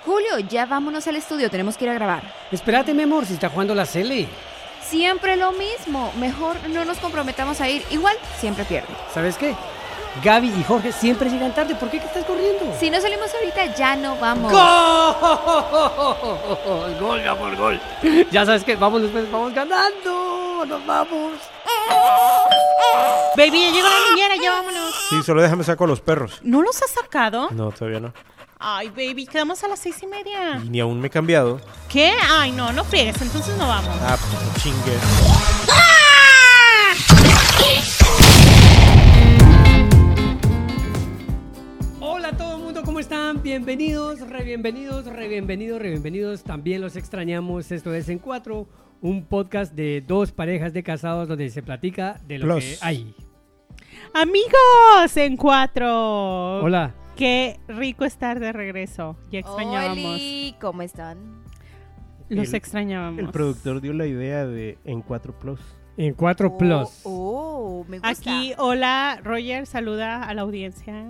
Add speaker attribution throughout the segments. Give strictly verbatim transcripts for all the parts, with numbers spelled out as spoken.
Speaker 1: Julio, ya vámonos al estudio, tenemos que ir a grabar.
Speaker 2: Espérate, mi amor, si está jugando la Cele.
Speaker 1: Siempre lo mismo, mejor no nos comprometamos a ir. Igual, siempre pierde.
Speaker 2: ¿Sabes qué? Gaby y Jorge siempre llegan tarde. ¿Por qué que estás corriendo?
Speaker 1: Si no salimos ahorita, ya no vamos.
Speaker 2: ¡Gol! ¡Gol, mi amor, gol! Ya sabes que vamos después, vamos ganando. ¡Nos vamos!
Speaker 3: Baby, ya llegó la niñera, ya vámonos.
Speaker 4: Sí, solo déjame sacar los perros.
Speaker 3: ¿No los has sacado?
Speaker 4: No, todavía no.
Speaker 3: Ay, baby, quedamos a las seis y media.
Speaker 4: Y ni aún me he cambiado.
Speaker 3: ¿Qué? Ay, no, no friegues, entonces no vamos.
Speaker 4: Ah, pues no chingue.
Speaker 2: Hola a todo el mundo, ¿cómo están? Bienvenidos, re bienvenidos, re bienvenidos, re bienvenidos. También los extrañamos. Esto es En Cuatro, un podcast de dos parejas de casados donde se platica de lo
Speaker 4: Plus.
Speaker 2: que hay.
Speaker 3: Amigos, En Cuatro.
Speaker 2: Hola.
Speaker 3: Qué rico estar de regreso. Ya extrañábamos.
Speaker 1: Oli, ¿cómo están?
Speaker 3: Los
Speaker 4: El-
Speaker 3: extrañábamos.
Speaker 4: El productor dio la idea de En cuatro Plus.
Speaker 2: En Cuatro
Speaker 1: Oh,
Speaker 2: Plus.
Speaker 1: Oh, me gusta.
Speaker 3: Aquí, hola, Roger, saluda a la audiencia.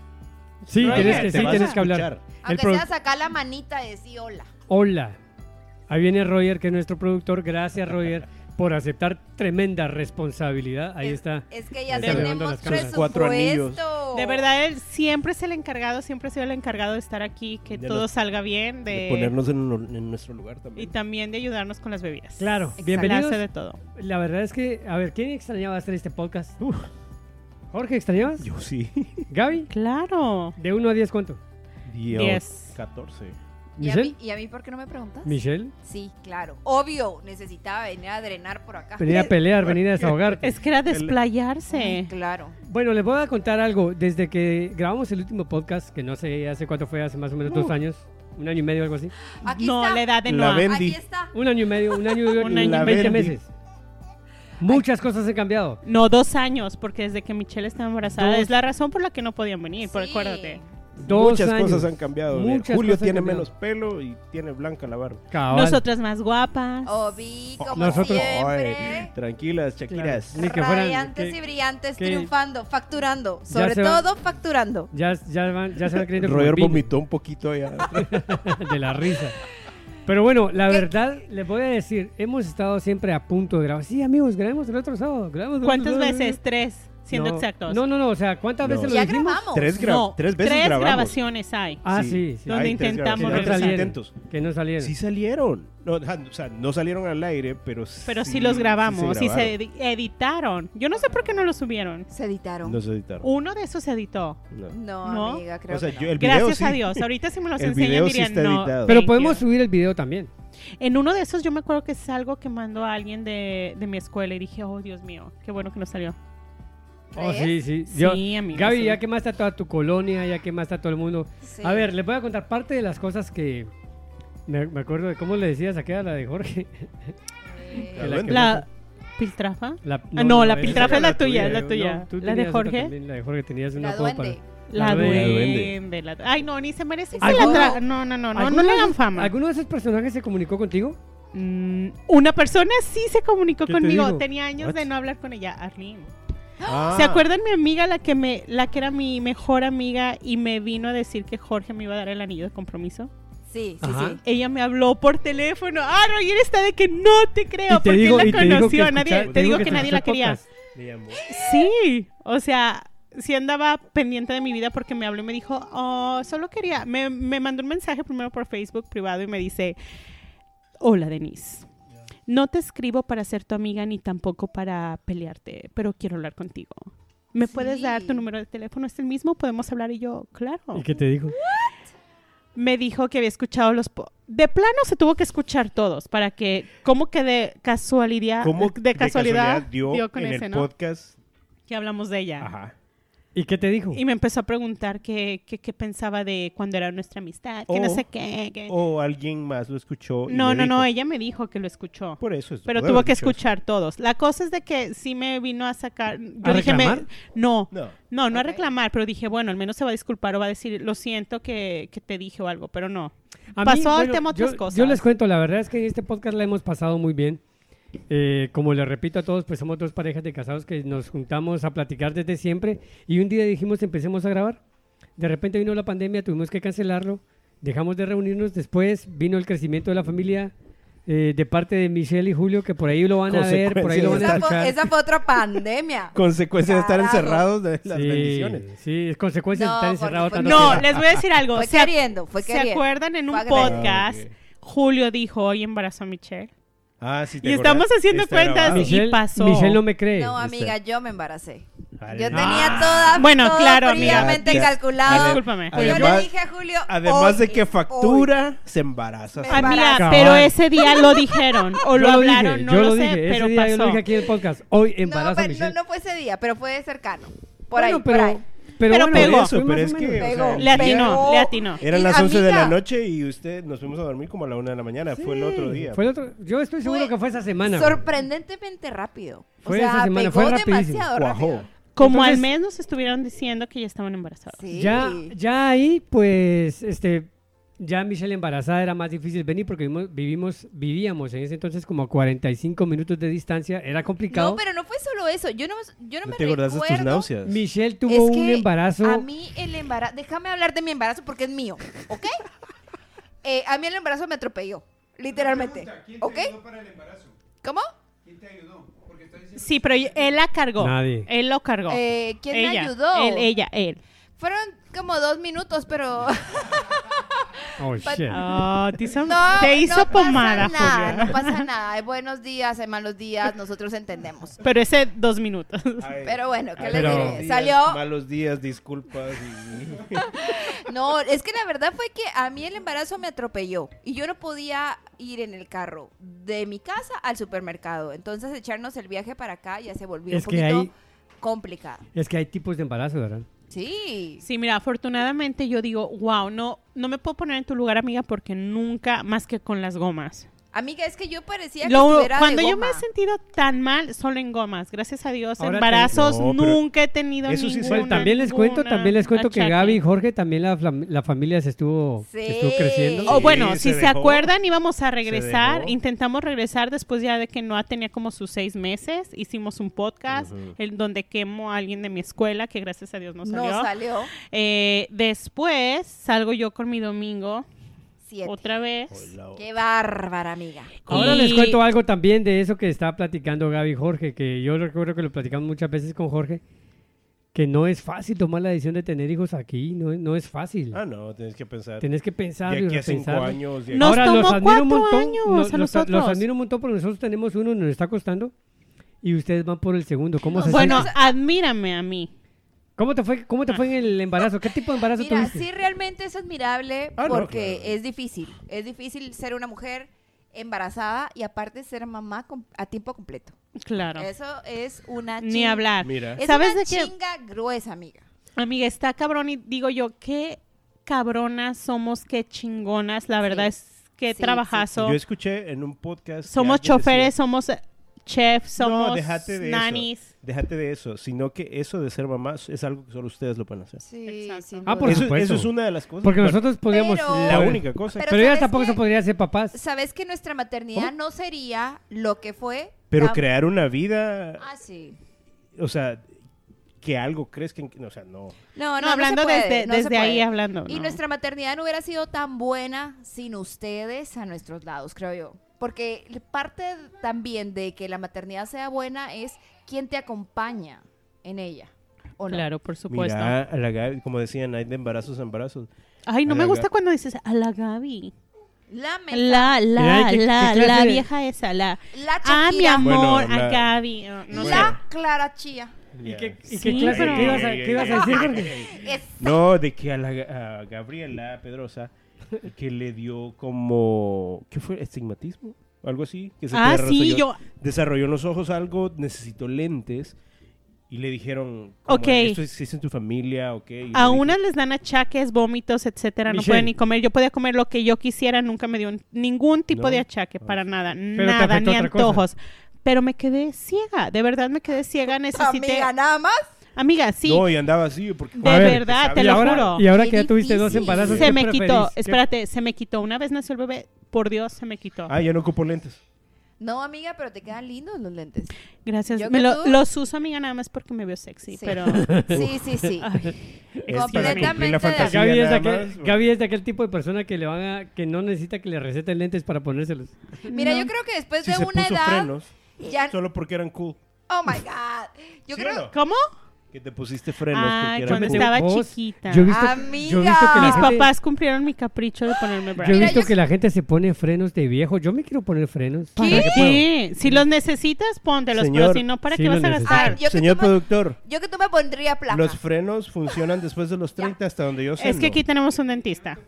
Speaker 2: Sí,
Speaker 3: Roger,
Speaker 2: tienes que,
Speaker 3: te
Speaker 2: sí,
Speaker 3: vas
Speaker 2: tienes
Speaker 3: a
Speaker 2: que hablar.
Speaker 4: escuchar.
Speaker 1: Aunque
Speaker 2: El pro-
Speaker 1: sea sacar la manita y decir hola.
Speaker 2: Hola. Ahí viene Roger, que es nuestro productor. Gracias, Roger, por aceptar tremenda responsabilidad. Ahí
Speaker 1: es,
Speaker 2: está.
Speaker 1: Es que ya
Speaker 2: Está llevando
Speaker 1: tenemos
Speaker 2: las cámaras.
Speaker 4: Sus cuatro anillos.
Speaker 1: presupuesto.
Speaker 3: De verdad, él siempre es el encargado, siempre ha sido el encargado de estar aquí, que
Speaker 4: De
Speaker 3: todo
Speaker 4: los-
Speaker 3: salga bien, de,
Speaker 4: De ponernos en, en nuestro lugar
Speaker 3: y
Speaker 4: también.
Speaker 3: también de ayudarnos con las bebidas.
Speaker 2: Claro.
Speaker 1: Exacto.
Speaker 3: Él
Speaker 2: Bienvenidos.
Speaker 3: hace de todo.
Speaker 2: La verdad es que, a ver, ¿quién extrañaba hacer este podcast? Uf. Jorge, ¿extrañabas?
Speaker 4: Yo sí.
Speaker 2: Gaby,
Speaker 3: Claro.
Speaker 2: de uno a diez, ¿cuánto?
Speaker 4: Dios.
Speaker 3: Diez.
Speaker 4: catorce.
Speaker 1: ¿Y a,
Speaker 2: ¿Michelle?
Speaker 1: mí, ¿Y a mí por qué no me preguntas?
Speaker 2: ¿Michelle?
Speaker 1: Sí, claro. Obvio, necesitaba venir a drenar por acá.
Speaker 2: Venir a pelear, venir a desahogarte.
Speaker 3: Es que era
Speaker 1: Ay,
Speaker 3: desplayarse.
Speaker 1: claro.
Speaker 2: Bueno, les voy a contar algo. Desde que grabamos el último podcast, que no sé hace cuánto fue, hace más o menos dos años, un año y medio, algo así.
Speaker 1: Aquí
Speaker 3: No,
Speaker 1: está.
Speaker 3: la edad de
Speaker 4: La
Speaker 3: Noah.
Speaker 4: ven-
Speaker 1: Aquí
Speaker 4: Bendy.
Speaker 1: está.
Speaker 2: Un año y medio, un año y
Speaker 3: Un año.
Speaker 2: veinte
Speaker 4: Bendy.
Speaker 2: meses. Muchas cosas han cambiado.
Speaker 3: No, dos años, porque desde que Michelle estaba embarazada
Speaker 2: Dos.
Speaker 3: es la razón por la que no podían venir, por
Speaker 1: Sí.
Speaker 3: acuérdate.
Speaker 2: Dos
Speaker 4: Muchas
Speaker 2: años.
Speaker 4: cosas han cambiado.
Speaker 2: Muchas
Speaker 4: Julio
Speaker 2: cosas han
Speaker 4: tiene
Speaker 2: cambiado.
Speaker 4: menos pelo y tiene blanca la barba.
Speaker 2: Cabal.
Speaker 3: Nosotras más guapas.
Speaker 1: Obi, como
Speaker 2: Nosotros-
Speaker 1: siempre.
Speaker 4: Ay, tranquilas, Shakiras.
Speaker 2: Claro. Ni que fueran-
Speaker 1: Radiantes
Speaker 2: que-
Speaker 1: y brillantes,
Speaker 2: que-
Speaker 1: triunfando, facturando. Sobre
Speaker 2: se va-
Speaker 1: todo facturando.
Speaker 2: Ya, ya, van, ya se van creyendo como
Speaker 4: Roger
Speaker 2: el vino
Speaker 4: vomitó un poquito allá.
Speaker 2: de la risa. Pero bueno, la verdad, les voy a decir, hemos estado siempre a punto de grabar. Sí, amigos, grabemos el otro sábado. grabemos el
Speaker 3: ¿Cuántas
Speaker 2: otro sábado.
Speaker 3: veces? Tres, siendo
Speaker 2: No,
Speaker 3: exactos.
Speaker 2: No, no, no, o sea, ¿cuántas
Speaker 4: No.
Speaker 2: veces lo
Speaker 1: Ya
Speaker 2: dijimos?
Speaker 1: grabamos.
Speaker 4: tres, gra-
Speaker 3: No,
Speaker 4: tres veces
Speaker 3: tres
Speaker 4: grabamos.
Speaker 3: grabaciones hay.
Speaker 2: Ah, sí, sí.
Speaker 3: Donde
Speaker 4: hay tres
Speaker 3: intentamos
Speaker 2: Que no
Speaker 4: grabaciones.
Speaker 3: regresar.
Speaker 2: salieron.
Speaker 4: Intentos.
Speaker 2: Que no salieron.
Speaker 4: Sí salieron. No, o sea, no salieron al aire, pero sí.
Speaker 3: Pero sí los grabamos
Speaker 4: sí
Speaker 3: y se
Speaker 4: grabaron.
Speaker 3: edi- editaron. Yo no sé por qué no los subieron.
Speaker 1: Se editaron.
Speaker 4: No se editaron.
Speaker 3: Uno de esos se editó.
Speaker 4: No.
Speaker 1: No,
Speaker 3: ¿No?
Speaker 1: amiga, creo
Speaker 4: O sea,
Speaker 1: que no.
Speaker 4: yo- el video
Speaker 3: Gracias
Speaker 4: sí.
Speaker 3: a Dios. Ahorita si me los
Speaker 4: El
Speaker 3: enseñan
Speaker 4: video sí
Speaker 3: dirían
Speaker 4: está
Speaker 3: no.
Speaker 4: editado.
Speaker 2: Pero
Speaker 3: thank
Speaker 2: podemos
Speaker 3: you".
Speaker 2: subir el video también.
Speaker 3: En uno de esos yo me acuerdo que es algo que mandó a alguien de, de mi escuela y dije, oh Dios mío, qué bueno que no salió.
Speaker 2: Oh,
Speaker 1: ¿Crees?
Speaker 2: sí, sí.
Speaker 3: Sí,
Speaker 2: Yo,
Speaker 3: amiga,
Speaker 2: Gaby,
Speaker 3: sí.
Speaker 2: ya quemaste a toda tu colonia, ya quemaste a todo el mundo.
Speaker 1: Sí.
Speaker 2: A ver, les voy a contar parte de las cosas que... Me, me acuerdo de cómo le decías aquella, la de Jorge.
Speaker 1: Eh,
Speaker 2: Que la
Speaker 4: duende.
Speaker 2: que-
Speaker 3: ¿La piltrafa?
Speaker 2: La,
Speaker 3: Ah, no, la
Speaker 2: esa
Speaker 3: piltrafa es
Speaker 4: era
Speaker 3: la
Speaker 4: la
Speaker 3: tuya,
Speaker 4: tuya,
Speaker 3: es la
Speaker 2: No,
Speaker 3: tuya.
Speaker 2: tú
Speaker 3: ¿La de
Speaker 2: tenías otra
Speaker 3: Jorge?
Speaker 2: también, la de Jorge tenías una
Speaker 1: La
Speaker 2: apodo
Speaker 1: duende.
Speaker 2: para-
Speaker 3: La
Speaker 2: La
Speaker 3: duende. La- Ay, no, ni se merece que
Speaker 2: ¿Algún-
Speaker 3: la tra- No, no, no, no, no
Speaker 2: ¿Alguno
Speaker 3: le
Speaker 2: de
Speaker 3: hagan
Speaker 2: esos-
Speaker 3: fama.
Speaker 2: ¿Alguno de esos personajes se comunicó contigo?
Speaker 3: Mm, una persona sí se comunicó
Speaker 2: ¿Qué te
Speaker 3: conmigo.
Speaker 2: dijo?
Speaker 3: Tenía años
Speaker 4: What?
Speaker 3: de no hablar con ella, Arlene.
Speaker 4: Ah.
Speaker 3: ¿Se acuerdan mi amiga, la que me, la que era mi mejor amiga y me vino a decir que Jorge me iba a dar el anillo de compromiso?
Speaker 1: Sí, sí,
Speaker 2: Ajá.
Speaker 1: sí.
Speaker 3: Ella me habló por teléfono. Ah, Roger está de que no te creo
Speaker 2: Y te
Speaker 3: porque
Speaker 2: digo-
Speaker 3: él
Speaker 2: y
Speaker 3: la
Speaker 2: te digo
Speaker 3: conoció.
Speaker 2: que
Speaker 3: nadie,
Speaker 2: escucha-
Speaker 3: te digo que,
Speaker 2: te
Speaker 3: nadie la
Speaker 2: escuchó el
Speaker 3: quería.
Speaker 2: podcast.
Speaker 4: Me llamó.
Speaker 3: Sí, o sea, sí andaba pendiente de mi vida porque me habló y me dijo, oh, solo quería, me, me mandó un mensaje primero por Facebook privado y me dice, hola Denise, no te escribo para ser tu amiga ni tampoco para pelearte, pero quiero hablar contigo. ¿Me
Speaker 1: Sí.
Speaker 3: puedes dar tu número de teléfono? ¿Es el mismo? ¿Podemos hablar? Y yo, claro.
Speaker 2: ¿Y qué te dijo?
Speaker 3: Me dijo que había escuchado los... po- de plano se tuvo que escuchar todos para que, ¿cómo que de casualidad,
Speaker 4: ¿Cómo
Speaker 3: de casualidad,
Speaker 4: dio,
Speaker 3: con
Speaker 4: en
Speaker 3: ese,
Speaker 4: el
Speaker 3: ¿no?
Speaker 4: podcast?
Speaker 3: Que hablamos de ella.
Speaker 4: Ajá.
Speaker 2: ¿Y qué te dijo?
Speaker 3: Y me empezó a preguntar qué, qué, qué pensaba de cuando era nuestra amistad, que no
Speaker 4: O-
Speaker 3: sé qué. que-
Speaker 4: O alguien más lo escuchó. y
Speaker 3: No,
Speaker 4: le
Speaker 3: no, no,
Speaker 4: dijo.
Speaker 3: ella me dijo que lo escuchó.
Speaker 4: Por eso es.
Speaker 3: Pero
Speaker 4: puede
Speaker 3: tuvo
Speaker 4: haber
Speaker 3: que
Speaker 4: dicho eso.
Speaker 3: escuchar todos. La cosa es de que sí me vino a sacar... Yo
Speaker 2: ¿A
Speaker 3: dije, me-
Speaker 2: reclamar?
Speaker 3: no,
Speaker 4: No.
Speaker 3: no, no a
Speaker 1: Ok.
Speaker 3: reclamar, pero dije, bueno, al menos se va a disculpar o va a decir, lo siento que, que te dije o algo, pero no.
Speaker 2: A mí,
Speaker 3: pasó al
Speaker 2: bueno,
Speaker 3: tema otras
Speaker 2: yo,
Speaker 3: cosas.
Speaker 2: Yo les cuento, la verdad es que en este podcast la hemos pasado muy bien. Eh, como les repito a todos, pues somos dos parejas de casados que nos juntamos a platicar desde siempre y un día dijimos empecemos a grabar. De repente vino la pandemia, tuvimos que cancelarlo dejamos de reunirnos. Después vino el crecimiento de la familia eh, de parte de Michelle y Julio, que por ahí lo van a ver, por ahí lo van a
Speaker 5: Esa fue,
Speaker 2: escuchar.
Speaker 5: esa fue otra pandemia.
Speaker 4: Consecuencia de estar
Speaker 5: Carajo.
Speaker 4: encerrados de las
Speaker 2: Sí,
Speaker 4: bendiciones.
Speaker 2: sí, es consecuencia
Speaker 5: No,
Speaker 2: de estar
Speaker 5: porque
Speaker 2: encerrado
Speaker 5: fue-
Speaker 2: tanto
Speaker 3: No,
Speaker 2: tiempo.
Speaker 3: les voy a decir algo.
Speaker 5: Fue
Speaker 3: ¿Se,
Speaker 5: queriendo, fue
Speaker 3: ¿se
Speaker 5: queriendo.
Speaker 3: acuerdan en un
Speaker 5: Fue agresivo.
Speaker 3: podcast?
Speaker 4: Ah, ok.
Speaker 3: Julio dijo, hoy embarazó a Michelle.
Speaker 4: Ah, sí, ¿te
Speaker 3: Y
Speaker 4: acordás?
Speaker 3: estamos haciendo
Speaker 4: Está
Speaker 3: cuentas.
Speaker 4: grabado.
Speaker 3: Y
Speaker 2: Michelle,
Speaker 3: pasó.
Speaker 2: Michelle no me cree.
Speaker 5: No,
Speaker 4: Está-
Speaker 5: amiga, yo me embaracé.
Speaker 4: Vale.
Speaker 5: Yo
Speaker 4: Ah.
Speaker 5: tenía toda,
Speaker 3: Bueno,
Speaker 5: todo
Speaker 3: claro, amiga.
Speaker 5: fríamente
Speaker 4: Ya-
Speaker 5: calculado.
Speaker 3: Discúlpame.
Speaker 5: Pues yo
Speaker 4: Además-
Speaker 5: le dije a Julio,
Speaker 4: Además
Speaker 5: hoy
Speaker 4: de que
Speaker 5: es
Speaker 4: factura, se embaraza.
Speaker 5: Me
Speaker 3: Amiga,
Speaker 5: embarazo.
Speaker 3: pero
Speaker 2: Cabal.
Speaker 3: ese día lo dijeron o
Speaker 2: Yo
Speaker 3: lo hablaron,
Speaker 2: dije,
Speaker 3: no
Speaker 2: yo
Speaker 3: lo,
Speaker 2: lo
Speaker 3: sé,
Speaker 2: dije,
Speaker 3: pero
Speaker 2: ese día
Speaker 3: pasó.
Speaker 2: yo lo dije aquí en el podcast. Hoy
Speaker 5: hoy. No,
Speaker 2: embarazo a
Speaker 5: pero
Speaker 2: Michelle.
Speaker 5: no, no fue ese día, pero fue cercano. Por
Speaker 2: Bueno,
Speaker 5: ahí,
Speaker 2: pero,
Speaker 5: por ahí.
Speaker 2: Pero,
Speaker 3: Pero
Speaker 2: bueno,
Speaker 3: pegó.
Speaker 2: fue
Speaker 4: Eso,
Speaker 2: más
Speaker 4: pero
Speaker 2: o
Speaker 4: es que,
Speaker 2: menos.
Speaker 4: o
Speaker 5: Pegó.
Speaker 4: sea,
Speaker 3: Le atinó,
Speaker 5: Pero-
Speaker 3: le atinó.
Speaker 4: Eran
Speaker 5: Y,
Speaker 4: las once de la
Speaker 5: amiga,
Speaker 4: noche y usted nos fuimos a dormir como a la una de la mañana. Fue el otro día.
Speaker 2: Fue el otro, yo estoy seguro
Speaker 5: Fue
Speaker 2: que fue esa semana.
Speaker 5: Sorprendentemente rápido.
Speaker 2: Fue
Speaker 5: o sea,
Speaker 2: esa semana,
Speaker 5: pegó
Speaker 2: fue rapidísimo.
Speaker 5: demasiado
Speaker 4: Cuajó.
Speaker 5: rápido.
Speaker 3: Como
Speaker 2: Entonces-
Speaker 3: al mes nos estuvieron diciendo que ya estaban embarazados.
Speaker 5: Sí.
Speaker 2: Ya, ya ahí, pues, este, ya Michelle embarazada era más difícil venir porque vivimos, vivimos, vivíamos en ese entonces como a cuarenta y cinco minutos de distancia. Era complicado.
Speaker 5: No, pero no fue solo eso. Yo no, yo no,
Speaker 4: ¿No
Speaker 5: me
Speaker 4: te acordás de tus
Speaker 5: recuerdo.
Speaker 4: náuseas?
Speaker 2: Michelle tuvo
Speaker 5: Es
Speaker 2: un
Speaker 5: que
Speaker 2: embarazo.
Speaker 5: A mí el embarazo, déjame hablar de mi embarazo porque es mío, ¿ok? Eh, a mí el embarazo me atropelló, literalmente, ¿ok?
Speaker 4: para el embarazo?
Speaker 5: ¿Cómo?
Speaker 4: ¿Quién te ayudó? Porque está diciendo...
Speaker 3: Sí, pero él la cargó.
Speaker 2: Nadie.
Speaker 3: Él lo cargó.
Speaker 5: Eh, ¿Quién
Speaker 3: ella,
Speaker 5: me ayudó?
Speaker 3: Él, ella, él.
Speaker 5: Fueron como dos minutos, pero
Speaker 2: Oh,
Speaker 5: pa-
Speaker 2: shit.
Speaker 3: Oh, te hizo,
Speaker 5: no,
Speaker 3: te hizo
Speaker 5: no
Speaker 3: pomada,
Speaker 5: pasa nada,
Speaker 3: Julia.
Speaker 5: no pasa nada. Hay buenos días, hay malos días, nosotros entendemos.
Speaker 3: Pero ese dos minutos.
Speaker 4: Ay,
Speaker 5: Pero bueno, ¿qué
Speaker 4: ay,
Speaker 5: les
Speaker 2: Pero-
Speaker 5: diré?
Speaker 4: malos días,
Speaker 5: Salió.
Speaker 4: Malos días, disculpas. y-
Speaker 5: No, es que la verdad fue que a mí el embarazo me atropelló y yo no podía ir en el carro de mi casa al supermercado. Entonces echarnos el viaje para acá ya se volvió
Speaker 2: Es
Speaker 5: un
Speaker 2: que
Speaker 5: poquito
Speaker 2: hay-
Speaker 5: complicado.
Speaker 2: Es que hay tipos de embarazo, ¿verdad?
Speaker 5: Sí.
Speaker 3: Sí, mira, afortunadamente yo digo, wow, no, no me puedo poner en tu lugar, amiga, porque nunca más que con las gomas.
Speaker 5: Amiga, es que yo parecía que
Speaker 3: Lo-
Speaker 5: estuviera
Speaker 3: cuando
Speaker 5: de
Speaker 3: yo me
Speaker 5: goma.
Speaker 3: he sentido tan mal, solo en gomas. Gracias a Dios,
Speaker 2: Ahora te-
Speaker 3: embarazos
Speaker 4: No, pero
Speaker 3: nunca he tenido
Speaker 4: eso sí
Speaker 3: ninguna,
Speaker 4: se-
Speaker 2: Bueno, también les cuento,
Speaker 3: ninguna
Speaker 2: también les cuento que
Speaker 3: achaque.
Speaker 2: Gaby y Jorge también la, flam- la familia se estuvo,
Speaker 5: Sí.
Speaker 2: estuvo creciendo.
Speaker 3: O
Speaker 4: Sí,
Speaker 3: bueno,
Speaker 4: se
Speaker 3: si se
Speaker 4: dejó.
Speaker 3: acuerdan, íbamos a regresar.
Speaker 4: dejó.
Speaker 3: Intentamos regresar después ya de que Noah tenía como sus seis meses. Hicimos un podcast
Speaker 4: Ujú.
Speaker 3: en donde quemo a alguien de mi escuela, que gracias a Dios no salió.
Speaker 5: No salió.
Speaker 3: Eh, después salgo yo con mi domingo
Speaker 5: Siete.
Speaker 3: otra vez.
Speaker 4: Hola.
Speaker 5: Qué bárbara, amiga.
Speaker 2: Ahora
Speaker 3: Y-
Speaker 2: les cuento algo también de eso que estaba platicando Gaby y Jorge, que yo recuerdo que lo platicamos muchas veces con Jorge, que no es fácil tomar la decisión de tener hijos aquí, no, es- no es fácil.
Speaker 4: Ah, no, tienes que pensar.
Speaker 2: Tenés que pensarlo
Speaker 4: De
Speaker 2: y
Speaker 4: aquí a cinco
Speaker 2: repensarlo.
Speaker 4: años. de aquí-
Speaker 3: Nos
Speaker 2: Ahora
Speaker 3: tomó
Speaker 2: los admiro un
Speaker 3: cuatro
Speaker 2: montón,
Speaker 3: años
Speaker 2: los,
Speaker 3: a
Speaker 2: los-
Speaker 3: nosotros.
Speaker 2: los admiro un montón porque nosotros tenemos uno, nos está costando y ustedes van por el segundo. ¿Cómo, se
Speaker 3: Bueno,
Speaker 2: siente?
Speaker 3: admírame a mí.
Speaker 2: ¿Cómo te fue, cómo te fue en el embarazo? ¿Qué tipo de embarazo
Speaker 5: Mira,
Speaker 2: tuviste?
Speaker 5: sí realmente es admirable
Speaker 4: Ah, no,
Speaker 5: porque
Speaker 4: claro.
Speaker 5: es difícil. Es difícil ser una mujer embarazada y aparte ser mamá com- a tiempo completo.
Speaker 3: Claro.
Speaker 5: Eso es una
Speaker 3: Ni
Speaker 5: chinga.
Speaker 3: hablar.
Speaker 4: Mira.
Speaker 5: Es
Speaker 3: ¿Sabes
Speaker 5: una
Speaker 3: de qué?
Speaker 5: chinga gruesa, amiga.
Speaker 3: Amiga, está cabrón y digo yo, qué cabronas somos, qué chingonas. La verdad
Speaker 5: Sí.
Speaker 3: es que
Speaker 5: Sí,
Speaker 3: trabajazo.
Speaker 4: Yo escuché en un podcast. que
Speaker 3: Somos
Speaker 4: alguien decía-
Speaker 3: choferes, somos eh, chefs, somos
Speaker 4: No, déjate de
Speaker 3: nannies.
Speaker 4: eso. Déjate de eso. Sino que eso de ser mamá es algo que solo ustedes lo pueden hacer.
Speaker 5: Sí,
Speaker 3: Exacto.
Speaker 5: sin
Speaker 2: Ah,
Speaker 5: duda.
Speaker 2: por
Speaker 4: eso,
Speaker 2: supuesto.
Speaker 4: eso es una de las cosas.
Speaker 2: Porque
Speaker 4: Bueno,
Speaker 2: nosotros podríamos...
Speaker 5: Pero-
Speaker 4: la
Speaker 2: eh,
Speaker 4: única cosa.
Speaker 5: Pero
Speaker 2: Pero ella
Speaker 5: ¿sabes
Speaker 2: tampoco
Speaker 5: qué?
Speaker 2: se podría ser papás.
Speaker 5: Sabes que nuestra maternidad no sería lo que fue.
Speaker 4: Pero
Speaker 5: tan-
Speaker 4: crear una vida,
Speaker 5: Ah, sí.
Speaker 4: o sea, que algo crezcan, o sea, no.
Speaker 5: No, no,
Speaker 3: No,
Speaker 5: no
Speaker 3: hablando
Speaker 5: se puede,
Speaker 3: desde,
Speaker 5: no se
Speaker 3: desde ahí
Speaker 5: puede.
Speaker 3: hablando.
Speaker 5: Y
Speaker 3: ¿no?
Speaker 5: nuestra maternidad no hubiera sido tan buena sin ustedes a nuestros lados, creo yo. Porque parte también de que la maternidad sea buena es quién te acompaña en ella. ¿O no?
Speaker 3: Claro, por supuesto.
Speaker 4: Mira, a la Gaby, como decían, hay de embarazos a embarazos.
Speaker 3: Ay, no
Speaker 4: a
Speaker 3: me
Speaker 4: la
Speaker 3: gusta
Speaker 4: Ga-
Speaker 3: cuando dices a la Gaby.
Speaker 5: La mesa,
Speaker 3: La, la,
Speaker 2: Mira, ¿qué-
Speaker 3: la,
Speaker 2: qué clase
Speaker 3: la
Speaker 2: de-
Speaker 3: vieja esa, la.
Speaker 5: la
Speaker 3: Ah, mi
Speaker 5: Shakira,
Speaker 3: amor,
Speaker 4: Bueno,
Speaker 3: a
Speaker 4: la-
Speaker 3: Gaby. No, no sé.
Speaker 5: la Clara Chía.
Speaker 2: ¿Y qué, y
Speaker 3: Sí,
Speaker 2: qué clase?
Speaker 3: pero-
Speaker 2: ¿Qué ibas a, qué ibas a decir, Jorge?
Speaker 5: Es-
Speaker 4: No, de que a, la, a Gabriela Pedrosa, que le dio como, ¿qué fue? ¿Estigmatismo? Algo así. Que se
Speaker 3: Ah,
Speaker 4: te
Speaker 3: sí,
Speaker 4: desarrolló-
Speaker 3: yo.
Speaker 4: Desarrolló en los ojos algo, necesitó lentes. Y le dijeron, como,
Speaker 3: Ok.
Speaker 4: esto existe en tu familia, ok. Y
Speaker 3: A
Speaker 4: le dije,
Speaker 3: unas les dan achaques, vómitos, etcétera. No
Speaker 2: Michelle.
Speaker 3: pueden ni comer. Yo podía comer lo que yo quisiera. Nunca me dio un- ningún tipo
Speaker 4: ¿No?
Speaker 3: de achaque,
Speaker 4: Ah.
Speaker 3: para nada.
Speaker 2: te
Speaker 3: Nada,
Speaker 2: afectó
Speaker 3: ni
Speaker 2: otra cosa.
Speaker 3: antojos. Pero me quedé ciega. De verdad me quedé ciega. Necesité.
Speaker 5: Amiga, nada más.
Speaker 3: Amiga, sí.
Speaker 4: No, y andaba así. Porque,
Speaker 3: De
Speaker 2: A ver,
Speaker 3: verdad, te
Speaker 2: y
Speaker 3: lo
Speaker 2: ahora,
Speaker 3: juro.
Speaker 2: Y ahora
Speaker 5: Qué
Speaker 2: que ya tuviste dos
Speaker 5: difícil.
Speaker 2: embarazos,
Speaker 3: Se
Speaker 2: ¿qué
Speaker 3: me
Speaker 2: preferís?
Speaker 3: quitó.
Speaker 2: ¿Qué-
Speaker 3: Espérate, se me quitó. Una vez nació el bebé. Por Dios, se me quitó.
Speaker 4: Ah, ya no ocupo lentes.
Speaker 5: No, amiga, pero te quedan lindos los lentes.
Speaker 3: Gracias.
Speaker 5: Yo
Speaker 3: Me
Speaker 5: que
Speaker 3: lo-
Speaker 5: tú-
Speaker 3: los uso, amiga, nada más porque me veo sexy,
Speaker 5: Sí.
Speaker 3: pero...
Speaker 5: Sí, sí, sí.
Speaker 3: Ay,
Speaker 4: Es para cumplir
Speaker 5: Completamente
Speaker 4: la
Speaker 5: de
Speaker 4: fantasía
Speaker 2: Gaby es, de
Speaker 4: nada
Speaker 2: aquel,
Speaker 4: más.
Speaker 2: Gaby es de aquel tipo de persona que le van a, que no necesita que le receten lentes para ponérselos.
Speaker 5: Mira,
Speaker 3: no.
Speaker 5: yo creo que después
Speaker 4: Si
Speaker 5: de
Speaker 4: se
Speaker 5: una
Speaker 4: puso
Speaker 5: edad,
Speaker 4: frenos,
Speaker 5: ya...
Speaker 4: solo porque eran cool.
Speaker 5: Oh, my God. Yo
Speaker 4: ¿Sí
Speaker 5: creo...
Speaker 4: o no?
Speaker 3: ¿Cómo?
Speaker 4: Que te pusiste frenos
Speaker 3: Ay,
Speaker 4: porque
Speaker 3: cuando
Speaker 4: eran cool.
Speaker 3: estaba
Speaker 2: Vos,
Speaker 3: chiquita.
Speaker 2: Yo he visto,
Speaker 5: Amiga.
Speaker 2: yo he visto que la
Speaker 3: Mis
Speaker 2: gente,
Speaker 3: papás cumplieron mi capricho de ponerme
Speaker 2: yo he
Speaker 3: brackets.
Speaker 5: Mira,
Speaker 2: visto
Speaker 5: yo-
Speaker 2: que la gente se pone frenos de viejo. Yo me quiero poner frenos.
Speaker 3: ¿Para
Speaker 5: ¿Qué?
Speaker 3: qué? Si los necesitas, póntelos, pero
Speaker 4: Señor,
Speaker 3: si no, ¿para
Speaker 2: sí
Speaker 3: qué
Speaker 2: los
Speaker 3: vas a
Speaker 2: necesito.
Speaker 3: gastar?
Speaker 5: Ay, yo que
Speaker 4: Señor
Speaker 5: tú me-
Speaker 4: productor,
Speaker 5: Yo que tú me pondría placa.
Speaker 4: los frenos funcionan después de los treinta hasta donde yo sé.
Speaker 3: Es que
Speaker 4: ¿no?
Speaker 3: aquí tenemos un dentista.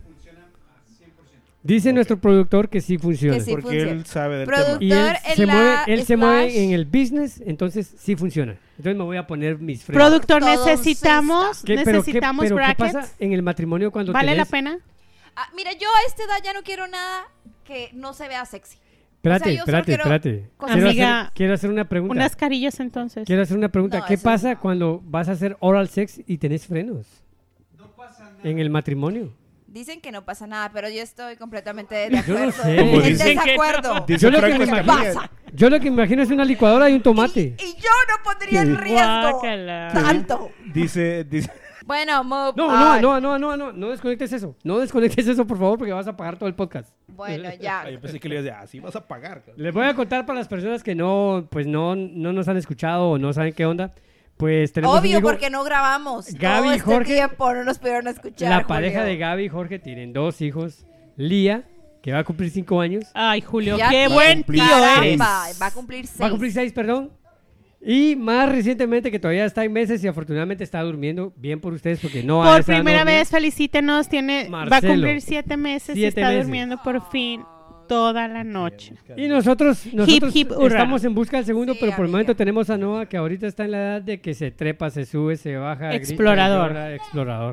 Speaker 2: Dice nuestro productor que sí funciona.
Speaker 5: Que sí.
Speaker 4: Porque
Speaker 5: funciona.
Speaker 4: él sabe del
Speaker 5: Productor.
Speaker 2: Y él,
Speaker 5: en
Speaker 2: se
Speaker 5: la
Speaker 2: mueve, él se mueve
Speaker 5: slash-
Speaker 2: en el business, entonces sí funciona. Entonces me voy a poner mis frenos.
Speaker 3: Productor,
Speaker 5: Todo
Speaker 3: necesitamos,
Speaker 2: ¿Qué- pero qué-
Speaker 3: necesitamos
Speaker 2: pero ¿qué
Speaker 3: brackets.
Speaker 2: pasa en el matrimonio cuando
Speaker 3: ¿Vale la
Speaker 2: tenés-
Speaker 3: pena?
Speaker 5: Ah, mira, yo a esta edad ya no quiero nada que no se vea sexy.
Speaker 2: Espérate,
Speaker 5: O sea, yo solo
Speaker 2: espérate,
Speaker 5: quiero
Speaker 2: espérate.
Speaker 5: cosas-
Speaker 2: Quiero,
Speaker 3: Amiga,
Speaker 2: hacer, quiero hacer una pregunta.
Speaker 3: Unas carillas entonces.
Speaker 2: Quiero hacer una pregunta.
Speaker 5: No,
Speaker 2: ¿Qué
Speaker 5: eso
Speaker 2: pasa
Speaker 5: no.
Speaker 2: cuando vas a hacer oral sex y tenés frenos? No pasa nada. En el matrimonio.
Speaker 5: Dicen que no pasa nada, pero yo estoy completamente de
Speaker 2: Yo no
Speaker 5: acuerdo.
Speaker 2: sé.
Speaker 5: En
Speaker 2: Como
Speaker 4: dicen
Speaker 3: que
Speaker 5: desacuerdo.
Speaker 4: Dice
Speaker 2: Yo lo que
Speaker 4: Franco
Speaker 2: me
Speaker 4: Escamilla.
Speaker 5: pasa.
Speaker 2: Yo lo que imagino es una licuadora y un tomate.
Speaker 5: Y, y yo no pondría en riesgo
Speaker 3: Guácala.
Speaker 5: tanto.
Speaker 4: Dice, dice,
Speaker 5: Bueno, move
Speaker 2: No,
Speaker 5: on.
Speaker 2: no, no, no, no, no, no desconectes eso. No desconectes eso, por favor, porque vas a pagar todo el podcast.
Speaker 5: Bueno, ya.
Speaker 4: Ay, yo pensé que le ibas a decir, así vas a pagar. cabrón".
Speaker 2: Les voy a contar para las personas que no, pues no, no nos han escuchado o no saben qué onda. Pues tenemos un
Speaker 5: Obvio,
Speaker 2: amigo-
Speaker 5: porque no grabamos.
Speaker 2: Gaby
Speaker 5: Todo
Speaker 2: y
Speaker 5: este
Speaker 2: Jorge-
Speaker 5: tiempo no nos pudieron escuchar.
Speaker 2: La pareja
Speaker 5: Julio.
Speaker 2: de Gaby y Jorge tienen dos hijos. Lía, que va a cumplir cinco años.
Speaker 3: Ay, Julio,
Speaker 5: Ya
Speaker 3: qué
Speaker 5: tiene-
Speaker 3: buen tío
Speaker 4: Caramba.
Speaker 3: eres.
Speaker 5: Va a cumplir seis.
Speaker 2: Va a cumplir seis, perdón. Y más recientemente, que todavía está en meses y afortunadamente está durmiendo. Bien por ustedes, porque no ha
Speaker 3: Por
Speaker 2: estado
Speaker 3: primera
Speaker 2: dormido.
Speaker 3: vez, felicítenos. Tiene, va a
Speaker 2: Marcelo.
Speaker 3: cumplir siete meses y
Speaker 2: Siete
Speaker 3: está
Speaker 2: meses.
Speaker 3: durmiendo por fin toda la noche.
Speaker 2: Y nosotros, nosotros
Speaker 3: hip, hurra.
Speaker 2: estamos en busca del segundo,
Speaker 5: Sí,
Speaker 2: pero por el
Speaker 5: amiga.
Speaker 2: momento tenemos a Noah, que ahorita está en la edad de que se trepa, se sube, se baja. grita,
Speaker 3: Explorador.
Speaker 2: llora, explorador.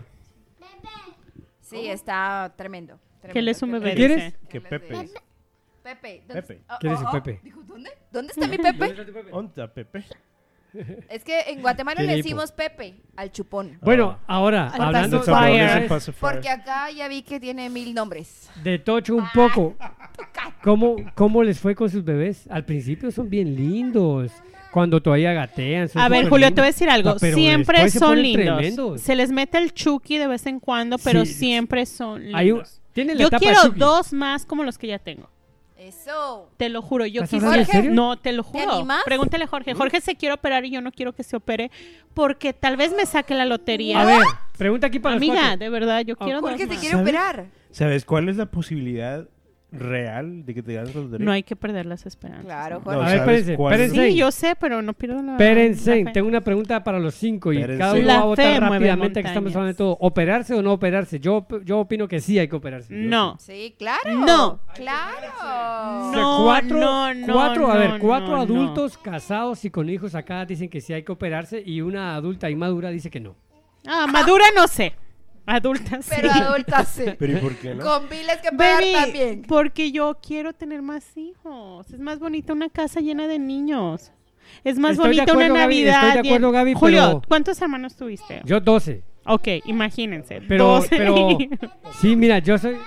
Speaker 5: Sí, está tremendo.
Speaker 3: ¿Qué
Speaker 5: tremendo,
Speaker 3: le es un
Speaker 5: que
Speaker 3: bebé?
Speaker 5: le-
Speaker 2: ¿Quieres?
Speaker 3: dice?
Speaker 4: Que
Speaker 5: les
Speaker 4: Pepe.
Speaker 5: dice. Pepe. ¿dónde-
Speaker 4: Pepe.
Speaker 5: oh,
Speaker 2: ¿Quién es
Speaker 5: oh,
Speaker 2: su
Speaker 5: oh.
Speaker 2: Pepe?
Speaker 5: Dijo, ¿dónde? ¿Dónde está mi Pepe?
Speaker 4: ¿Dónde está Pepe?
Speaker 5: Es que en Guatemala
Speaker 2: Tiene
Speaker 5: le
Speaker 2: hipo.
Speaker 5: decimos Pepe al chupón.
Speaker 2: Bueno, ahora,
Speaker 3: Al
Speaker 2: hablando
Speaker 3: pacifier.
Speaker 2: de,
Speaker 4: Desaparece
Speaker 3: Fire.
Speaker 4: pacifier.
Speaker 5: Porque acá ya vi que tiene mil nombres.
Speaker 2: de Tocho un poco, ¿cómo, ¿cómo les fue con sus bebés? Al principio son bien lindos, cuando todavía gatean. son
Speaker 3: A ver,
Speaker 2: súper
Speaker 3: Julio, te
Speaker 2: lindos.
Speaker 3: voy a decir algo.
Speaker 2: No, pero
Speaker 3: Siempre
Speaker 2: después se
Speaker 3: son
Speaker 2: ponen
Speaker 3: lindos.
Speaker 2: tremendos.
Speaker 3: Se les mete el chucky de vez en cuando, pero
Speaker 2: Sí.
Speaker 3: siempre son
Speaker 2: Hay un-
Speaker 3: lindos.
Speaker 2: tienen la
Speaker 3: Yo
Speaker 2: etapa
Speaker 3: quiero
Speaker 2: Chucky.
Speaker 3: dos más como los que ya tengo.
Speaker 5: Eso.
Speaker 3: Te lo juro, yo
Speaker 2: ¿Estás
Speaker 3: quisiera.
Speaker 2: hablando en serio?
Speaker 3: No, te lo juro.
Speaker 5: animas?
Speaker 3: Pregúntale a Jorge. Jorge se quiere operar y yo no quiero que se opere porque tal vez me saque la lotería.
Speaker 2: A ver, pregunta aquí para los
Speaker 3: Amiga,
Speaker 2: cuatro.
Speaker 3: de verdad, yo quiero dos
Speaker 5: Jorge se
Speaker 3: más.
Speaker 5: quiere
Speaker 4: ¿Sabes?
Speaker 5: operar.
Speaker 4: ¿Sabes cuál es la posibilidad real de que te ganes los derechos?
Speaker 3: No hay que perder las esperanzas.
Speaker 5: Claro,
Speaker 4: No,
Speaker 5: Jorge.
Speaker 2: A ver,
Speaker 4: ¿sabes
Speaker 2: espérense,
Speaker 4: cuál es?
Speaker 2: espérense.
Speaker 3: Sí, yo sé, pero no pierdo la.
Speaker 2: Espérense,
Speaker 3: la fe.
Speaker 2: tengo una pregunta para los cinco y
Speaker 4: Espérense.
Speaker 2: cada uno
Speaker 3: La
Speaker 2: va a votar
Speaker 3: fe mueve
Speaker 2: rápidamente que estamos
Speaker 3: montañas.
Speaker 2: hablando de todo. ¿Operarse o no operarse? Yo, yo opino que sí hay que operarse. Yo-
Speaker 3: No.
Speaker 5: Sí, claro.
Speaker 3: No.
Speaker 5: Claro.
Speaker 2: O sea,
Speaker 3: No,
Speaker 2: cuatro,
Speaker 3: no, no,
Speaker 2: cuatro, a
Speaker 3: no,
Speaker 2: ver, cuatro
Speaker 3: no, no.
Speaker 2: adultos casados y con hijos acá dicen que sí hay que operarse y una adulta inmadura dice que no.
Speaker 3: Ah, madura no sé. Adulta sí.
Speaker 5: Pero adulta sí.
Speaker 4: ¿Pero y por qué no?
Speaker 5: Con biles que pagar
Speaker 3: Baby,
Speaker 5: también.
Speaker 3: porque yo quiero tener más hijos. Es más bonita una casa llena de niños. Es más
Speaker 2: Estoy de
Speaker 3: bonita
Speaker 2: acuerdo,
Speaker 3: una
Speaker 2: Gaby,
Speaker 3: Navidad.
Speaker 2: estoy de
Speaker 3: bien-
Speaker 2: acuerdo, Gaby,
Speaker 3: Julio,
Speaker 2: pero-
Speaker 3: ¿cuántos hermanos tuviste?
Speaker 2: Yo doce.
Speaker 3: Ok, imagínense.
Speaker 2: Pero,
Speaker 3: doce.
Speaker 2: pero, sí, mira, yo soy...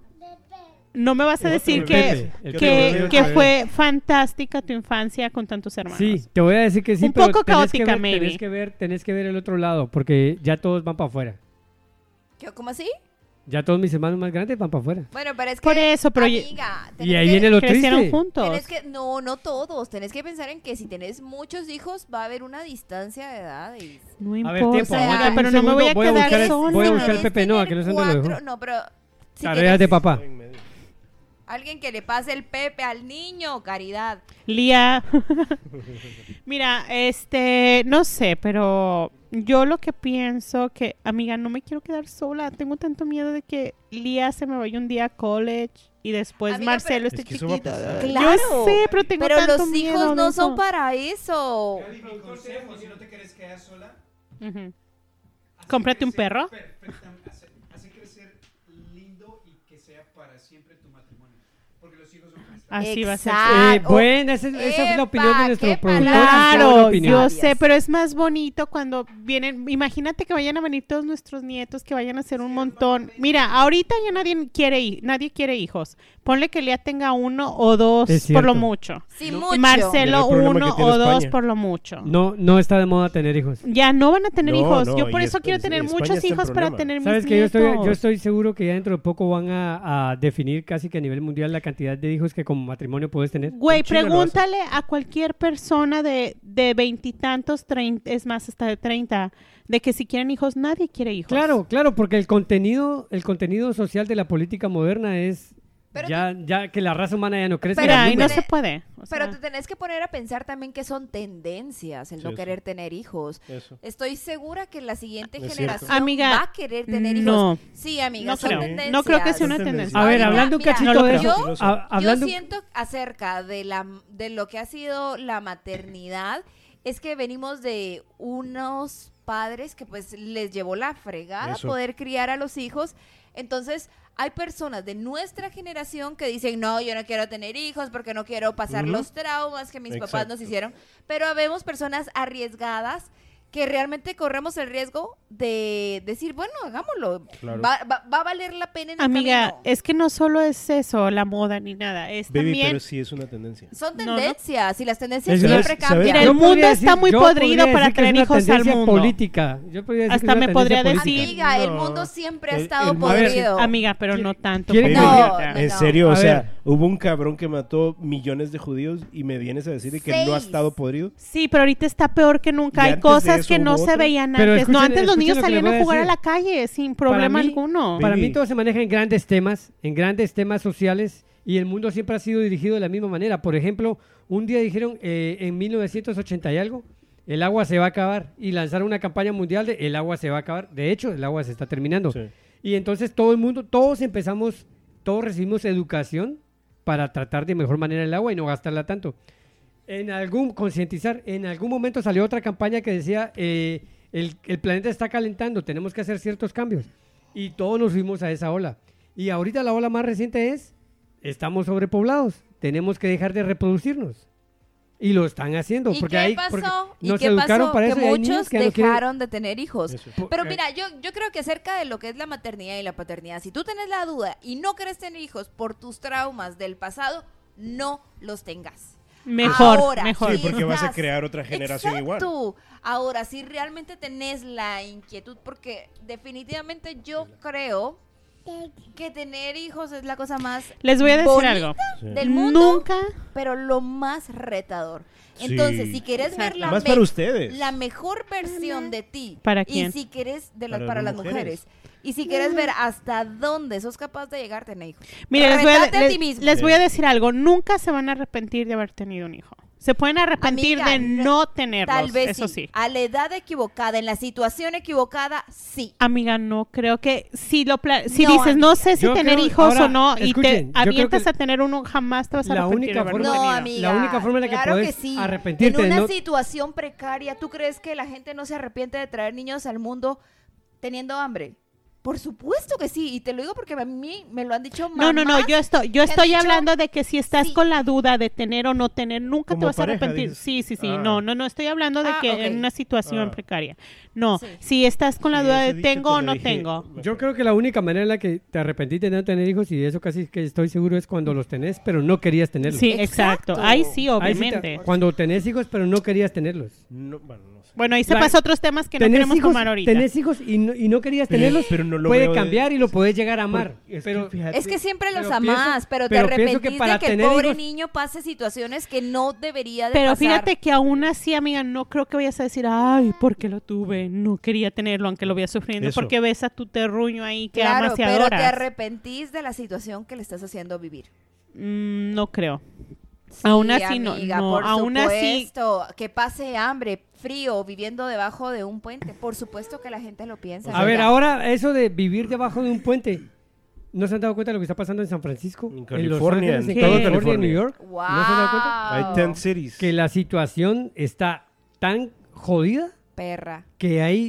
Speaker 3: No me vas a decir
Speaker 2: El
Speaker 3: que,
Speaker 2: Pepe, el
Speaker 3: que,
Speaker 2: Pepe.
Speaker 3: que fue fantástica tu infancia con tantos hermanos.
Speaker 2: Sí, te voy a decir que sí,
Speaker 3: Un
Speaker 2: pero
Speaker 3: poco
Speaker 2: tenés que
Speaker 3: caótica,
Speaker 2: ver,
Speaker 3: maybe.
Speaker 2: tenés que ver, tenés que ver el otro lado, porque ya todos van para afuera.
Speaker 5: ¿Qué- ¿Cómo así?
Speaker 2: Ya todos mis hermanos más grandes van para afuera.
Speaker 5: Bueno, pero es que.
Speaker 3: Por eso, pero ya-
Speaker 5: amiga, tenés
Speaker 2: Y ahí
Speaker 5: que-
Speaker 2: viene lo
Speaker 3: Crecieron
Speaker 2: triste.
Speaker 3: juntos.
Speaker 5: tenés que, no, no todos. Tenés que pensar en que si tenés muchos hijos, va a haber una distancia de edades.
Speaker 3: No
Speaker 2: A
Speaker 3: importa,
Speaker 2: ver, tiempo,
Speaker 5: aguanta un
Speaker 3: pero no me voy a
Speaker 2: segundo, voy a
Speaker 3: quedar
Speaker 2: buscar el-
Speaker 3: sola.
Speaker 2: voy a buscar el
Speaker 5: Si
Speaker 2: Pepe
Speaker 5: querés
Speaker 2: Noa,
Speaker 5: tener
Speaker 2: que no sé dónde lo
Speaker 5: cuatro-
Speaker 2: dejó.
Speaker 5: No, pero. Si
Speaker 2: Tareas
Speaker 5: querés
Speaker 2: de papá.
Speaker 4: En medio.
Speaker 5: alguien que le pase el Pepe al niño, caridad.
Speaker 3: Lía. Mira, este, no sé, pero yo lo que pienso que, amiga, no me quiero quedar sola. Tengo tanto miedo de que Lía se me vaya un día a college y después
Speaker 5: Amiga,
Speaker 3: Marcelo
Speaker 4: pero-
Speaker 3: esté
Speaker 4: Es que eso va a
Speaker 3: chiquito.
Speaker 4: pasar.
Speaker 5: Claro.
Speaker 3: Yo sé, pero tengo
Speaker 5: Pero
Speaker 3: tanto
Speaker 5: los
Speaker 3: miedo
Speaker 5: hijos
Speaker 3: de
Speaker 5: no
Speaker 3: eso.
Speaker 5: son para eso.
Speaker 6: Mi consejo, si no te quieres quedar sola,
Speaker 3: Ujú.
Speaker 6: hace
Speaker 3: Cómprate un
Speaker 6: crecer-
Speaker 3: perro.
Speaker 6: perfectam- Hace, hace crecer lindo y que sea para siempre tu matrimonio.
Speaker 3: Así va a ser.
Speaker 5: Exacto.
Speaker 2: Eh, bueno, esa es, esa es la opinión de
Speaker 5: Epa,
Speaker 2: nuestro
Speaker 5: qué
Speaker 2: productor.
Speaker 5: palabras
Speaker 2: Una
Speaker 3: Claro,
Speaker 2: opinión.
Speaker 3: yo
Speaker 5: sabias.
Speaker 3: sé, pero es más bonito cuando vienen, imagínate que vayan a venir todos nuestros nietos, que vayan a hacer un montón. Mira, ahorita ya nadie quiere, hi- nadie quiere hijos. Ponle que Lea tenga uno o dos
Speaker 2: Es
Speaker 3: por lo
Speaker 2: cierto.
Speaker 3: mucho.
Speaker 5: Sí,
Speaker 2: No.
Speaker 5: mucho.
Speaker 3: Marcelo
Speaker 4: Mira el problema
Speaker 3: uno
Speaker 4: que tiene
Speaker 3: o dos
Speaker 4: España.
Speaker 3: por lo mucho.
Speaker 2: No, no está de moda tener hijos.
Speaker 3: Ya no van a tener
Speaker 4: No,
Speaker 3: hijos.
Speaker 4: no,
Speaker 3: Yo por
Speaker 4: y
Speaker 3: eso
Speaker 4: es-
Speaker 3: quiero
Speaker 4: es-
Speaker 3: tener
Speaker 4: España
Speaker 3: muchos
Speaker 4: está en
Speaker 3: hijos para
Speaker 4: problema.
Speaker 3: tener
Speaker 2: Sabes
Speaker 3: mis
Speaker 2: que yo estoy,
Speaker 3: nietos.
Speaker 2: yo estoy seguro que ya dentro de poco van a, a definir casi que a nivel mundial la cantidad de hijos que como matrimonio puedes tener.
Speaker 3: Güey,
Speaker 4: En China lo hacen.
Speaker 3: pregúntale a cualquier persona de de veintitantos, treinta, es más, hasta de treinta, de que si quieren hijos, nadie quiere hijos.
Speaker 2: Claro, claro, porque el contenido, el contenido social de la política moderna es
Speaker 5: Pero
Speaker 2: ya, ya que la raza humana ya no crece.
Speaker 5: Pero
Speaker 3: Mira,
Speaker 5: tú
Speaker 3: ahí no
Speaker 5: tenés-
Speaker 3: se puede. o
Speaker 5: Pero
Speaker 3: sea.
Speaker 5: te tenés que poner a pensar también que son tendencias el
Speaker 4: Sí,
Speaker 5: no
Speaker 4: sí.
Speaker 5: querer tener hijos.
Speaker 4: Eso.
Speaker 5: Estoy segura que la siguiente
Speaker 4: Es cierto.
Speaker 5: generación
Speaker 3: Amiga,
Speaker 5: va a querer tener hijos.
Speaker 3: no.
Speaker 5: Sí, amiga,
Speaker 3: No
Speaker 5: son
Speaker 3: creo.
Speaker 5: tendencias.
Speaker 3: No creo que sea una
Speaker 4: Son
Speaker 3: tendencia.
Speaker 2: A ver,
Speaker 5: Ahorita,
Speaker 2: hablando un
Speaker 5: mira,
Speaker 2: cachito
Speaker 3: no
Speaker 2: de
Speaker 3: lo
Speaker 2: eso,
Speaker 5: creo.
Speaker 2: a- hablando,
Speaker 5: Yo siento acerca de la de lo que ha sido la maternidad es que venimos de unos padres que pues les llevó la fregada
Speaker 4: Eso.
Speaker 5: poder criar a los hijos. Entonces, hay personas de nuestra generación que dicen, no, yo no quiero tener hijos porque no quiero pasar
Speaker 4: Ujú.
Speaker 5: los traumas que mis papás
Speaker 4: Exacto.
Speaker 5: nos hicieron. Pero habemos personas arriesgadas que realmente corremos el riesgo de decir, bueno, hagámoslo.
Speaker 4: Claro.
Speaker 5: Va, va- va a valer la pena en el
Speaker 3: Amiga,
Speaker 5: camino.
Speaker 3: es que no solo es eso, la moda ni nada, es
Speaker 4: Baby,
Speaker 3: también...
Speaker 4: pero sí es una tendencia.
Speaker 5: Son
Speaker 3: No, no.
Speaker 5: tendencias y las tendencias
Speaker 2: Es
Speaker 5: siempre
Speaker 4: verdad.
Speaker 5: cambian.
Speaker 3: Mira,
Speaker 2: Yo
Speaker 3: el mundo
Speaker 2: podría
Speaker 3: está muy
Speaker 2: yo
Speaker 3: podrido
Speaker 2: podría
Speaker 3: para
Speaker 2: decir que es
Speaker 3: traer
Speaker 2: una
Speaker 3: hijos al
Speaker 2: tendencia
Speaker 3: mundo.
Speaker 2: política. Yo podría decir
Speaker 3: Hasta
Speaker 2: que es una
Speaker 3: me podría
Speaker 2: tendencia
Speaker 3: decir-
Speaker 2: política.
Speaker 5: Amiga, el
Speaker 4: No.
Speaker 5: mundo siempre ha
Speaker 4: El-
Speaker 5: estado
Speaker 4: el-
Speaker 2: a ver,
Speaker 5: podrido.
Speaker 3: Amiga, pero no tanto.
Speaker 2: ¿Quieren
Speaker 3: como
Speaker 2: que-
Speaker 3: ahorita.
Speaker 5: No,
Speaker 4: En
Speaker 5: no.
Speaker 4: serio,
Speaker 2: A
Speaker 4: o sea,
Speaker 2: ver.
Speaker 4: hubo un cabrón que mató millones de judíos y me vienes a decir de que no ha
Speaker 5: Seis.
Speaker 4: estado podrido.
Speaker 3: Sí, pero ahorita está peor que nunca.
Speaker 4: Y
Speaker 3: Hay
Speaker 4: antes de
Speaker 3: cosas
Speaker 4: eso
Speaker 3: que no
Speaker 4: hubo
Speaker 3: se
Speaker 4: otro.
Speaker 3: veían
Speaker 2: Pero
Speaker 3: antes. no,
Speaker 2: escuchen-
Speaker 3: antes los
Speaker 2: escuchen
Speaker 3: niños
Speaker 2: lo que les
Speaker 3: salían
Speaker 2: voy
Speaker 3: a
Speaker 2: a
Speaker 3: jugar a
Speaker 2: decir.
Speaker 3: la calle sin problema
Speaker 2: mí-
Speaker 3: alguno.
Speaker 2: Para mí
Speaker 4: Baby.
Speaker 2: todo se maneja en grandes temas, en grandes temas sociales, y el mundo siempre ha sido dirigido de la misma manera. Por ejemplo, un día dijeron eh, en mil novecientos ochenta y algo, el agua se va a acabar, y lanzaron una campaña mundial de el agua se va a acabar. De hecho, el agua se está terminando.
Speaker 4: Sí.
Speaker 2: Y entonces todo el mundo, todos empezamos, todos recibimos educación para tratar de mejor manera el agua y no gastarla tanto. En algún, concientizar, en algún momento salió otra campaña que decía, eh, el, el planeta está calentando, tenemos que hacer ciertos cambios. Y todos nos fuimos a esa ola. Y ahorita la ola más reciente es, estamos sobrepoblados, tenemos que dejar de reproducirnos. Y lo están haciendo.
Speaker 5: ¿Y
Speaker 2: porque
Speaker 5: qué
Speaker 2: hay,
Speaker 5: pasó?
Speaker 2: porque
Speaker 5: ¿Y
Speaker 2: nos
Speaker 5: qué
Speaker 2: educaron
Speaker 5: pasó?
Speaker 2: para
Speaker 5: Que
Speaker 2: eso y hay niños
Speaker 5: muchos
Speaker 2: que ya no quieren-
Speaker 5: dejaron de tener hijos.
Speaker 4: Eso.
Speaker 5: Pero
Speaker 2: Eh,
Speaker 5: mira, yo, yo creo que acerca de lo que es la maternidad y la paternidad, si tú tienes la duda y no quieres tener hijos por tus traumas del pasado, no los tengas.
Speaker 3: Mejor,
Speaker 5: Ahora,
Speaker 3: mejor.
Speaker 4: Sí,
Speaker 5: si
Speaker 4: porque vas a
Speaker 5: estás-
Speaker 4: crear otra generación igual.
Speaker 5: Exacto. Ahora, si realmente tenés la inquietud, porque definitivamente yo creo que tener hijos es la cosa más
Speaker 3: Les voy a decir
Speaker 5: bonita
Speaker 3: algo.
Speaker 4: Sí.
Speaker 5: del mundo,
Speaker 3: Nunca,
Speaker 5: pero lo más retador.
Speaker 4: Sí.
Speaker 5: Entonces, si quieres ver
Speaker 3: Exacto.
Speaker 5: la,
Speaker 4: Más
Speaker 5: me-
Speaker 4: para ustedes.
Speaker 5: la mejor versión de ti,
Speaker 3: ¿Para
Speaker 5: y
Speaker 3: quién?
Speaker 5: si quieres de las
Speaker 4: Para
Speaker 5: para,
Speaker 4: las
Speaker 5: las mujeres.
Speaker 4: mujeres.
Speaker 5: y si quieres ver hasta dónde sos capaz de llegar, tener hijos.
Speaker 3: mire, les voy, a,
Speaker 5: Retate a
Speaker 3: les-
Speaker 5: ti mismo.
Speaker 3: les voy a decir algo. Nunca se van a arrepentir de haber tenido un hijo. Se pueden arrepentir
Speaker 5: Amiga,
Speaker 3: de
Speaker 5: no-
Speaker 3: no tenerlos,
Speaker 5: Tal vez
Speaker 3: eso
Speaker 5: sí.
Speaker 3: sí.
Speaker 5: A la edad equivocada, en la situación equivocada, sí.
Speaker 3: Amiga, no creo que si lo pla- si
Speaker 5: No,
Speaker 3: dices no
Speaker 5: amiga.
Speaker 3: sé si
Speaker 2: Yo
Speaker 3: tener
Speaker 2: creo-
Speaker 3: hijos
Speaker 2: ahora,
Speaker 3: o no y
Speaker 2: escuchen,
Speaker 3: te
Speaker 2: yo creo
Speaker 3: avientas
Speaker 2: que
Speaker 3: a tener uno, jamás te vas a
Speaker 2: la
Speaker 3: arrepentir
Speaker 2: única
Speaker 3: de haberlo
Speaker 2: forma-
Speaker 5: No,
Speaker 3: tenido.
Speaker 5: amiga.
Speaker 2: La única forma en la que
Speaker 5: claro
Speaker 2: puedes
Speaker 5: que sí.
Speaker 2: arrepentirte
Speaker 5: En una
Speaker 2: no-
Speaker 5: situación precaria, ¿tú crees que la gente no se arrepiente de traer niños al mundo teniendo hambre? Por supuesto que sí, y te lo digo porque a mí me lo han dicho
Speaker 3: No, no, no,
Speaker 5: mamás
Speaker 3: yo estoy, yo
Speaker 5: que han
Speaker 3: estoy
Speaker 5: dicho,
Speaker 3: hablando de que si estás
Speaker 5: sí.
Speaker 3: con la duda de tener o no tener, nunca te
Speaker 4: Como
Speaker 3: vas a
Speaker 4: pareja,
Speaker 3: arrepentir.
Speaker 4: dices.
Speaker 3: Sí, sí, sí,
Speaker 4: Ah.
Speaker 3: no, no, no, estoy hablando de
Speaker 5: Ah,
Speaker 3: que
Speaker 5: ok.
Speaker 3: en una situación
Speaker 4: Ah.
Speaker 3: precaria. No,
Speaker 5: Sí.
Speaker 3: si estás con la
Speaker 4: Sí,
Speaker 3: duda
Speaker 4: ese
Speaker 3: de
Speaker 4: dicho
Speaker 3: tengo
Speaker 4: te
Speaker 3: o
Speaker 4: lo
Speaker 3: no
Speaker 4: dije.
Speaker 3: tengo.
Speaker 2: Yo creo que la única manera en la que te arrepentiste de no tener hijos, y de eso casi que estoy seguro, es cuando los tenés, pero no querías tenerlos.
Speaker 3: Sí, exacto.
Speaker 5: Exacto.
Speaker 3: Ahí sí,
Speaker 2: Ahí sí te-
Speaker 3: obviamente.
Speaker 2: cuando tenés hijos, pero no querías tenerlos.
Speaker 4: No, bueno, no sé.
Speaker 3: Bueno, ahí se
Speaker 2: La-
Speaker 3: pasa otros temas que no
Speaker 2: Tenés
Speaker 3: queremos
Speaker 2: hijos,
Speaker 3: tomar ahorita.
Speaker 2: tenés hijos y no, y no querías
Speaker 4: Pero-
Speaker 2: tenerlos,
Speaker 4: pero no lo
Speaker 2: puede
Speaker 4: veo de-
Speaker 2: cambiar y lo puedes llegar a amar.
Speaker 4: Porque es que
Speaker 2: pero
Speaker 4: fíjate-
Speaker 5: Es que siempre los
Speaker 2: Pero
Speaker 5: amás,
Speaker 2: pienso-
Speaker 5: pero te
Speaker 2: pero pienso que
Speaker 5: arrepentís
Speaker 2: para
Speaker 5: de que el
Speaker 2: tener
Speaker 5: pobre
Speaker 2: hijos-
Speaker 5: niño pase situaciones que no debería de
Speaker 3: Pero
Speaker 5: pasar.
Speaker 3: fíjate que aún así, amiga, no creo que vayas a decir, ay, porque lo tuve, no quería tenerlo, aunque lo veas sufriendo,
Speaker 4: Eso.
Speaker 3: porque ves a tu terruño ahí que
Speaker 5: Claro,
Speaker 3: amas y
Speaker 5: pero te
Speaker 3: adoras.
Speaker 5: arrepentís de la situación que le estás haciendo vivir.
Speaker 3: Mm, no creo.
Speaker 5: Sí,
Speaker 3: Aún así, no-
Speaker 5: amiga,
Speaker 3: no,
Speaker 5: por
Speaker 3: aún así-
Speaker 5: supuesto, que pase hambre, frío, viviendo debajo de un puente. Por supuesto que la gente lo piensa.
Speaker 2: A ver,
Speaker 5: amiga.
Speaker 2: ahora eso de vivir debajo de un puente, ¿no se han dado cuenta de lo que está pasando en San Francisco?
Speaker 4: En
Speaker 2: Los
Speaker 4: California,
Speaker 2: Ángeles,
Speaker 3: en
Speaker 2: en
Speaker 3: toda
Speaker 2: California, en
Speaker 4: California.
Speaker 2: New York.
Speaker 5: Wow.
Speaker 2: ¿No se han dado cuenta?
Speaker 4: Hay ten cities.
Speaker 2: Que la situación está tan jodida
Speaker 5: Perra.
Speaker 2: que hay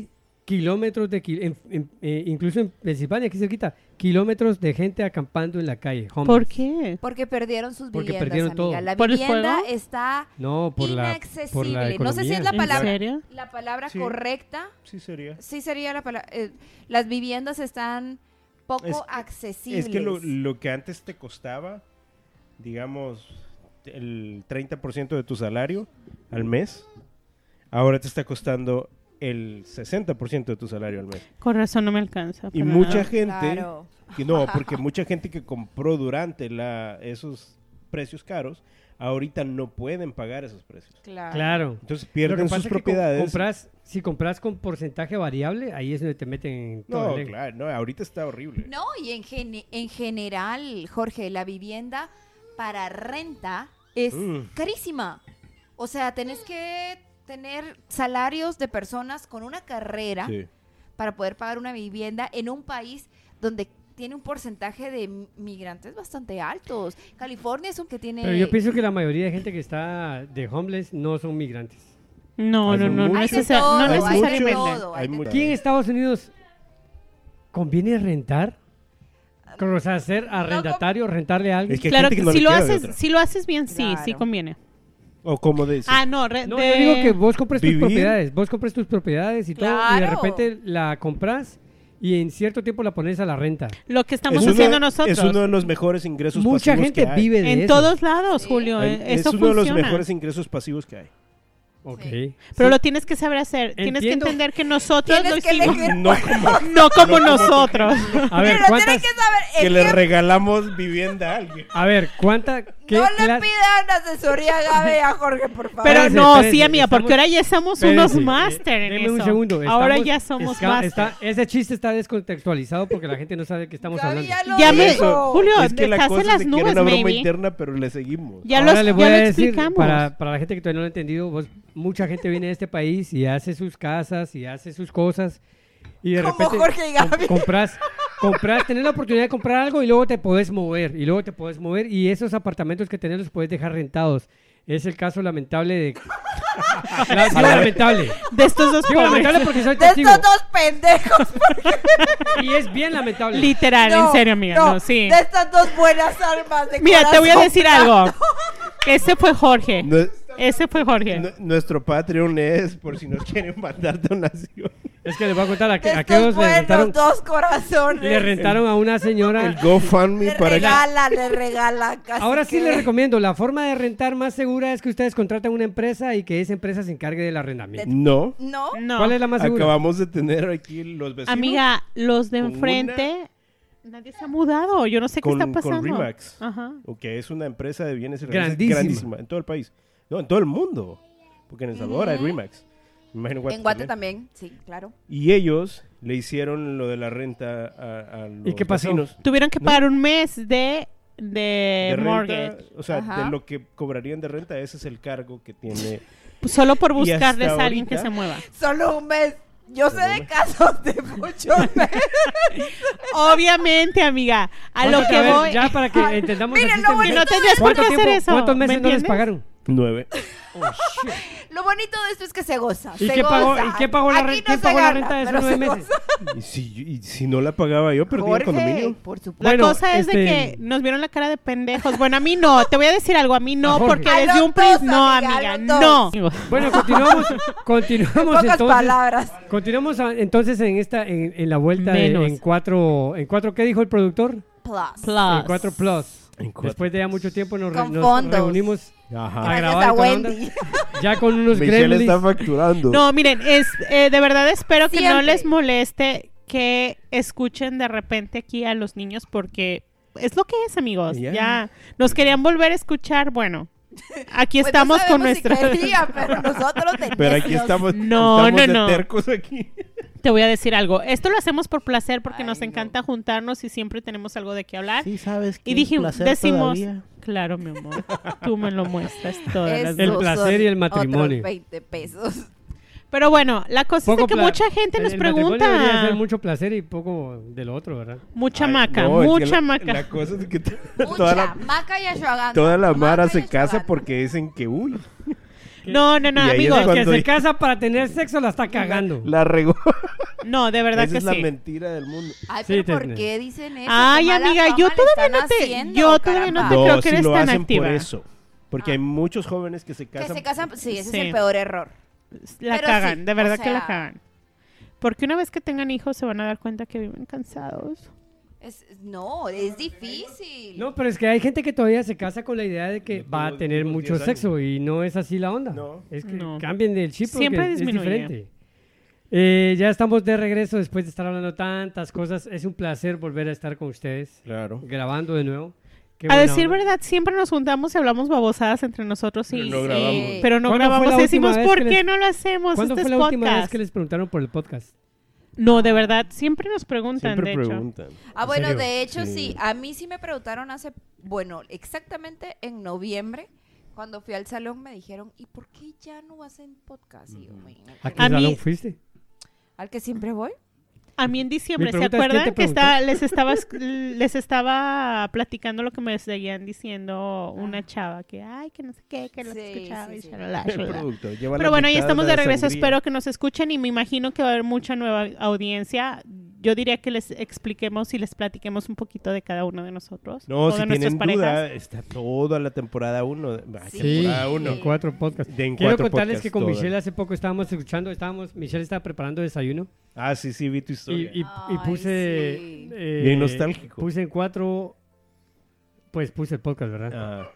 Speaker 2: kilómetros de... ki- en- en- eh, incluso en Pensilvania, aquí cerquita, kilómetros de gente acampando en la calle. homeless.
Speaker 3: ¿Por qué?
Speaker 5: Porque perdieron sus
Speaker 2: Porque
Speaker 5: viviendas,
Speaker 2: perdieron
Speaker 5: amiga.
Speaker 2: todo.
Speaker 5: La
Speaker 3: ¿Por el
Speaker 5: vivienda
Speaker 3: fuego?
Speaker 5: está
Speaker 2: No, por la, por la
Speaker 5: inaccesible. No sé si es la
Speaker 2: economía.
Speaker 3: ¿En
Speaker 5: palabra,
Speaker 3: serio?
Speaker 5: la palabra
Speaker 4: Sí.
Speaker 5: correcta.
Speaker 4: Sí sería.
Speaker 5: Sí sería la palabra. eh, las viviendas están poco
Speaker 4: Es-
Speaker 5: accesibles.
Speaker 4: Es que lo, lo que antes te costaba, digamos, el treinta por ciento de tu salario al mes, ahora te está costando el sesenta por ciento de tu salario al mes.
Speaker 3: Con razón no me alcanza.
Speaker 4: Y
Speaker 3: para
Speaker 4: mucha
Speaker 3: nada.
Speaker 4: gente,
Speaker 5: Claro.
Speaker 4: que no, porque mucha gente que compró durante la, esos precios caros, ahorita no pueden pagar esos precios.
Speaker 5: Claro.
Speaker 2: Claro.
Speaker 4: Entonces
Speaker 2: Lo que
Speaker 4: pierden
Speaker 2: pasa
Speaker 4: sus
Speaker 2: es que com-
Speaker 4: propiedades.
Speaker 2: compras, si compras con porcentaje variable, ahí es donde te meten en todo
Speaker 4: No,
Speaker 2: el-
Speaker 4: claro, no, ahorita está horrible.
Speaker 5: No, y en, gene- en general, Jorge, la vivienda para renta es
Speaker 4: Mm.
Speaker 5: carísima. O sea, tenés que tener salarios de personas con una carrera
Speaker 4: Sí.
Speaker 5: para poder pagar una vivienda en un país donde tiene un porcentaje de m- migrantes bastante altos. California es un que tiene...
Speaker 2: Pero yo pienso que la mayoría de gente que está de homeless no son migrantes.
Speaker 3: No,
Speaker 4: Hay
Speaker 3: no, no,
Speaker 4: mucho-
Speaker 5: Hay de
Speaker 3: necesar-
Speaker 5: todo,
Speaker 3: no
Speaker 5: hay de
Speaker 3: necesariamente.
Speaker 5: todo, hay
Speaker 4: Hay
Speaker 5: de
Speaker 4: mucho.
Speaker 2: Aquí en Estados Unidos conviene rentar, o sea, ser arrendatario, rentarle a alguien.
Speaker 4: Es que hay
Speaker 3: Claro
Speaker 4: gente
Speaker 3: que
Speaker 4: que no
Speaker 3: si
Speaker 4: le
Speaker 3: lo
Speaker 4: queda de
Speaker 3: haces,
Speaker 4: otra.
Speaker 3: si lo haces bien, sí, sí
Speaker 5: Claro.
Speaker 3: conviene.
Speaker 4: O como de...
Speaker 3: Ah, no, re-
Speaker 2: No,
Speaker 3: de-
Speaker 2: yo digo que vos compres tus
Speaker 4: vivir-
Speaker 2: propiedades, vos compres tus propiedades y todo, y de
Speaker 5: Claro.
Speaker 2: repente la compras y en cierto tiempo la pones a la renta.
Speaker 3: lo que estamos
Speaker 4: es uno-
Speaker 3: haciendo nosotros.
Speaker 4: Es uno de los mejores ingresos
Speaker 2: Mucha
Speaker 4: pasivos
Speaker 2: gente
Speaker 4: que hay.
Speaker 2: vive de
Speaker 3: En
Speaker 2: eso.
Speaker 3: todos lados,
Speaker 5: Sí.
Speaker 3: Julio.
Speaker 4: Hay-
Speaker 3: eh,
Speaker 4: es
Speaker 3: Eso
Speaker 4: uno de los
Speaker 3: funciona.
Speaker 4: mejores ingresos pasivos que hay.
Speaker 2: Ok.
Speaker 5: Sí.
Speaker 3: Pero
Speaker 2: Sí.
Speaker 3: lo tienes que saber hacer. Tienes que
Speaker 2: Entiendo.
Speaker 3: entender que nosotros
Speaker 5: Tienes
Speaker 3: lo
Speaker 5: que
Speaker 3: hicimos.
Speaker 5: elegir.
Speaker 4: No como
Speaker 3: No como nosotros.
Speaker 2: A ver,
Speaker 5: Pero
Speaker 2: ¿cuántas,
Speaker 5: tienes que saber...
Speaker 4: que
Speaker 5: el
Speaker 4: le
Speaker 5: que
Speaker 4: regalamos vivienda a alguien.
Speaker 2: a ver, ¿cuánta, qué
Speaker 5: no le
Speaker 2: cla-
Speaker 5: pidan asesoría Gabe a Jorge, por favor.
Speaker 3: Pero
Speaker 2: Espérense,
Speaker 3: no,
Speaker 2: espérense,
Speaker 3: sí, amiga,
Speaker 2: estamos-
Speaker 3: porque ahora ya somos
Speaker 2: Espérense,
Speaker 3: unos máster en
Speaker 2: Deme
Speaker 3: eso.
Speaker 2: un segundo.
Speaker 3: Ahora
Speaker 2: estamos-
Speaker 3: ya somos
Speaker 2: esca-
Speaker 3: máster.
Speaker 2: está- ese chiste está descontextualizado porque la gente no sabe de qué estamos
Speaker 5: Gaby
Speaker 2: hablando.
Speaker 5: ya lo
Speaker 3: Ya me-
Speaker 5: dijo.
Speaker 3: Julio,
Speaker 4: es que la
Speaker 3: estás
Speaker 4: cosa
Speaker 3: en las
Speaker 4: es de que era
Speaker 3: nubes,
Speaker 4: una broma
Speaker 3: maybe.
Speaker 4: interna, pero le seguimos.
Speaker 3: Ya,
Speaker 2: Ahora
Speaker 3: los,
Speaker 2: les voy
Speaker 3: ya
Speaker 2: a
Speaker 3: lo
Speaker 2: decir,
Speaker 3: explicamos.
Speaker 2: para, para la gente que todavía no lo ha entendido, vos, mucha gente viene a este país y hace sus casas y hace sus cosas y de
Speaker 5: Como
Speaker 2: repente
Speaker 5: Jorge y Gaby.
Speaker 2: com- compras, compras, tenés la oportunidad de comprar algo y luego te podés mover y luego te podés mover y esos apartamentos que tenés los puedes dejar rentados. Es el caso lamentable de... La- digo lamentable.
Speaker 3: De estos dos
Speaker 2: Digo lamentable
Speaker 3: pobres.
Speaker 2: porque soy
Speaker 5: De
Speaker 2: testigo
Speaker 5: estos dos pendejos.
Speaker 2: y es bien lamentable.
Speaker 3: Literal,
Speaker 5: No,
Speaker 3: en serio, amiga. No, sí.
Speaker 5: De estas dos buenas almas de
Speaker 3: Mira, te voy a
Speaker 5: corazón.
Speaker 3: decir algo. Ese fue Jorge.
Speaker 4: No-
Speaker 3: Ese fue Jorge.
Speaker 4: nu- nuestro Patreon es por si nos quieren mandar donación.
Speaker 2: Es que les voy a contar a,
Speaker 5: De
Speaker 2: que, a
Speaker 5: estos
Speaker 2: aquellos le
Speaker 5: buenos
Speaker 2: rentaron,
Speaker 5: dos corazones.
Speaker 2: le rentaron a una señora.
Speaker 4: El GoFundMe
Speaker 5: Le
Speaker 4: para que...
Speaker 5: regala, le regala. Casi
Speaker 2: Ahora sí
Speaker 5: que-
Speaker 2: les recomiendo, la forma de rentar más segura es que ustedes contraten una empresa y que esa empresa se encargue del arrendamiento.
Speaker 4: No.
Speaker 5: No.
Speaker 3: No.
Speaker 2: ¿Cuál es la más segura?
Speaker 4: Acabamos de tener aquí los vecinos
Speaker 3: Amiga, los de
Speaker 4: con
Speaker 3: enfrente, nadie se ha mudado. Yo no sé
Speaker 4: con,
Speaker 3: qué está
Speaker 4: con
Speaker 3: pasando.
Speaker 4: Remax,
Speaker 3: Ajá.
Speaker 4: que es una empresa de bienes y raíces
Speaker 2: Grandísima.
Speaker 4: grandísima en todo el país. No, en todo el mundo. Porque en El Salvador hay
Speaker 5: Ujú.
Speaker 4: Remax. Me imagino Guate
Speaker 5: En Guate
Speaker 4: también.
Speaker 5: también, sí, claro.
Speaker 4: Y ellos le hicieron lo de la renta a, a los
Speaker 2: ¿Y qué pasó?
Speaker 4: vecinos.
Speaker 3: Tuvieron que
Speaker 4: ¿No?
Speaker 3: pagar un mes de, de,
Speaker 4: De renta,
Speaker 3: mortgage.
Speaker 4: o sea,
Speaker 5: Ajá.
Speaker 4: de lo que cobrarían de renta, ese es el cargo que tiene.
Speaker 3: Solo por
Speaker 4: Y hasta
Speaker 3: buscarles a alguien que
Speaker 4: ahorita-
Speaker 3: se mueva.
Speaker 5: Solo un mes. Yo sé
Speaker 4: Solo un
Speaker 5: de
Speaker 4: mes.
Speaker 5: casos de muchos meses.
Speaker 3: Obviamente, amiga. A lo
Speaker 2: ¿Cuánto-
Speaker 3: que
Speaker 2: a ver,
Speaker 3: voy.
Speaker 2: Ya para que entendamos
Speaker 5: Miren,
Speaker 2: el
Speaker 5: lo
Speaker 2: sistema.
Speaker 3: Que
Speaker 5: bonito
Speaker 3: no tendrías por qué
Speaker 2: ¿Cuánto
Speaker 3: hacer
Speaker 2: tiempo-
Speaker 3: eso.
Speaker 2: ¿Cuántos
Speaker 3: ¿me
Speaker 2: meses no les
Speaker 3: entiendes?
Speaker 2: pagaron?
Speaker 4: Nueve.
Speaker 5: Lo bonito de esto es que se goza.
Speaker 2: ¿Y
Speaker 5: se
Speaker 2: qué pagó-
Speaker 5: goza.
Speaker 2: y qué pagó la
Speaker 5: Aquí
Speaker 2: renta-
Speaker 5: no
Speaker 2: quién
Speaker 5: se
Speaker 2: pagó la
Speaker 5: gana,
Speaker 2: renta de esos
Speaker 5: pero
Speaker 2: nueve
Speaker 5: se
Speaker 2: meses?
Speaker 5: goza.
Speaker 4: Y si, y si no la pagaba yo, perdí el
Speaker 5: Jorge,
Speaker 4: condominio.
Speaker 5: por supuesto.
Speaker 3: La
Speaker 2: Bueno,
Speaker 3: cosa es
Speaker 2: este-
Speaker 3: de que nos vieron la cara de pendejos. Bueno, a mí no. Te voy a decir algo. A mí no,
Speaker 2: A Jorge.
Speaker 3: porque
Speaker 5: A
Speaker 3: desde
Speaker 5: los
Speaker 3: un principio.
Speaker 5: dos,
Speaker 3: No,
Speaker 5: amiga, a
Speaker 3: amiga,
Speaker 5: los
Speaker 3: no.
Speaker 5: dos.
Speaker 2: Bueno, continuamos, continuamos
Speaker 5: Pocas
Speaker 2: entonces.
Speaker 5: palabras.
Speaker 2: Continuamos a- entonces en esta en, en la vuelta de-
Speaker 3: Menos.
Speaker 2: en cuatro en cuatro ¿qué dijo el productor?
Speaker 5: Plus.
Speaker 3: Plus.
Speaker 2: En cuatro plus.
Speaker 4: En cuatro.
Speaker 2: Después de ya mucho tiempo nos, re-
Speaker 5: Con
Speaker 2: nos
Speaker 5: fondos.
Speaker 2: reunimos
Speaker 4: Ajá.
Speaker 2: a
Speaker 5: Gracias
Speaker 2: grabar
Speaker 5: a
Speaker 2: con onda,
Speaker 5: Wendy.
Speaker 2: ya con unos
Speaker 4: Michelle
Speaker 2: gremlins.
Speaker 4: está facturando.
Speaker 3: No, miren, es eh, de verdad espero que no
Speaker 5: Siempre.
Speaker 3: les moleste que escuchen de repente aquí a los niños porque es lo que es, amigos.
Speaker 4: Ya.
Speaker 3: Ya nos querían volver a escuchar. Bueno, aquí
Speaker 5: Pues
Speaker 3: estamos
Speaker 5: no
Speaker 3: con
Speaker 5: sabemos si
Speaker 3: nuestra.
Speaker 5: quería, pero nosotros de
Speaker 4: Pero aquí
Speaker 5: necios.
Speaker 4: estamos,
Speaker 3: No,
Speaker 4: estamos
Speaker 3: no,
Speaker 4: de
Speaker 3: no.
Speaker 4: tercos aquí.
Speaker 3: Te voy a decir algo. Esto lo hacemos por placer porque
Speaker 5: Ay,
Speaker 3: nos
Speaker 5: no.
Speaker 3: encanta juntarnos y siempre tenemos algo de qué hablar.
Speaker 7: Sí, sabes que
Speaker 3: Y dije,
Speaker 7: es placer
Speaker 3: decimos,
Speaker 7: todavía.
Speaker 3: claro, mi amor, tú me lo muestras todas las
Speaker 5: Esos
Speaker 2: El
Speaker 3: veces.
Speaker 2: placer
Speaker 5: son
Speaker 2: y el matrimonio.
Speaker 5: otros veinte pesos.
Speaker 3: Pero bueno, la cosa es de
Speaker 2: Poco
Speaker 3: que
Speaker 2: pla-
Speaker 3: mucha gente
Speaker 2: el-
Speaker 3: nos
Speaker 2: el matrimonio debería
Speaker 3: pregunta.
Speaker 2: ser mucho placer y poco del otro, ¿verdad?
Speaker 3: Mucha
Speaker 4: Ay,
Speaker 3: maca,
Speaker 4: no, es que
Speaker 3: mucha
Speaker 4: la-
Speaker 3: maca.
Speaker 4: La cosa es que t-
Speaker 5: Mucha,
Speaker 4: toda la,
Speaker 5: maca y ashwagandha.
Speaker 4: toda la
Speaker 5: Maca
Speaker 4: mara
Speaker 5: y
Speaker 4: se casa
Speaker 5: ashwagandha.
Speaker 4: porque dicen que, uy,
Speaker 3: No, no, no,
Speaker 4: Y ahí es
Speaker 3: amigos.
Speaker 2: El que
Speaker 4: cuando-
Speaker 2: se casa para tener sexo la está cagando.
Speaker 4: La regó.
Speaker 3: No, de verdad
Speaker 4: Esa
Speaker 3: que
Speaker 4: es la
Speaker 3: sí.
Speaker 4: mentira del mundo.
Speaker 5: Ay,
Speaker 2: Sí,
Speaker 5: pero ¿por
Speaker 2: Tesne.
Speaker 5: qué dicen eso?
Speaker 3: Ay,
Speaker 5: ¿Qué mala
Speaker 3: amiga,
Speaker 5: fama
Speaker 3: yo
Speaker 5: le
Speaker 3: todavía
Speaker 5: están
Speaker 3: no te-
Speaker 5: haciendo,
Speaker 3: yo todavía no
Speaker 5: caramba?
Speaker 3: te-
Speaker 4: No,
Speaker 3: creo que
Speaker 4: sí
Speaker 3: eres
Speaker 4: lo
Speaker 3: tan
Speaker 4: hacen
Speaker 3: activa.
Speaker 4: por eso. Porque
Speaker 5: Ah.
Speaker 4: hay muchos jóvenes que se
Speaker 5: Que
Speaker 4: casan.
Speaker 5: se casan, sí, ese
Speaker 3: Sí.
Speaker 5: es el peor error.
Speaker 3: La
Speaker 5: Pero
Speaker 3: cagan,
Speaker 5: sí,
Speaker 3: de
Speaker 5: o
Speaker 3: verdad que la
Speaker 5: sea-
Speaker 3: cagan. Porque una vez que tengan hijos se van a dar cuenta que viven cansados.
Speaker 5: Es, no, es difícil.
Speaker 2: No, pero es que hay gente que todavía se casa con la idea de que
Speaker 4: Yo
Speaker 2: va a
Speaker 4: tengo
Speaker 2: tener
Speaker 4: unos
Speaker 2: mucho
Speaker 4: diez
Speaker 2: sexo y no es así la onda.
Speaker 4: No.
Speaker 2: Es que
Speaker 3: No.
Speaker 2: cambien del chip porque
Speaker 3: Siempre
Speaker 2: es
Speaker 3: disminuye.
Speaker 2: diferente. Eh, ya estamos de regreso después de estar hablando tantas cosas. Es un placer volver a estar con ustedes,
Speaker 4: Claro.
Speaker 2: grabando de nuevo. Qué
Speaker 3: A
Speaker 2: buena
Speaker 3: decir
Speaker 2: onda.
Speaker 3: verdad, siempre nos juntamos y hablamos babosadas entre nosotros y,
Speaker 4: Pero no
Speaker 3: y-
Speaker 4: grabamos.
Speaker 3: pero no
Speaker 2: ¿Cuándo fue
Speaker 3: grabamos.
Speaker 2: la
Speaker 3: Y
Speaker 2: última
Speaker 3: decimos,
Speaker 2: vez
Speaker 3: ¿por
Speaker 2: que
Speaker 3: qué
Speaker 2: les-
Speaker 3: no lo hacemos?
Speaker 2: ¿Cuándo
Speaker 3: Este
Speaker 2: fue
Speaker 3: es
Speaker 2: la última vez
Speaker 3: podcast.
Speaker 2: que les preguntaron por el podcast?
Speaker 3: No, de verdad, siempre nos preguntan,
Speaker 4: Siempre
Speaker 3: de hecho.
Speaker 4: preguntan.
Speaker 5: Ah,
Speaker 2: ¿En
Speaker 5: bueno,
Speaker 2: serio?
Speaker 5: de hecho
Speaker 4: Sí.
Speaker 5: sí. A mí sí me preguntaron hace, bueno, exactamente en noviembre, cuando fui al salón me dijeron, ¿y por qué ya no hacen podcast? Y yo, "Bueno,
Speaker 2: ¿A qué
Speaker 3: A mí-
Speaker 2: salón fuiste?
Speaker 5: al que siempre voy.
Speaker 3: A mí en diciembre,
Speaker 2: Mi
Speaker 3: ¿se
Speaker 2: pregunta es, ¿quién
Speaker 3: acuerdan
Speaker 2: te
Speaker 3: que está, les, estaba, les estaba platicando lo que me seguían diciendo una chava? Que, ay, que no sé qué, que los
Speaker 5: Sí,
Speaker 3: escuchaba
Speaker 5: sí,
Speaker 3: y
Speaker 5: sí.
Speaker 3: shalala,
Speaker 4: El
Speaker 3: shalala.
Speaker 4: producto. Lleva
Speaker 3: Pero
Speaker 4: la
Speaker 3: bueno, ya
Speaker 4: mitad
Speaker 3: estamos
Speaker 4: la
Speaker 3: de regreso.
Speaker 4: sangría.
Speaker 3: Espero que nos escuchen y me imagino que va a haber mucha nueva audiencia. Yo diría que les expliquemos y les platiquemos un poquito de cada uno de nosotros.
Speaker 4: No,
Speaker 3: o
Speaker 4: si
Speaker 3: de nuestras
Speaker 4: tienen
Speaker 3: parejas.
Speaker 4: duda, está toda la temporada uno.
Speaker 5: Sí.
Speaker 4: Temporada uno.
Speaker 2: en cuatro podcasts.
Speaker 4: De en
Speaker 2: Quiero
Speaker 4: cuatro
Speaker 2: contarles
Speaker 4: podcasts,
Speaker 2: que con
Speaker 4: toda.
Speaker 2: Michelle hace poco estábamos escuchando, estábamos, Michelle estaba preparando desayuno
Speaker 4: Ah, sí, sí, vi tu
Speaker 2: y,
Speaker 4: historia.
Speaker 2: y- y
Speaker 5: Ay,
Speaker 2: puse...
Speaker 5: sí.
Speaker 2: eh,
Speaker 4: Bien nostálgico.
Speaker 2: Puse en cuatro... Pues puse el podcast, ¿verdad?
Speaker 4: Ah.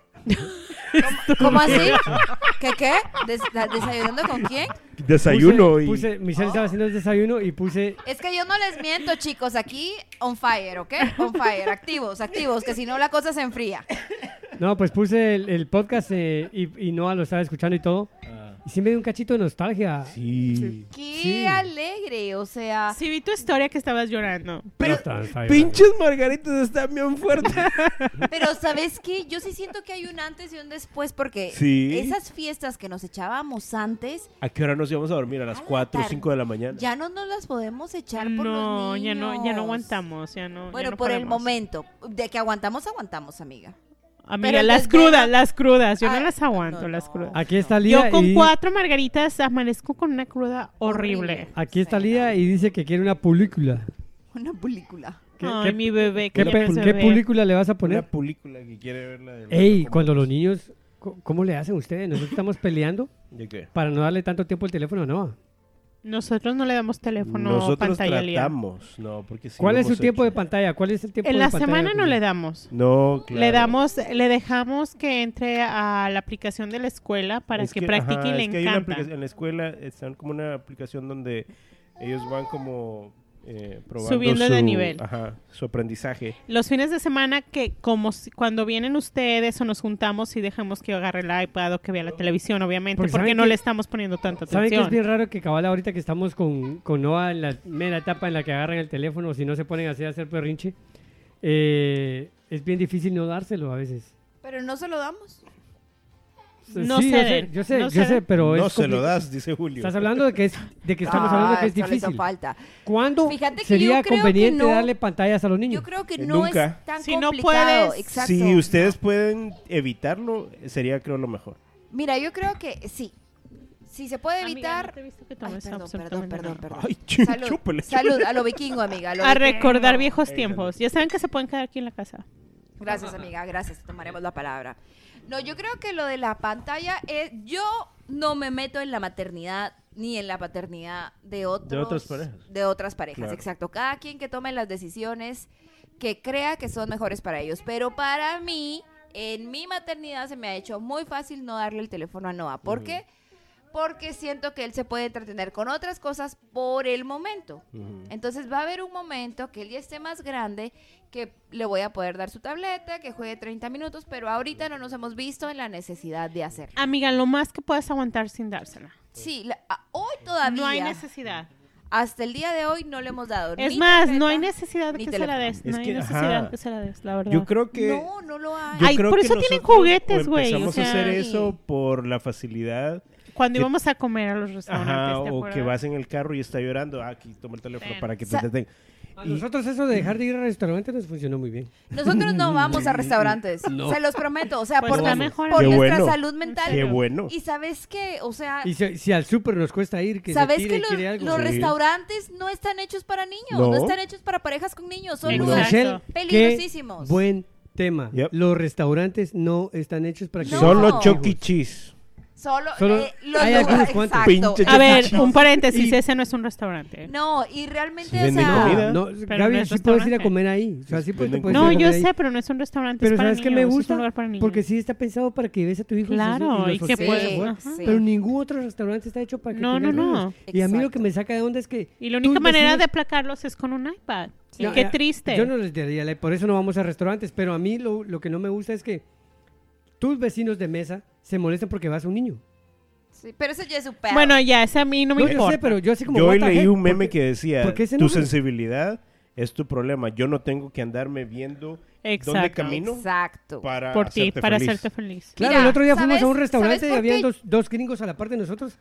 Speaker 5: ¿Cómo así? ¿Qué qué? Des- da- ¿Desayunando con quién?
Speaker 4: Desayuno
Speaker 2: Puse-
Speaker 4: y...
Speaker 2: puse- Michelle estaba haciendo el desayuno y puse...
Speaker 5: Es que yo no les miento, chicos. Aquí, on fire, ¿ok? On fire. Activos, activos, que si no la cosa se enfría.
Speaker 2: No, pues puse el, el podcast eh, y, y Noah lo estaba escuchando y todo.
Speaker 4: Ah,
Speaker 2: Y sí me dio un cachito de nostalgia.
Speaker 4: sí.
Speaker 5: ¡Qué
Speaker 2: Sí.
Speaker 5: alegre! O sea,
Speaker 3: Sí, vi tu historia que estabas llorando.
Speaker 2: Pero está- está bien.
Speaker 4: Pinches margaritas están bien fuertes.
Speaker 5: pero ¿sabes qué? Yo sí siento que hay un antes y un después porque
Speaker 4: Sí.
Speaker 5: esas fiestas que nos echábamos antes,
Speaker 4: ¿A qué hora nos íbamos a dormir? A las
Speaker 5: A la
Speaker 4: cuatro o
Speaker 5: tarde.
Speaker 4: cinco de la mañana.
Speaker 5: ya no nos las podemos echar por los
Speaker 3: No,
Speaker 5: niños.
Speaker 3: ya no, ya no aguantamos, ya no. ya
Speaker 5: Bueno,
Speaker 3: no
Speaker 5: por el
Speaker 3: podemos.
Speaker 5: momento. De que aguantamos, aguantamos, amiga.
Speaker 3: Amiga,
Speaker 5: Pero
Speaker 3: las
Speaker 5: desde
Speaker 3: crudas,
Speaker 5: la-
Speaker 3: las crudas. Yo no
Speaker 5: Ay,
Speaker 3: las aguanto,
Speaker 5: no,
Speaker 3: las
Speaker 5: no.
Speaker 3: crudas.
Speaker 2: Aquí está Lía
Speaker 3: Yo con
Speaker 2: y...
Speaker 3: cuatro margaritas amanezco con una cruda horrible.
Speaker 2: Aquí está Lía y dice que quiere una película.
Speaker 5: Una película.
Speaker 2: ¿Qué,
Speaker 3: Ay,
Speaker 2: qué-
Speaker 3: mi bebé,
Speaker 2: qué
Speaker 3: que
Speaker 2: pe-
Speaker 3: ya se
Speaker 2: qué
Speaker 3: ve.
Speaker 2: película le vas a
Speaker 4: Una
Speaker 2: poner?
Speaker 4: película que quiere verla. del
Speaker 2: Ey,
Speaker 4: gato
Speaker 2: cuando
Speaker 4: como-
Speaker 2: los niños... co- ¿Cómo le hacen ustedes? Nosotros estamos peleando
Speaker 4: ¿De qué?
Speaker 2: para no darle tanto tiempo el teléfono a Noah.
Speaker 3: Nosotros no le damos teléfono
Speaker 4: Nosotros
Speaker 3: pantalla Lía.
Speaker 4: tratamos. No, porque sí
Speaker 2: ¿Cuál
Speaker 4: lo
Speaker 2: es su
Speaker 4: hemos
Speaker 2: tiempo
Speaker 4: hecho.
Speaker 2: de pantalla? ¿Cuál es el tiempo
Speaker 3: En
Speaker 2: de
Speaker 3: la
Speaker 2: pantalla?
Speaker 3: semana no
Speaker 2: que-
Speaker 3: le damos.
Speaker 4: No, claro.
Speaker 3: Le damos, le dejamos que entre a la aplicación de la escuela para
Speaker 4: Es
Speaker 3: que, practique
Speaker 4: ajá,
Speaker 3: y le
Speaker 4: es que hay una
Speaker 3: encanta.
Speaker 4: aplicación- en la escuela están como una aplicación donde ellos van como eh, probando
Speaker 3: Subiendo de
Speaker 4: su-
Speaker 3: nivel.
Speaker 4: Ajá, su aprendizaje.
Speaker 3: Los fines de semana que como si- cuando vienen ustedes o nos juntamos y dejamos que yo agarre el iPad o que vea la televisión, obviamente,
Speaker 2: Porque
Speaker 3: porque
Speaker 2: ¿saben
Speaker 3: no
Speaker 2: que-
Speaker 3: le estamos poniendo tanta
Speaker 2: ¿Saben que es
Speaker 3: atención.
Speaker 2: bien raro que cabal ahorita que estamos con, con Noah en la mera etapa en la que agarran el teléfono, si no se ponen así a hacer perrinche? Eh, es bien difícil no dárselo a veces.
Speaker 5: Pero no se lo damos.
Speaker 3: No
Speaker 2: Sí, yo sé,
Speaker 3: ceden,
Speaker 2: yo sé,
Speaker 3: no
Speaker 2: yo sé,
Speaker 3: ceden.
Speaker 2: pero
Speaker 4: no
Speaker 2: es
Speaker 4: se lo
Speaker 2: compli-
Speaker 4: das, dice Julio.
Speaker 2: Estás hablando de que es, de que estamos hablando de que es
Speaker 5: Ah, eso le hizo
Speaker 2: difícil.
Speaker 5: falta.
Speaker 2: ¿Cuándo
Speaker 5: Fíjate que
Speaker 2: sería
Speaker 5: yo creo que
Speaker 2: conveniente
Speaker 5: no-
Speaker 2: darle pantallas a los niños?
Speaker 5: Yo creo que
Speaker 4: Eh,
Speaker 5: no
Speaker 4: nunca.
Speaker 5: es tan
Speaker 3: Si no
Speaker 5: complicado.
Speaker 3: puedes-
Speaker 5: Exacto.
Speaker 4: Si ustedes pueden evitarlo, sería creo lo mejor.
Speaker 5: Mira, yo creo que sí. Si se puede
Speaker 3: Amiga,
Speaker 5: evitar...
Speaker 3: no te he visto que
Speaker 5: Ay,
Speaker 3: tomes
Speaker 5: perdón, perdón,
Speaker 3: absolutamente
Speaker 5: perdón,
Speaker 3: nada.
Speaker 5: perdón.
Speaker 4: Ay, chu-
Speaker 5: Salud,
Speaker 4: chúpale,
Speaker 5: salud, a lo vikingo, amiga. lo
Speaker 3: A
Speaker 5: vikingo.
Speaker 3: recordar viejos
Speaker 4: Ey,
Speaker 3: tiempos. Ya saben que se pueden quedar aquí en la casa.
Speaker 5: Gracias, amiga, gracias. Tomaremos la palabra. No, yo creo que lo de la pantalla es... Yo no me meto en la maternidad ni en la paternidad de otros...
Speaker 4: otras parejas.
Speaker 5: De otras parejas,
Speaker 4: Claro.
Speaker 5: exacto. Cada quien que tome las decisiones que crea que son mejores para ellos. Pero para mí, en mi maternidad se me ha hecho muy fácil no darle el teléfono a Noah. ¿Por qué? Porque siento que él se puede entretener con otras cosas por el momento.
Speaker 4: Ujú.
Speaker 5: Entonces va a haber un momento que él ya esté más grande, que le voy a poder dar su tableta, que juegue treinta minutos, pero ahorita no nos hemos visto en la necesidad de hacerlo.
Speaker 3: Amiga, lo más que puedes aguantar sin dársela.
Speaker 5: Sí, la- a- hoy todavía,
Speaker 3: No hay necesidad.
Speaker 5: hasta el día de hoy no le hemos dado
Speaker 3: Es
Speaker 5: ni
Speaker 3: más,
Speaker 5: tableta,
Speaker 3: no hay necesidad de
Speaker 5: ni
Speaker 3: que se la
Speaker 5: teléfono.
Speaker 3: des. No
Speaker 4: Es
Speaker 3: hay
Speaker 4: que,
Speaker 3: necesidad
Speaker 4: ajá.
Speaker 3: de que se la des, la verdad.
Speaker 4: Yo creo que...
Speaker 5: No, no lo hay.
Speaker 4: yo
Speaker 3: Ay,
Speaker 4: creo
Speaker 3: por
Speaker 4: que
Speaker 3: eso tienen
Speaker 4: nosotros
Speaker 3: juguetes, güey, o
Speaker 4: Empezamos a
Speaker 3: sea-
Speaker 4: hacer eso por la facilidad
Speaker 3: cuando
Speaker 4: que-
Speaker 3: íbamos a comer a los restaurantes,
Speaker 4: Ajá,
Speaker 3: ¿te
Speaker 4: o
Speaker 3: acuerdas?
Speaker 4: que vas en el carro y está llorando. Ah, aquí toma el teléfono
Speaker 3: Sí.
Speaker 4: para que te
Speaker 5: Sa-
Speaker 4: detenga.
Speaker 2: A nosotros eso de dejar de ir al restaurante nos funcionó muy bien.
Speaker 5: Nosotros no vamos a restaurantes,
Speaker 2: No.
Speaker 5: se los prometo, o sea,
Speaker 3: Pues
Speaker 5: por,
Speaker 3: está
Speaker 5: nos-
Speaker 3: mejor.
Speaker 5: por
Speaker 4: Qué
Speaker 5: nuestra
Speaker 4: bueno.
Speaker 5: salud mental.
Speaker 4: Qué bueno.
Speaker 5: Y sabes qué, o sea,
Speaker 2: Y si, si al súper nos cuesta ir, que
Speaker 5: sabes
Speaker 2: se tire
Speaker 5: que
Speaker 2: y
Speaker 5: los,
Speaker 2: quiere algo.
Speaker 5: los
Speaker 4: Sí.
Speaker 5: restaurantes no están hechos para niños, no.
Speaker 4: No.
Speaker 5: están hechos para parejas con niños, son
Speaker 3: Exacto.
Speaker 5: lugares
Speaker 2: Michelle,
Speaker 5: peligrosísimos.
Speaker 2: qué buen tema.
Speaker 4: Yep.
Speaker 2: Los restaurantes no están hechos para que...
Speaker 5: No.
Speaker 4: Solo
Speaker 5: No.
Speaker 4: Chuck E. Cheese.
Speaker 5: Solo,
Speaker 2: Solo-
Speaker 5: eh, los
Speaker 2: hay
Speaker 5: lugares-
Speaker 2: algunos cuantos.
Speaker 5: exacto,
Speaker 4: Pinche
Speaker 3: A ver,
Speaker 5: exacto.
Speaker 3: un paréntesis,
Speaker 2: Y-
Speaker 3: ese no es un restaurante.
Speaker 5: No, y realmente,
Speaker 4: Sí
Speaker 5: o
Speaker 4: venden
Speaker 5: sea,
Speaker 4: comida.
Speaker 2: No,
Speaker 3: no
Speaker 2: Gaby,
Speaker 3: es
Speaker 2: sí puedes ir a
Speaker 3: restaurante.
Speaker 2: comer ahí. O sea, sí puedes, te
Speaker 4: Venden
Speaker 2: puedes
Speaker 3: No,
Speaker 2: ir a
Speaker 3: yo
Speaker 2: comer ahí.
Speaker 3: sé, pero no es un restaurante.
Speaker 2: Pero
Speaker 3: es para
Speaker 2: ¿sabes qué me
Speaker 3: niños, es un
Speaker 2: gusta?
Speaker 3: lugar para niños.
Speaker 2: Porque sí está pensado para que ves a tu hijo. y
Speaker 3: Claro,
Speaker 2: los
Speaker 3: y que
Speaker 2: hospitales,
Speaker 3: puedes-
Speaker 2: güey.
Speaker 3: ajá.
Speaker 5: sí.
Speaker 2: Pero ningún otro restaurante está hecho para que
Speaker 3: No,
Speaker 2: tengas
Speaker 3: no, no.
Speaker 2: niños. Y a mí lo
Speaker 5: Exacto.
Speaker 2: que me saca de onda es que...
Speaker 3: Y la única
Speaker 2: tus
Speaker 3: manera
Speaker 2: vecinos-
Speaker 3: de aplacarlos es con un iPad.
Speaker 5: Sí.
Speaker 3: Y
Speaker 2: No,
Speaker 3: qué
Speaker 2: eh,
Speaker 3: triste.
Speaker 2: Yo no les diría, la- por eso no vamos a restaurantes, pero a mí lo, lo que no me gusta es que tus vecinos de mesa se molestan porque vas a un niño.
Speaker 5: sí, pero eso ya es su pedo.
Speaker 3: Bueno, ya, ese a mí no me
Speaker 2: No, yo
Speaker 3: importa.
Speaker 2: sé, pero yo así como...
Speaker 4: Yo
Speaker 2: what
Speaker 4: hoy
Speaker 2: the
Speaker 4: leí
Speaker 2: heck,
Speaker 4: un meme
Speaker 2: ¿por qué-
Speaker 4: que decía,
Speaker 2: por qué se
Speaker 4: tu
Speaker 2: enojan?
Speaker 4: sensibilidad es tu problema. Yo no tengo que andarme viendo dónde
Speaker 3: Exacto.
Speaker 4: camino
Speaker 5: Exacto.
Speaker 4: para
Speaker 3: Por ti,
Speaker 4: hacerte
Speaker 3: para
Speaker 4: feliz.
Speaker 3: hacerte feliz.
Speaker 2: Claro,
Speaker 5: Mira,
Speaker 2: el otro día fuimos
Speaker 5: ¿sabes-
Speaker 2: a un restaurante
Speaker 5: sabes
Speaker 2: y
Speaker 5: por
Speaker 2: habían
Speaker 5: qué?
Speaker 2: dos, dos gringos a la par de nosotros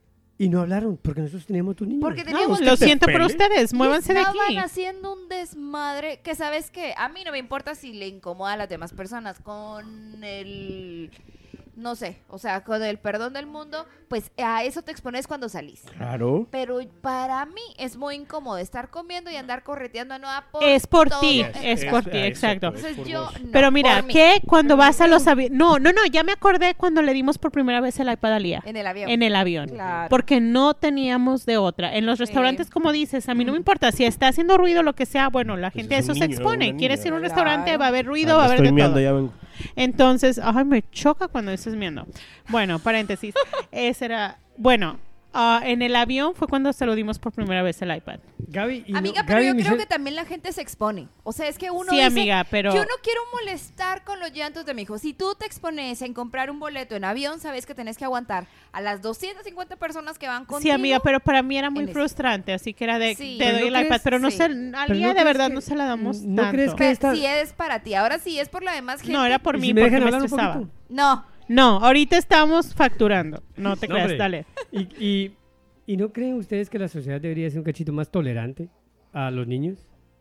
Speaker 2: y no hablaron porque nosotros teníamos tu niño.
Speaker 5: Porque
Speaker 3: No,
Speaker 5: teníamos
Speaker 3: lo
Speaker 4: te
Speaker 3: siento por
Speaker 4: pele.
Speaker 3: ustedes, muévanse de
Speaker 5: Estaban
Speaker 3: aquí.
Speaker 5: haciendo un desmadre que, ¿sabes qué? A mí no me importa si le incomoda a las demás personas con el... No sé, o sea, con el perdón del mundo, pues a eso te expones cuando salís.
Speaker 4: Claro.
Speaker 5: Pero para mí es muy incómodo estar comiendo y andar correteando a Noah por
Speaker 3: Es por
Speaker 5: todo
Speaker 3: ti,
Speaker 5: el-
Speaker 3: es por ti,
Speaker 4: ah,
Speaker 3: exacto.
Speaker 4: es
Speaker 5: Entonces
Speaker 4: por
Speaker 5: yo,
Speaker 4: vos.
Speaker 5: no,
Speaker 3: Pero mira,
Speaker 5: por mí,
Speaker 3: que cuando vas a los aviones... No, no, no, ya me acordé cuando le dimos por primera vez el iPad a Lía.
Speaker 5: en el avión.
Speaker 3: En el avión.
Speaker 5: Claro.
Speaker 3: Porque no teníamos de otra. En los
Speaker 5: Sí.
Speaker 3: restaurantes, como dices, a mí no me importa. Si está haciendo ruido, lo que sea, bueno, la
Speaker 4: Pues
Speaker 3: gente a
Speaker 4: es
Speaker 3: eso
Speaker 4: un
Speaker 3: se
Speaker 4: niño,
Speaker 3: expone.
Speaker 4: una
Speaker 3: Quieres
Speaker 4: niña.
Speaker 3: ir a un
Speaker 5: Claro.
Speaker 3: restaurante, va a haber ruido,
Speaker 4: Ah,
Speaker 3: va a
Speaker 4: ya
Speaker 3: haber
Speaker 4: estoy
Speaker 3: de
Speaker 4: meando,
Speaker 3: todo.
Speaker 4: ya vengo.
Speaker 3: Entonces, ay, me choca cuando dices miendo. Bueno, paréntesis. Ese era... Bueno, ah, en el avión fue cuando se lo dimos por primera vez el iPad.
Speaker 2: Gaby y no-
Speaker 5: Amiga, pero
Speaker 2: Gaby y
Speaker 5: yo creo
Speaker 2: Michelle-
Speaker 5: que también la gente se expone. O sea, es que uno
Speaker 3: Sí,
Speaker 5: dice,
Speaker 3: amiga, pero...
Speaker 5: yo no quiero molestar con los llantos de mi hijo. Si tú te expones en comprar un boleto en avión, sabes que tenés que aguantar a las doscientas cincuenta personas que van contigo.
Speaker 3: Sí, amiga, pero para mí era muy
Speaker 5: en ese-
Speaker 3: frustrante, así que era de,
Speaker 5: Sí.
Speaker 3: te
Speaker 2: Pero
Speaker 3: doy
Speaker 2: ¿no
Speaker 3: el iPad,
Speaker 2: crees?
Speaker 3: pero no
Speaker 5: Sí.
Speaker 3: sé, a
Speaker 2: Pero
Speaker 3: Lía
Speaker 2: ¿no
Speaker 3: de
Speaker 2: crees
Speaker 3: verdad
Speaker 2: que-
Speaker 3: no se la damos
Speaker 2: ¿no
Speaker 3: tanto.
Speaker 2: crees que-
Speaker 5: Pero
Speaker 2: esta-
Speaker 5: si es para ti. Ahora sí es por la demás gente.
Speaker 3: No, era por
Speaker 2: ¿Y
Speaker 3: mí,
Speaker 2: si me
Speaker 3: porque
Speaker 2: dejan
Speaker 3: me
Speaker 2: hablar un
Speaker 3: estresaba.
Speaker 2: poquito?
Speaker 5: No.
Speaker 3: No, ahorita estamos facturando. No te
Speaker 2: No,
Speaker 3: creas,
Speaker 2: hombre.
Speaker 3: dale.
Speaker 2: ¿Y, y, ¿Y no creen ustedes que la sociedad debería ser un cachito más tolerante a los niños?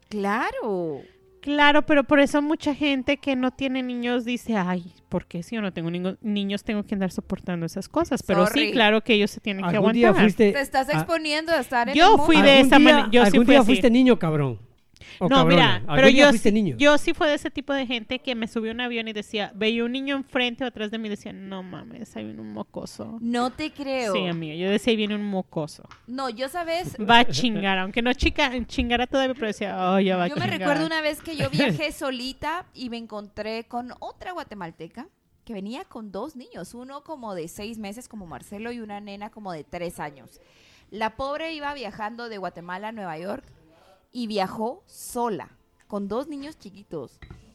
Speaker 5: Claro.
Speaker 3: Claro, pero por eso mucha gente que no tiene niños dice, ay, ¿por qué si yo no tengo niño- niños tengo que andar soportando esas cosas? Pero
Speaker 5: Sorry.
Speaker 3: sí, claro que ellos se tienen que
Speaker 2: ¿Algún día
Speaker 3: aguantar.
Speaker 2: fuiste...
Speaker 5: Te estás
Speaker 2: a-
Speaker 5: exponiendo a estar en
Speaker 3: Yo
Speaker 5: el
Speaker 3: fui
Speaker 5: mundo.
Speaker 3: de
Speaker 2: algún
Speaker 3: esa
Speaker 2: día-
Speaker 3: manera- yo sí
Speaker 2: algún
Speaker 3: fui
Speaker 2: día
Speaker 3: así.
Speaker 2: fuiste niño, cabrón. O
Speaker 3: No,
Speaker 2: cabrona.
Speaker 3: mira,
Speaker 2: ¿Algún
Speaker 3: pero
Speaker 2: día
Speaker 3: yo
Speaker 2: fuiste
Speaker 3: sí,
Speaker 2: niño?
Speaker 3: yo sí fue de ese tipo de gente que me subió a un avión y decía, veía un niño enfrente o atrás de mí y decía, no mames, ahí viene un mocoso.
Speaker 5: No te creo.
Speaker 3: Sí, amiga, yo decía, ahí viene un mocoso.
Speaker 5: No, yo sabes,
Speaker 3: Va a chingar, aunque no chica, chingara todavía, pero decía, oh, ya va a
Speaker 5: yo me
Speaker 3: chingar.
Speaker 5: recuerdo una vez que yo viajé solita y me encontré con otra guatemalteca que venía con dos niños, uno como de seis meses como Marcelo y una nena como de tres años. La pobre iba viajando de Guatemala a Nueva York y viajó sola, con dos niños chiquitos.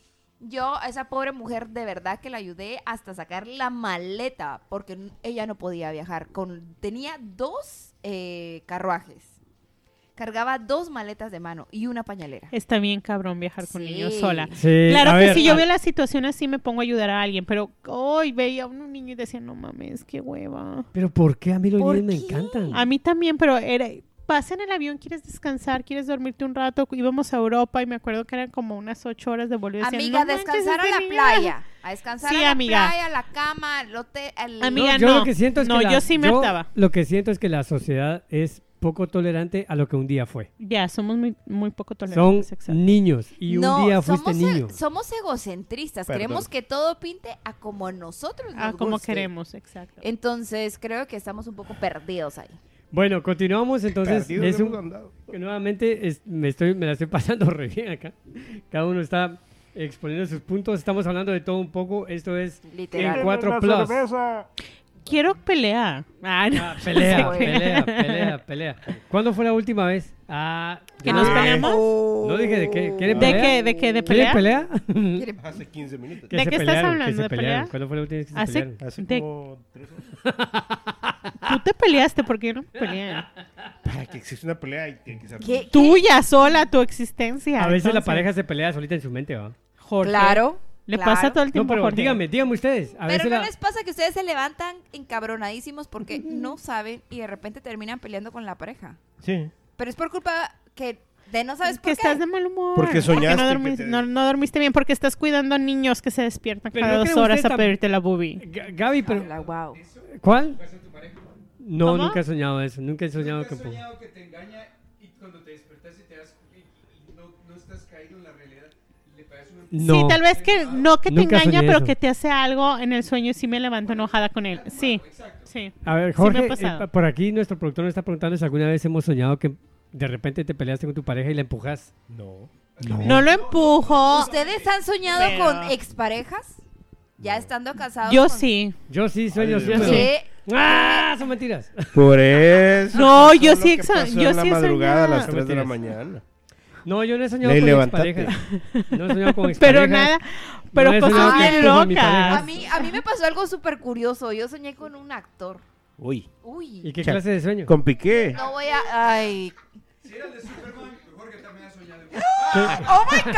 Speaker 5: Yo a esa pobre mujer de verdad que la ayudé hasta sacar la maleta, porque n- ella no podía viajar. Con, tenía dos eh, carruajes. Cargaba dos maletas de mano y una pañalera.
Speaker 3: Está bien cabrón viajar con
Speaker 5: Sí.
Speaker 3: niños sola.
Speaker 2: Sí,
Speaker 3: Claro
Speaker 2: a
Speaker 3: que
Speaker 2: ver,
Speaker 3: si yo
Speaker 2: a-
Speaker 3: veo la situación así me pongo a ayudar a alguien, pero hoy veía a un niño y decía, no mames, qué hueva.
Speaker 2: Pero ¿por qué a mí los
Speaker 5: ¿Por
Speaker 2: niños me
Speaker 5: qué?
Speaker 2: encantan?
Speaker 3: A mí también, pero era, vas en el avión, quieres descansar, quieres dormirte un rato. Íbamos a Europa y me acuerdo que eran como unas ocho horas de vuelo. y decía,
Speaker 5: Amiga,
Speaker 3: no manches,
Speaker 5: descansar a
Speaker 3: este
Speaker 5: la
Speaker 3: niño-
Speaker 5: playa. A descansar
Speaker 3: Sí,
Speaker 5: a la
Speaker 3: amiga.
Speaker 5: playa, a la cama, al hotel. al-
Speaker 3: Amiga,
Speaker 2: yo
Speaker 3: no.
Speaker 2: lo que siento es
Speaker 3: No,
Speaker 2: que la-
Speaker 3: yo sí me
Speaker 2: yo
Speaker 3: hartaba.
Speaker 2: Lo que siento es que la sociedad es poco tolerante a lo que un día fue.
Speaker 3: Ya, somos muy, muy poco
Speaker 2: Son
Speaker 3: tolerantes. exacto.
Speaker 2: niños y
Speaker 5: No,
Speaker 2: un día fuiste
Speaker 5: somos, e-
Speaker 2: niño.
Speaker 5: somos egocentristas.
Speaker 4: Perdón.
Speaker 5: Queremos que todo pinte a como nosotros nos
Speaker 3: Ah, como
Speaker 5: guste.
Speaker 3: queremos, exacto.
Speaker 5: Entonces, creo que estamos un poco perdidos ahí.
Speaker 2: Bueno, continuamos entonces.
Speaker 4: Perdidos
Speaker 2: Es
Speaker 4: hemos
Speaker 2: un-
Speaker 4: andado.
Speaker 2: que nuevamente es- me, estoy, me la estoy pasando re bien acá. Cada uno está exponiendo sus puntos. Estamos hablando de todo un poco. Esto es
Speaker 5: Literal.
Speaker 2: en cuatro plus.
Speaker 3: Quiero pelear. Ah, no.
Speaker 2: Ah, pelea,
Speaker 5: Sí.
Speaker 2: pelea, pelea, pelea. ¿Cuándo fue la última vez? Ah,
Speaker 3: ¿Que nos
Speaker 4: Ah.
Speaker 3: peleamos?
Speaker 2: no dije de qué. ¿Quieren
Speaker 3: ¿De
Speaker 2: pelear?
Speaker 3: qué? ¿De qué? ¿De
Speaker 2: ¿Quieren
Speaker 3: pelea?
Speaker 2: pelea?
Speaker 4: Hace quince minutos.
Speaker 2: Que
Speaker 3: ¿De
Speaker 2: se
Speaker 3: qué estás
Speaker 2: pelearon, que
Speaker 3: hablando?
Speaker 2: se
Speaker 3: ¿De
Speaker 2: pelearon.
Speaker 3: pelear?
Speaker 2: ¿Cuándo fue la última vez que se
Speaker 3: Hace-
Speaker 2: pelearon?
Speaker 4: Hace
Speaker 3: De-
Speaker 4: como tres horas.
Speaker 3: Tú te peleaste, ¿por qué no peleé?
Speaker 4: Para que exista una pelea y tiene que ser...
Speaker 5: ¿Qué?
Speaker 3: Tuya sola, tu existencia.
Speaker 2: A veces la
Speaker 3: entonces.
Speaker 2: pareja se pelea solita en su mente, ¿va?
Speaker 3: Jorge.
Speaker 5: Claro.
Speaker 3: Le
Speaker 5: Claro.
Speaker 3: pasa todo el
Speaker 2: No,
Speaker 3: tiempo a
Speaker 2: pero
Speaker 3: Jorge.
Speaker 2: dígame, dígame ustedes. A
Speaker 5: Pero
Speaker 2: veces
Speaker 5: ¿no
Speaker 2: la-
Speaker 5: les pasa que ustedes se levantan encabronadísimos porque no saben y de repente terminan peleando con la pareja?
Speaker 4: Sí.
Speaker 5: Pero es por culpa que de no sabes
Speaker 3: que
Speaker 5: por qué.
Speaker 3: estás de mal humor.
Speaker 4: Porque soñaste
Speaker 3: no,
Speaker 4: que
Speaker 3: dormiste,
Speaker 4: te-
Speaker 3: no, no dormiste bien porque estás cuidando niños que se despiertan
Speaker 2: Pero
Speaker 3: cada
Speaker 2: no
Speaker 3: dos
Speaker 2: creo
Speaker 3: horas
Speaker 2: usted
Speaker 3: a
Speaker 2: tam-
Speaker 3: pedirte la boobie.
Speaker 2: G- Gaby, pero...
Speaker 5: Hola, wow.
Speaker 2: ¿Cuál? No,
Speaker 3: ¿Cómo?
Speaker 2: nunca he soñado eso. Nunca he soñado
Speaker 6: ¿Nunca
Speaker 2: que...
Speaker 6: has
Speaker 2: po-
Speaker 6: soñado que te engaña y cuando te despertas y te das y, y no, no estás caído en la realidad? Le parece una...
Speaker 2: No.
Speaker 3: Sí, tal vez que no que te
Speaker 2: Nunca
Speaker 3: engaña,
Speaker 2: soñé
Speaker 3: pero
Speaker 2: eso.
Speaker 3: que te hace algo en el sueño y sí me levanto enojada con él. Sí, sí.
Speaker 2: A ver,
Speaker 3: Sí me ha
Speaker 2: Jorge,
Speaker 3: pasado.
Speaker 2: eh, por aquí nuestro productor nos está preguntando si alguna vez hemos soñado que de repente te peleaste con tu pareja y la empujas.
Speaker 4: No.
Speaker 3: No lo empujo.
Speaker 5: ¿Ustedes han soñado
Speaker 3: Pero-
Speaker 5: con exparejas? Ya estando casados.
Speaker 3: Yo
Speaker 5: con-
Speaker 3: sí.
Speaker 2: Yo sí sueño
Speaker 4: Ay,
Speaker 2: sí, eso.
Speaker 5: ¿Qué?
Speaker 2: ¡Ah! Son mentiras.
Speaker 4: Por eso.
Speaker 3: No, yo
Speaker 4: pasó
Speaker 3: sí
Speaker 4: lo que
Speaker 3: exa-
Speaker 4: pasó
Speaker 3: yo
Speaker 4: en la
Speaker 3: sí he
Speaker 4: madrugada a las
Speaker 2: soñado.
Speaker 4: tres de la
Speaker 2: Mentiras.
Speaker 4: mañana.
Speaker 2: No, yo no he soñado
Speaker 4: Ley,
Speaker 2: con
Speaker 4: levántate.
Speaker 2: exparejas. No he soñado con exparejas.
Speaker 3: Pero nada, pero
Speaker 2: he soñado
Speaker 3: cosas
Speaker 2: que
Speaker 3: bien
Speaker 2: empujo a mi pareja.
Speaker 3: locas.
Speaker 5: A mí, a mí me pasó algo súper curioso. Yo soñé con un actor.
Speaker 4: Uy.
Speaker 5: Uy.
Speaker 2: ¿Y qué
Speaker 4: Cha-
Speaker 2: clase de sueño?
Speaker 4: Con Piqué.
Speaker 5: No voy a... Ay.
Speaker 6: Si era el de Superman, Jorge también ha soñado.
Speaker 5: ¡Oh, my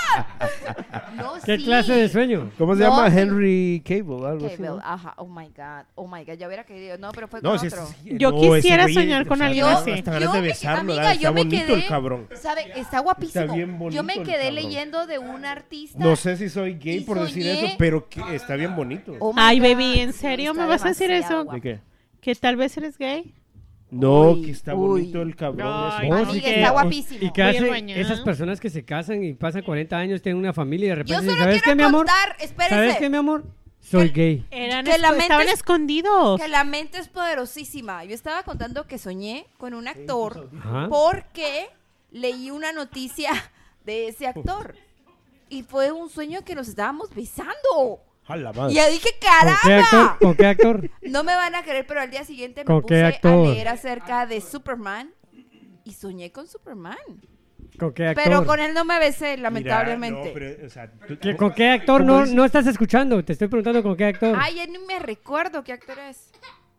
Speaker 5: God! No,
Speaker 2: ¿Qué
Speaker 5: sí.
Speaker 2: clase de sueño?
Speaker 4: ¿Cómo se
Speaker 5: No,
Speaker 4: llama?
Speaker 5: sí.
Speaker 4: Henry Cable, algo así.
Speaker 5: Cable,
Speaker 4: ¿no?
Speaker 5: ajá. Oh, my God. Oh, my God. Ya hubiera querido. No, pero fue
Speaker 4: No,
Speaker 5: con
Speaker 4: si
Speaker 5: otro.
Speaker 4: es-
Speaker 3: Yo
Speaker 4: no, ese
Speaker 3: quisiera
Speaker 4: güey,
Speaker 3: soñar
Speaker 4: o
Speaker 3: con
Speaker 4: sea,
Speaker 3: alguien
Speaker 4: da
Speaker 3: así.
Speaker 4: hasta ganas
Speaker 5: Yo
Speaker 4: de
Speaker 5: me-
Speaker 4: besarlo,
Speaker 5: amiga,
Speaker 4: ¿verdad?
Speaker 5: yo
Speaker 4: Está
Speaker 5: me
Speaker 4: bonito
Speaker 5: quedé-
Speaker 4: el cabrón.
Speaker 5: ¿Sabe? Está guapísimo.
Speaker 4: Está bien bonito
Speaker 5: Yo me
Speaker 4: el
Speaker 5: quedé
Speaker 4: cabrón.
Speaker 5: leyendo de un artista.
Speaker 4: No sé si soy gay
Speaker 5: Y
Speaker 4: por decir
Speaker 5: soñé-
Speaker 4: eso, pero que está bien bonito.
Speaker 5: Oh, my
Speaker 3: Ay,
Speaker 5: God.
Speaker 3: baby, ¿en serio
Speaker 5: Está
Speaker 3: me vas a decir
Speaker 5: demasiado
Speaker 3: eso?
Speaker 5: guapo.
Speaker 4: ¿De qué?
Speaker 3: Que tal vez eres gay.
Speaker 4: No,
Speaker 5: Uy,
Speaker 4: que está
Speaker 5: uy.
Speaker 4: bonito el cabrón.
Speaker 3: Ay,
Speaker 4: ese.
Speaker 2: Oh,
Speaker 3: no,
Speaker 2: sí
Speaker 3: que-
Speaker 2: que-
Speaker 5: está
Speaker 2: o-
Speaker 5: guapísimo.
Speaker 2: ¿Y qué
Speaker 3: Voy a
Speaker 2: hacen
Speaker 3: mañana.
Speaker 2: esas personas que se casan y pasan cuarenta años, tienen una familia y de repente
Speaker 5: Yo
Speaker 2: dicen,
Speaker 5: solo
Speaker 2: ¿sabes
Speaker 5: quiero
Speaker 2: qué, mi amor?
Speaker 5: contar, espérese,
Speaker 2: ¿Sabes qué, mi amor? Soy gay.
Speaker 3: Eran
Speaker 5: Que la
Speaker 3: esco-
Speaker 5: mente
Speaker 3: estaban
Speaker 5: es-
Speaker 3: escondidos.
Speaker 5: que la mente es poderosísima. Yo estaba contando que soñé con un actor
Speaker 2: Ajá.
Speaker 5: porque leí una noticia de ese actor. Y fue un sueño que nos estábamos besando.
Speaker 4: A la
Speaker 5: Y
Speaker 4: madre.
Speaker 5: ya dije,
Speaker 2: ¿Con qué actor?
Speaker 5: ¡caramba!
Speaker 2: ¿Con qué actor?
Speaker 5: No me van a creer, pero al día siguiente me
Speaker 2: ¿Con qué
Speaker 5: puse a
Speaker 2: actor?
Speaker 5: leer acerca de Superman y soñé con Superman.
Speaker 2: ¿Con qué actor?
Speaker 5: Pero con él no me besé,
Speaker 4: Mira,
Speaker 5: lamentablemente.
Speaker 4: no, pero, o sea, tú-
Speaker 2: ¿Qué- ¿Con qué actor
Speaker 4: ¿Cómo
Speaker 2: no,
Speaker 4: dice?
Speaker 2: no estás escuchando? Te estoy preguntando con qué actor.
Speaker 5: Ay, ya ni me recuerdo qué actor es.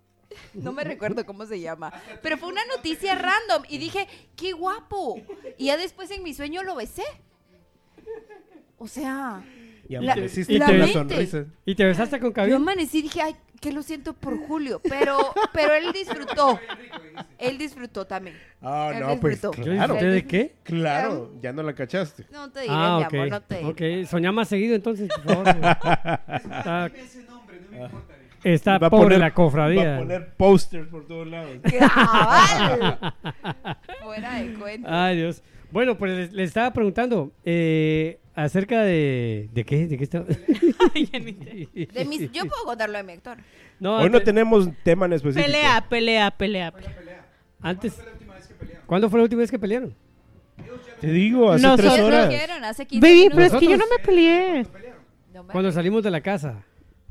Speaker 5: No me recuerdo cómo se llama. Pero fue una noticia random y dije, qué guapo. Y ya después en mi sueño lo besé. O sea,
Speaker 4: Y
Speaker 5: La-
Speaker 4: amaneciste
Speaker 2: y
Speaker 5: la
Speaker 2: te-
Speaker 4: con la
Speaker 5: mente.
Speaker 4: sonrisa.
Speaker 2: ¿Y te besaste con
Speaker 5: yo
Speaker 2: Cavill?
Speaker 5: amanecí y dije, ay, que lo siento por Julio. Pero, pero él disfrutó. Él disfrutó también.
Speaker 4: Ah,
Speaker 5: Él
Speaker 4: no, pues
Speaker 5: disfrutó.
Speaker 2: ¿Yo
Speaker 4: claro.
Speaker 2: disfruté de qué?
Speaker 4: Claro, ya no la cachaste.
Speaker 5: No te diré,
Speaker 2: Ah,
Speaker 5: mi
Speaker 2: ok.
Speaker 5: amor, no te diré.
Speaker 2: Ok, soñá más seguido entonces, por favor. Está,
Speaker 6: Ese nombre, no me importa.
Speaker 2: está
Speaker 4: Va a
Speaker 2: pobre
Speaker 4: poner-
Speaker 2: la
Speaker 4: Va a
Speaker 2: cofradía.
Speaker 4: poner posters por todos lados.
Speaker 5: ¡Cabal! Fuera de cuenta.
Speaker 2: Ay, Dios. Bueno, pues les, les estaba preguntando eh, acerca de... ¿De qué? ¿De qué estaba?
Speaker 5: De mis, yo puedo contarlo de mi actor.
Speaker 2: No,
Speaker 4: Hoy no
Speaker 2: antes-
Speaker 4: tenemos tema en específico.
Speaker 3: Pelea, pelea, pelea.
Speaker 2: Antes... ¿Cuándo fue la última vez que pelearon?
Speaker 4: Te digo, hace
Speaker 3: Nosotros-
Speaker 4: tres
Speaker 5: ¿Qué
Speaker 4: horas.
Speaker 5: dijeron? Hace quince
Speaker 3: Baby,
Speaker 5: minutos.
Speaker 3: pero es que yo no
Speaker 2: Nosotros-
Speaker 3: me peleé.
Speaker 5: No, me-
Speaker 2: Cuando salimos de la casa.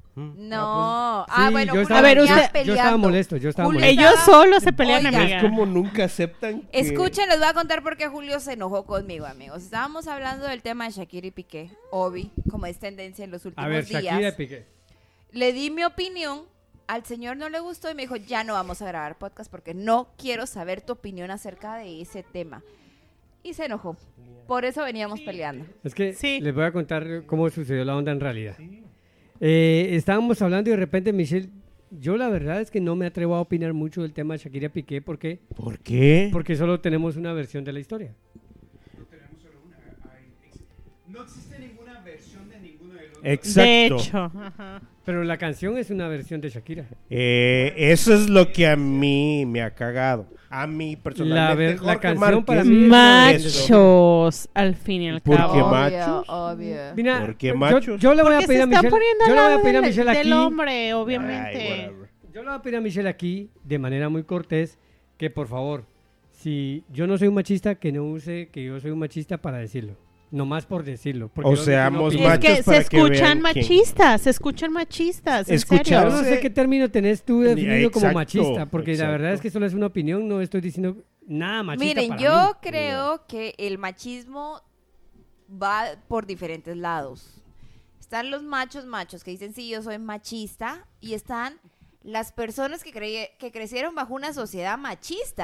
Speaker 5: No.
Speaker 2: Sí,
Speaker 5: ah, bueno,
Speaker 2: yo
Speaker 5: Julio
Speaker 2: estaba-
Speaker 3: A ver,
Speaker 5: venía
Speaker 3: usted-
Speaker 2: yo estaba
Speaker 5: peleando.
Speaker 2: molesto, yo estaba
Speaker 5: Julio
Speaker 2: molesto.
Speaker 3: Ellos
Speaker 5: estaba-
Speaker 3: solos se pelean,
Speaker 5: Oiga,
Speaker 3: amiga.
Speaker 4: Es como nunca aceptan que...
Speaker 5: Escuchen, les voy a contar por qué Julio se enojó conmigo, amigos. Estábamos hablando del tema de Shakira y Piqué, Obi, como es tendencia en los últimos
Speaker 2: A ver,
Speaker 5: días.
Speaker 2: Shakira y Piqué.
Speaker 5: Le di mi opinión, al señor no le gustó y me dijo, ya no vamos a grabar podcast porque no quiero saber tu opinión acerca de ese tema. Y se enojó. Por eso veníamos peleando.
Speaker 2: Es que
Speaker 3: Sí.
Speaker 2: les voy a contar cómo sucedió la onda en realidad. Eh, estábamos hablando y de repente Michelle, yo la verdad es que no me atrevo a opinar mucho del tema de Shakira y Piqué porque,
Speaker 4: ¿Por qué?
Speaker 2: porque solo tenemos una versión de la historia.
Speaker 6: Tenemos solo una. Hay- ex- no existe ninguna versión de ninguno de los dos.
Speaker 4: Exacto.
Speaker 3: De hecho. Ajá.
Speaker 2: Pero la canción es una versión de Shakira.
Speaker 4: Eh, eso es lo que a mí me ha cagado. A mí personalmente.
Speaker 2: La ver- la
Speaker 4: Jorge
Speaker 2: canción para
Speaker 4: Márquez,
Speaker 2: mí es-
Speaker 3: Machos, al fin y al
Speaker 4: ¿Por
Speaker 3: cabo.
Speaker 4: qué
Speaker 5: Obvio,
Speaker 4: machos?
Speaker 5: obvio.
Speaker 2: Mira,
Speaker 4: ¿Por qué
Speaker 2: yo-
Speaker 4: machos?
Speaker 2: Yo, le voy a
Speaker 3: Porque se
Speaker 2: pedir a
Speaker 3: están
Speaker 2: Michelle,
Speaker 3: poniendo
Speaker 2: yo
Speaker 3: al
Speaker 2: le voy a
Speaker 3: lado
Speaker 2: pedir a
Speaker 3: del,
Speaker 2: Michelle
Speaker 3: del
Speaker 2: aquí,
Speaker 3: hombre,
Speaker 4: Ay,
Speaker 3: obviamente.
Speaker 4: whatever.
Speaker 2: yo le voy a pedir a Michelle aquí de manera muy cortés que por favor, si yo no soy un machista, que no use que yo soy un machista para decirlo. Nomás por decirlo. porque
Speaker 4: O
Speaker 2: no sé si no
Speaker 4: seamos
Speaker 2: opino.
Speaker 3: Es
Speaker 4: machos
Speaker 3: que se
Speaker 4: para que
Speaker 3: escuchan
Speaker 4: vean quién-
Speaker 3: machistas, se escuchan machistas, en
Speaker 4: Escuchar-
Speaker 2: Yo
Speaker 3: serio.
Speaker 2: no sé qué término tenés tú definido como
Speaker 4: Exacto,
Speaker 2: machista, porque la
Speaker 4: exacto.
Speaker 2: verdad es que solo es una opinión, no estoy diciendo nada machista
Speaker 5: Miren,
Speaker 2: para
Speaker 5: yo
Speaker 2: mí.
Speaker 5: creo que el machismo va por diferentes lados. Están los machos machos que dicen, sí, yo soy machista, y están las personas que, creye- que crecieron bajo una sociedad machista.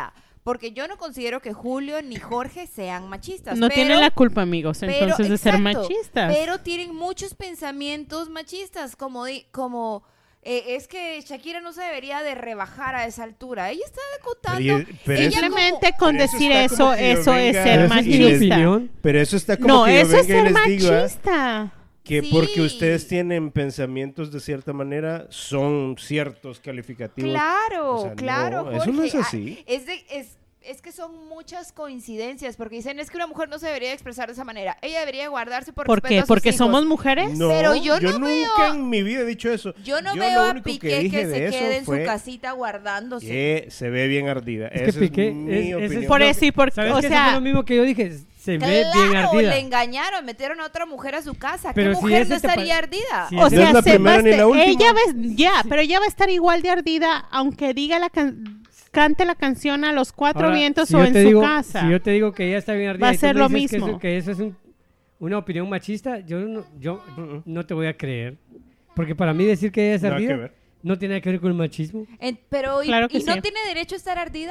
Speaker 5: porque yo no considero que Julio ni Jorge sean machistas.
Speaker 3: No
Speaker 5: pero,
Speaker 3: tienen la culpa, amigos,
Speaker 5: pero,
Speaker 3: entonces de ser
Speaker 5: exacto,
Speaker 3: machistas.
Speaker 5: Pero tienen muchos pensamientos machistas, como, di- como eh, es que Shakira no se debería de rebajar a esa altura. Ella está contando.
Speaker 4: Pero y- pero
Speaker 5: ella
Speaker 4: eso-
Speaker 3: Simplemente
Speaker 5: como-
Speaker 3: con
Speaker 4: pero eso
Speaker 3: decir
Speaker 4: está
Speaker 3: eso,
Speaker 4: como que yo
Speaker 3: eso es
Speaker 4: venga-
Speaker 3: ser
Speaker 2: Pero esa es mi
Speaker 3: machista.
Speaker 2: opinión.
Speaker 4: Pero eso está como
Speaker 3: No,
Speaker 4: que yo
Speaker 3: eso es
Speaker 4: venga y
Speaker 3: ser
Speaker 4: les diga
Speaker 3: machista.
Speaker 4: que
Speaker 5: Sí.
Speaker 4: porque ustedes tienen pensamientos de cierta manera, son ciertos calificativos.
Speaker 5: Claro,
Speaker 4: O sea,
Speaker 5: claro,
Speaker 4: no, eso no es
Speaker 5: Jorge.
Speaker 4: así.
Speaker 5: Ah, Es, de, es, es que son muchas coincidencias, porque dicen, es que una mujer no se debería expresar de esa manera. Ella debería guardarse por
Speaker 3: ¿Por
Speaker 5: respeto
Speaker 3: qué?
Speaker 5: a sus
Speaker 3: ¿Porque
Speaker 5: hijos.
Speaker 3: somos mujeres?
Speaker 4: No,
Speaker 5: Pero yo no
Speaker 4: nunca
Speaker 5: veo-
Speaker 4: en mi vida he dicho eso.
Speaker 5: Yo no
Speaker 4: Yo
Speaker 5: veo
Speaker 4: lo
Speaker 5: a
Speaker 4: único que
Speaker 5: Piqué que,
Speaker 4: dije de
Speaker 5: se
Speaker 4: eso
Speaker 5: quede en
Speaker 4: fue
Speaker 5: su casita guardándose.
Speaker 4: que se ve bien ardida.
Speaker 2: Es que
Speaker 4: Esa
Speaker 2: Piqué,
Speaker 4: es mi
Speaker 2: es- ese es
Speaker 4: opinión.
Speaker 3: Por
Speaker 2: lo
Speaker 3: eso y
Speaker 2: que-
Speaker 3: porque,
Speaker 2: ¿Sabes
Speaker 3: o
Speaker 2: que eso fue
Speaker 3: sea,
Speaker 2: lo mismo que yo dije? Se ve bien
Speaker 5: Claro,
Speaker 2: ardida.
Speaker 5: le engañaron, metieron a otra mujer a su casa.
Speaker 2: Pero
Speaker 5: ¿Qué
Speaker 2: si
Speaker 5: mujer
Speaker 2: ese
Speaker 5: no
Speaker 2: te
Speaker 5: estaría
Speaker 2: pa-
Speaker 5: ardida?
Speaker 2: si
Speaker 3: o
Speaker 2: ese-
Speaker 4: No es
Speaker 3: sea,
Speaker 4: la
Speaker 3: se
Speaker 4: primera
Speaker 3: va a
Speaker 4: ni la
Speaker 3: estar-
Speaker 4: última.
Speaker 3: ella va, ya, pero ella va a estar igual de ardida aunque diga la can- cante la canción a los cuatro
Speaker 2: Ahora,
Speaker 3: vientos
Speaker 2: si
Speaker 3: o
Speaker 2: yo
Speaker 3: en
Speaker 2: te
Speaker 3: su
Speaker 2: digo-
Speaker 3: casa.
Speaker 2: Si yo te digo que ella está bien ardida
Speaker 3: Va a
Speaker 2: y tú
Speaker 3: ser
Speaker 2: me
Speaker 3: lo
Speaker 2: dices que
Speaker 3: mismo.
Speaker 2: eso, que eso es un- una opinión machista, yo no, yo
Speaker 4: Mm-mm.
Speaker 2: no te voy a creer. Porque para mí decir que ella es
Speaker 4: Nada que
Speaker 2: ardida
Speaker 4: ver.
Speaker 2: no tiene que ver con el machismo.
Speaker 5: En- pero, ¿y,
Speaker 3: Claro que
Speaker 5: y no
Speaker 3: sí.
Speaker 5: tiene derecho a estar ardida?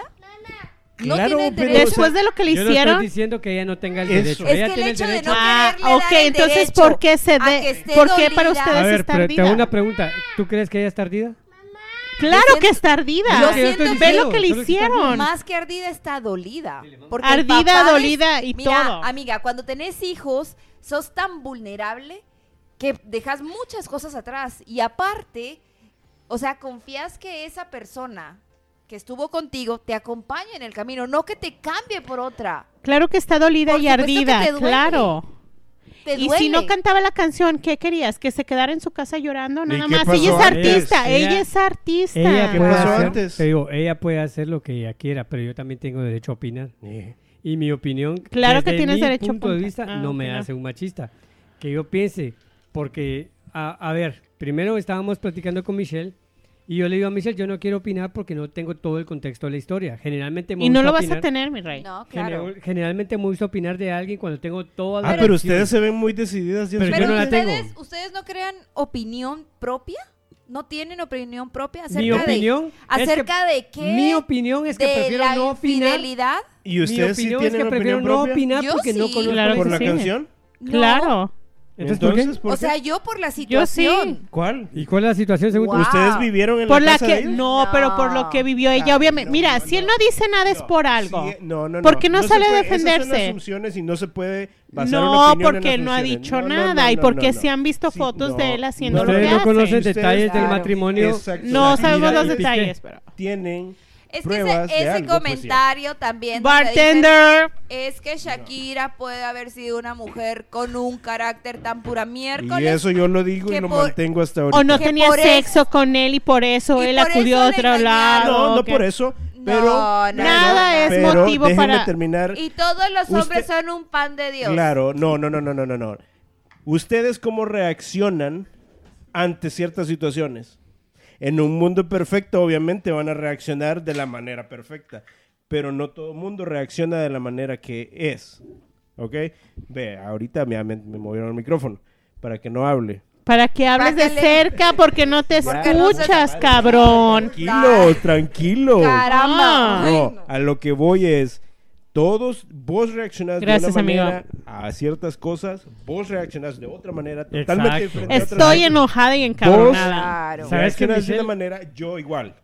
Speaker 5: No
Speaker 4: Claro,
Speaker 5: tiene
Speaker 4: pero-
Speaker 5: derecho.
Speaker 3: Después de lo que le
Speaker 2: Yo no
Speaker 3: hicieron,
Speaker 2: estoy diciendo que ella no tenga el
Speaker 4: Eso.
Speaker 2: derecho.
Speaker 5: Es
Speaker 2: ella
Speaker 5: que el
Speaker 2: tiene
Speaker 5: hecho
Speaker 2: el
Speaker 5: de
Speaker 2: derecho.
Speaker 5: no
Speaker 3: ah,
Speaker 5: quererle
Speaker 3: ok,
Speaker 5: dar el
Speaker 3: entonces
Speaker 5: derecho
Speaker 3: ¿por qué se
Speaker 5: a
Speaker 3: de,
Speaker 5: que esté
Speaker 3: por qué para
Speaker 5: dolida?
Speaker 3: ustedes
Speaker 2: A ver,
Speaker 3: está
Speaker 2: pero te hago
Speaker 3: ardida?
Speaker 2: una pregunta. ¿Tú crees que ella está ardida?
Speaker 3: Claro
Speaker 5: Yo
Speaker 3: que
Speaker 5: siento-
Speaker 3: está ardida.
Speaker 5: yo
Speaker 2: Yo estoy
Speaker 5: siento-
Speaker 3: Ve
Speaker 2: diciendo,
Speaker 3: lo que le
Speaker 2: solo que está
Speaker 3: hicieron.
Speaker 5: Más que ardida está dolida. Porque el
Speaker 3: Ardida,
Speaker 5: papá de-
Speaker 3: dolida y
Speaker 5: Mira,
Speaker 3: todo.
Speaker 5: amiga, cuando tenés hijos, sos tan vulnerable que dejas muchas cosas atrás. Y aparte, o sea, confías que esa persona que estuvo contigo te acompañe en el camino, no que te cambie por otra.
Speaker 3: Claro que está dolida
Speaker 5: Por
Speaker 3: y
Speaker 5: supuesto que
Speaker 3: ardida,
Speaker 5: te duele.
Speaker 3: claro.
Speaker 5: Te
Speaker 3: Y
Speaker 5: duele.
Speaker 3: si no cantaba la canción, ¿qué querías? ¿Que se quedara en su casa llorando? Nada
Speaker 4: qué
Speaker 3: más.
Speaker 4: pasó
Speaker 3: Ella es
Speaker 4: antes?
Speaker 3: artista, ella,
Speaker 2: Ella-
Speaker 3: es artista.
Speaker 2: Ella
Speaker 4: ¿Qué
Speaker 2: puede
Speaker 4: pasó
Speaker 2: hacer,
Speaker 4: antes?
Speaker 2: te digo, ella puede hacer lo que ella quiera, pero yo también tengo derecho a opinar.
Speaker 4: Eh,
Speaker 2: Y mi opinión,
Speaker 3: Claro que
Speaker 2: desde
Speaker 3: tienes
Speaker 2: mi
Speaker 3: derecho a
Speaker 2: punto de
Speaker 3: opinar.
Speaker 2: vista,
Speaker 3: Ah,
Speaker 2: no me
Speaker 3: opinar.
Speaker 2: hace un machista. Que yo piense, porque, a, a ver, primero estábamos platicando con Michelle y yo le digo a Michelle, yo no quiero opinar porque no tengo todo el contexto de la historia. Generalmente me
Speaker 3: Y no
Speaker 2: gusta
Speaker 3: lo vas
Speaker 2: opinar,
Speaker 3: a tener, mi rey.
Speaker 5: No,
Speaker 2: gener-
Speaker 5: claro.
Speaker 2: Generalmente me gusta opinar de alguien cuando tengo toda la
Speaker 4: Ah, pero
Speaker 2: versión.
Speaker 4: ustedes se ven muy decididas. ya
Speaker 2: Pero
Speaker 4: sé.
Speaker 2: yo
Speaker 5: Pero
Speaker 2: no la tengo.
Speaker 5: ustedes, ¿ustedes no crean opinión propia? ¿No tienen opinión propia acerca
Speaker 2: Mi
Speaker 5: de
Speaker 2: opinión es que-
Speaker 5: acerca de qué?
Speaker 2: Mi opinión es que
Speaker 5: de
Speaker 2: prefiero
Speaker 5: la
Speaker 2: no opinar.
Speaker 5: infidelidad?
Speaker 4: ¿Y
Speaker 2: Mi
Speaker 4: ustedes sí
Speaker 2: opinión es
Speaker 4: tienen
Speaker 2: que prefiero
Speaker 4: opinión
Speaker 2: no
Speaker 4: propia?
Speaker 2: opinar
Speaker 5: Yo
Speaker 2: porque no
Speaker 5: sí.
Speaker 2: conozco
Speaker 3: Claro
Speaker 4: ¿Por
Speaker 3: que
Speaker 4: la
Speaker 3: sí.
Speaker 4: canción?
Speaker 5: No.
Speaker 3: Claro.
Speaker 2: Entonces, ¿por qué?
Speaker 4: Entonces, ¿por
Speaker 5: O
Speaker 4: qué?
Speaker 5: sea, yo por la
Speaker 3: Yo sí.
Speaker 5: situación.
Speaker 4: ¿Cuál?
Speaker 2: ¿Y cuál es la situación según
Speaker 5: Wow.
Speaker 2: tú?
Speaker 4: ¿Ustedes vivieron en
Speaker 3: Por
Speaker 4: la
Speaker 3: la
Speaker 4: casa
Speaker 3: que
Speaker 4: de ellos?
Speaker 3: no, pero por lo que vivió ella,
Speaker 4: Ah,
Speaker 3: obviamente.
Speaker 4: no,
Speaker 3: Mira,
Speaker 4: no,
Speaker 3: si él
Speaker 4: no.
Speaker 3: no dice nada es
Speaker 4: No,
Speaker 3: por algo.
Speaker 4: sí, no, no, no.
Speaker 3: Porque no
Speaker 4: se
Speaker 3: sale a
Speaker 4: puede- esas son
Speaker 3: defenderse.
Speaker 4: asunciones y no se puede basar una
Speaker 3: No,
Speaker 4: opinión en
Speaker 3: porque él no ha
Speaker 4: asunciones.
Speaker 3: dicho
Speaker 4: No, no,
Speaker 3: nada
Speaker 4: no,
Speaker 3: y
Speaker 4: no,
Speaker 3: porque
Speaker 4: no,
Speaker 3: se
Speaker 4: no.
Speaker 3: han visto
Speaker 4: Sí,
Speaker 3: fotos
Speaker 4: no,
Speaker 3: de él haciendo
Speaker 4: no,
Speaker 3: lo
Speaker 2: Ustedes
Speaker 3: que
Speaker 2: no
Speaker 3: hace.
Speaker 2: conocen
Speaker 4: Ustedes-
Speaker 2: detalles del
Speaker 5: Claro.
Speaker 2: matrimonio.
Speaker 4: Exacto.
Speaker 3: No
Speaker 4: Shakira
Speaker 3: sabemos los
Speaker 4: y Piqué
Speaker 3: detalles, pero.
Speaker 4: Tienen
Speaker 5: Es que
Speaker 4: pruebas
Speaker 5: ese,
Speaker 4: de
Speaker 5: ese
Speaker 4: algo, pues,
Speaker 5: comentario también donde
Speaker 3: Bartender.
Speaker 5: dicen, es que Shakira puede haber sido una mujer con un carácter tan pura
Speaker 4: y
Speaker 5: miércoles.
Speaker 4: eso yo lo digo y
Speaker 5: que
Speaker 4: lo
Speaker 5: por-
Speaker 4: mantengo hasta ahorita.
Speaker 3: O no
Speaker 5: Que
Speaker 3: tenía
Speaker 5: por
Speaker 3: sexo
Speaker 5: eso-
Speaker 3: con él y por eso
Speaker 5: y
Speaker 3: él
Speaker 5: por
Speaker 3: acudió
Speaker 5: eso
Speaker 3: a
Speaker 5: le
Speaker 3: otro lado.
Speaker 4: No, no
Speaker 3: ¿o qué?
Speaker 4: por eso,
Speaker 5: No,
Speaker 4: pero
Speaker 5: no,
Speaker 3: Nada
Speaker 5: no.
Speaker 3: es
Speaker 4: pero
Speaker 3: motivo
Speaker 4: déjenme
Speaker 3: para-
Speaker 4: terminar.
Speaker 5: Y todos los
Speaker 4: Usted-
Speaker 5: hombres son un pan de Dios.
Speaker 4: Claro, no, no, no, no, no, no, no. ¿Ustedes cómo reaccionan ante ciertas situaciones? En un mundo perfecto, obviamente, van a reaccionar de la manera perfecta. Pero no todo el mundo reacciona de la manera que es. ¿Ok? Ve, ahorita me, me, me movieron el micrófono para que no hable.
Speaker 3: Para que hables
Speaker 5: Para
Speaker 3: de
Speaker 5: que le-
Speaker 3: cerca porque no te
Speaker 4: Porque
Speaker 5: no se-
Speaker 3: escuchas, cabrón.
Speaker 4: Tranquilo, tranquilo.
Speaker 5: Caramba.
Speaker 3: Ah.
Speaker 5: Ay,
Speaker 4: No,
Speaker 5: no.
Speaker 4: a lo que voy es, todos, vos reaccionás
Speaker 3: Gracias,
Speaker 4: de una
Speaker 3: amigo.
Speaker 4: manera a ciertas cosas, vos reaccionás de otra manera totalmente
Speaker 2: Exacto.
Speaker 4: diferente. a otras.
Speaker 3: Estoy enojada y encabronada.
Speaker 5: Claro.
Speaker 2: ¿Sabes qué,
Speaker 4: Reaccionas de
Speaker 2: Michelle?
Speaker 4: una manera, yo igual.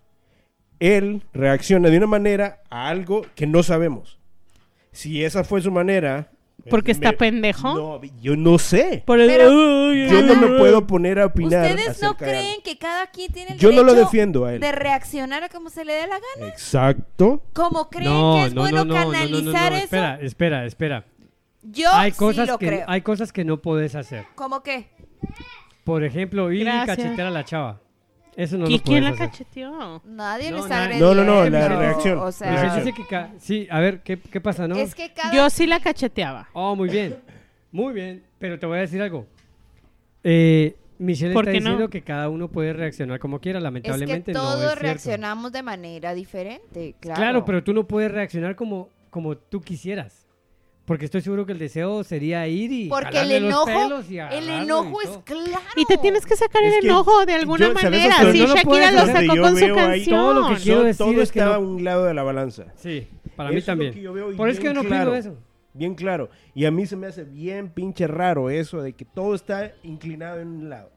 Speaker 4: Él reacciona de una manera a algo que no sabemos. Si esa fue su manera...
Speaker 3: ¿Porque
Speaker 4: me-
Speaker 3: está pendejo?
Speaker 4: No, yo no sé.
Speaker 3: Por el-
Speaker 5: Pero-
Speaker 3: Ay,
Speaker 4: Yo no me
Speaker 3: ay,
Speaker 4: puedo poner a opinar.
Speaker 5: ¿Ustedes no
Speaker 4: acerca de
Speaker 5: creen
Speaker 4: algo.
Speaker 5: que cada quien tiene el
Speaker 4: Yo no
Speaker 5: derecho
Speaker 4: lo defiendo a él.
Speaker 5: de reaccionar a como se le dé la gana?
Speaker 4: Exacto.
Speaker 5: ¿Cómo creen
Speaker 2: No,
Speaker 5: que es
Speaker 2: no,
Speaker 5: bueno
Speaker 2: no, no, no, no, no,
Speaker 5: canalizar
Speaker 2: no,
Speaker 5: eso?
Speaker 2: Espera, espera, espera.
Speaker 5: Yo
Speaker 2: Hay
Speaker 5: sí
Speaker 2: cosas,
Speaker 5: lo
Speaker 2: que,
Speaker 5: creo.
Speaker 2: hay cosas que no puedes hacer.
Speaker 5: ¿Cómo qué?
Speaker 2: Por ejemplo, ir y
Speaker 3: Gracias.
Speaker 2: cachetear a la chava. Eso no
Speaker 3: ¿Y
Speaker 2: lo
Speaker 3: quién
Speaker 2: puedes
Speaker 3: la
Speaker 2: hacer.
Speaker 3: cacheteó?
Speaker 5: Nadie
Speaker 2: No,
Speaker 5: me está
Speaker 2: na-
Speaker 5: agrediendo.
Speaker 4: No, no, no, la reacción.
Speaker 5: O
Speaker 4: La
Speaker 5: sea,
Speaker 2: Michelle
Speaker 4: reacción.
Speaker 2: dice que ca- sí, a ver, ¿qué, qué pasa, no?
Speaker 5: es que cada...
Speaker 3: Yo sí la cacheteaba.
Speaker 2: Oh, muy bien. Muy bien. Pero te voy a decir algo. Eh, Michelle
Speaker 3: ¿Por
Speaker 2: está
Speaker 3: qué no?
Speaker 2: diciendo que cada uno puede reaccionar como quiera.
Speaker 5: es que
Speaker 2: Lamentablemente no es
Speaker 5: todos
Speaker 2: cierto.
Speaker 5: reaccionamos de manera diferente, claro.
Speaker 2: Claro, pero tú no puedes reaccionar como, como tú quisieras. Porque estoy seguro que el deseo sería ir y
Speaker 5: Porque el
Speaker 2: jalarle los
Speaker 5: enojo,
Speaker 2: pelos y
Speaker 5: el
Speaker 2: agarrarlo
Speaker 5: enojo
Speaker 2: y
Speaker 5: es
Speaker 2: todo.
Speaker 5: claro.
Speaker 3: Y te tienes que sacar
Speaker 4: Es
Speaker 3: el
Speaker 4: que
Speaker 3: enojo de alguna
Speaker 4: yo, ¿sabes?
Speaker 3: manera.
Speaker 4: Pero
Speaker 3: Así
Speaker 2: no lo
Speaker 3: Shakira
Speaker 2: puedes
Speaker 3: lo
Speaker 2: hacer.
Speaker 3: sacó
Speaker 4: Yo
Speaker 3: con su
Speaker 4: veo ahí
Speaker 3: canción.
Speaker 2: todo lo que quiero
Speaker 4: So-
Speaker 2: decir
Speaker 4: todo
Speaker 2: es que
Speaker 4: está
Speaker 2: no-
Speaker 4: a un lado de la balanza.
Speaker 2: Sí. Para mí
Speaker 4: Eso es lo
Speaker 2: también.
Speaker 4: que yo veo y
Speaker 2: Por eso es que yo
Speaker 4: bien
Speaker 2: no
Speaker 4: claro,
Speaker 2: opino de eso.
Speaker 4: Bien claro. Y a mí se me hace bien pinche raro eso de que todo está inclinado en un lado.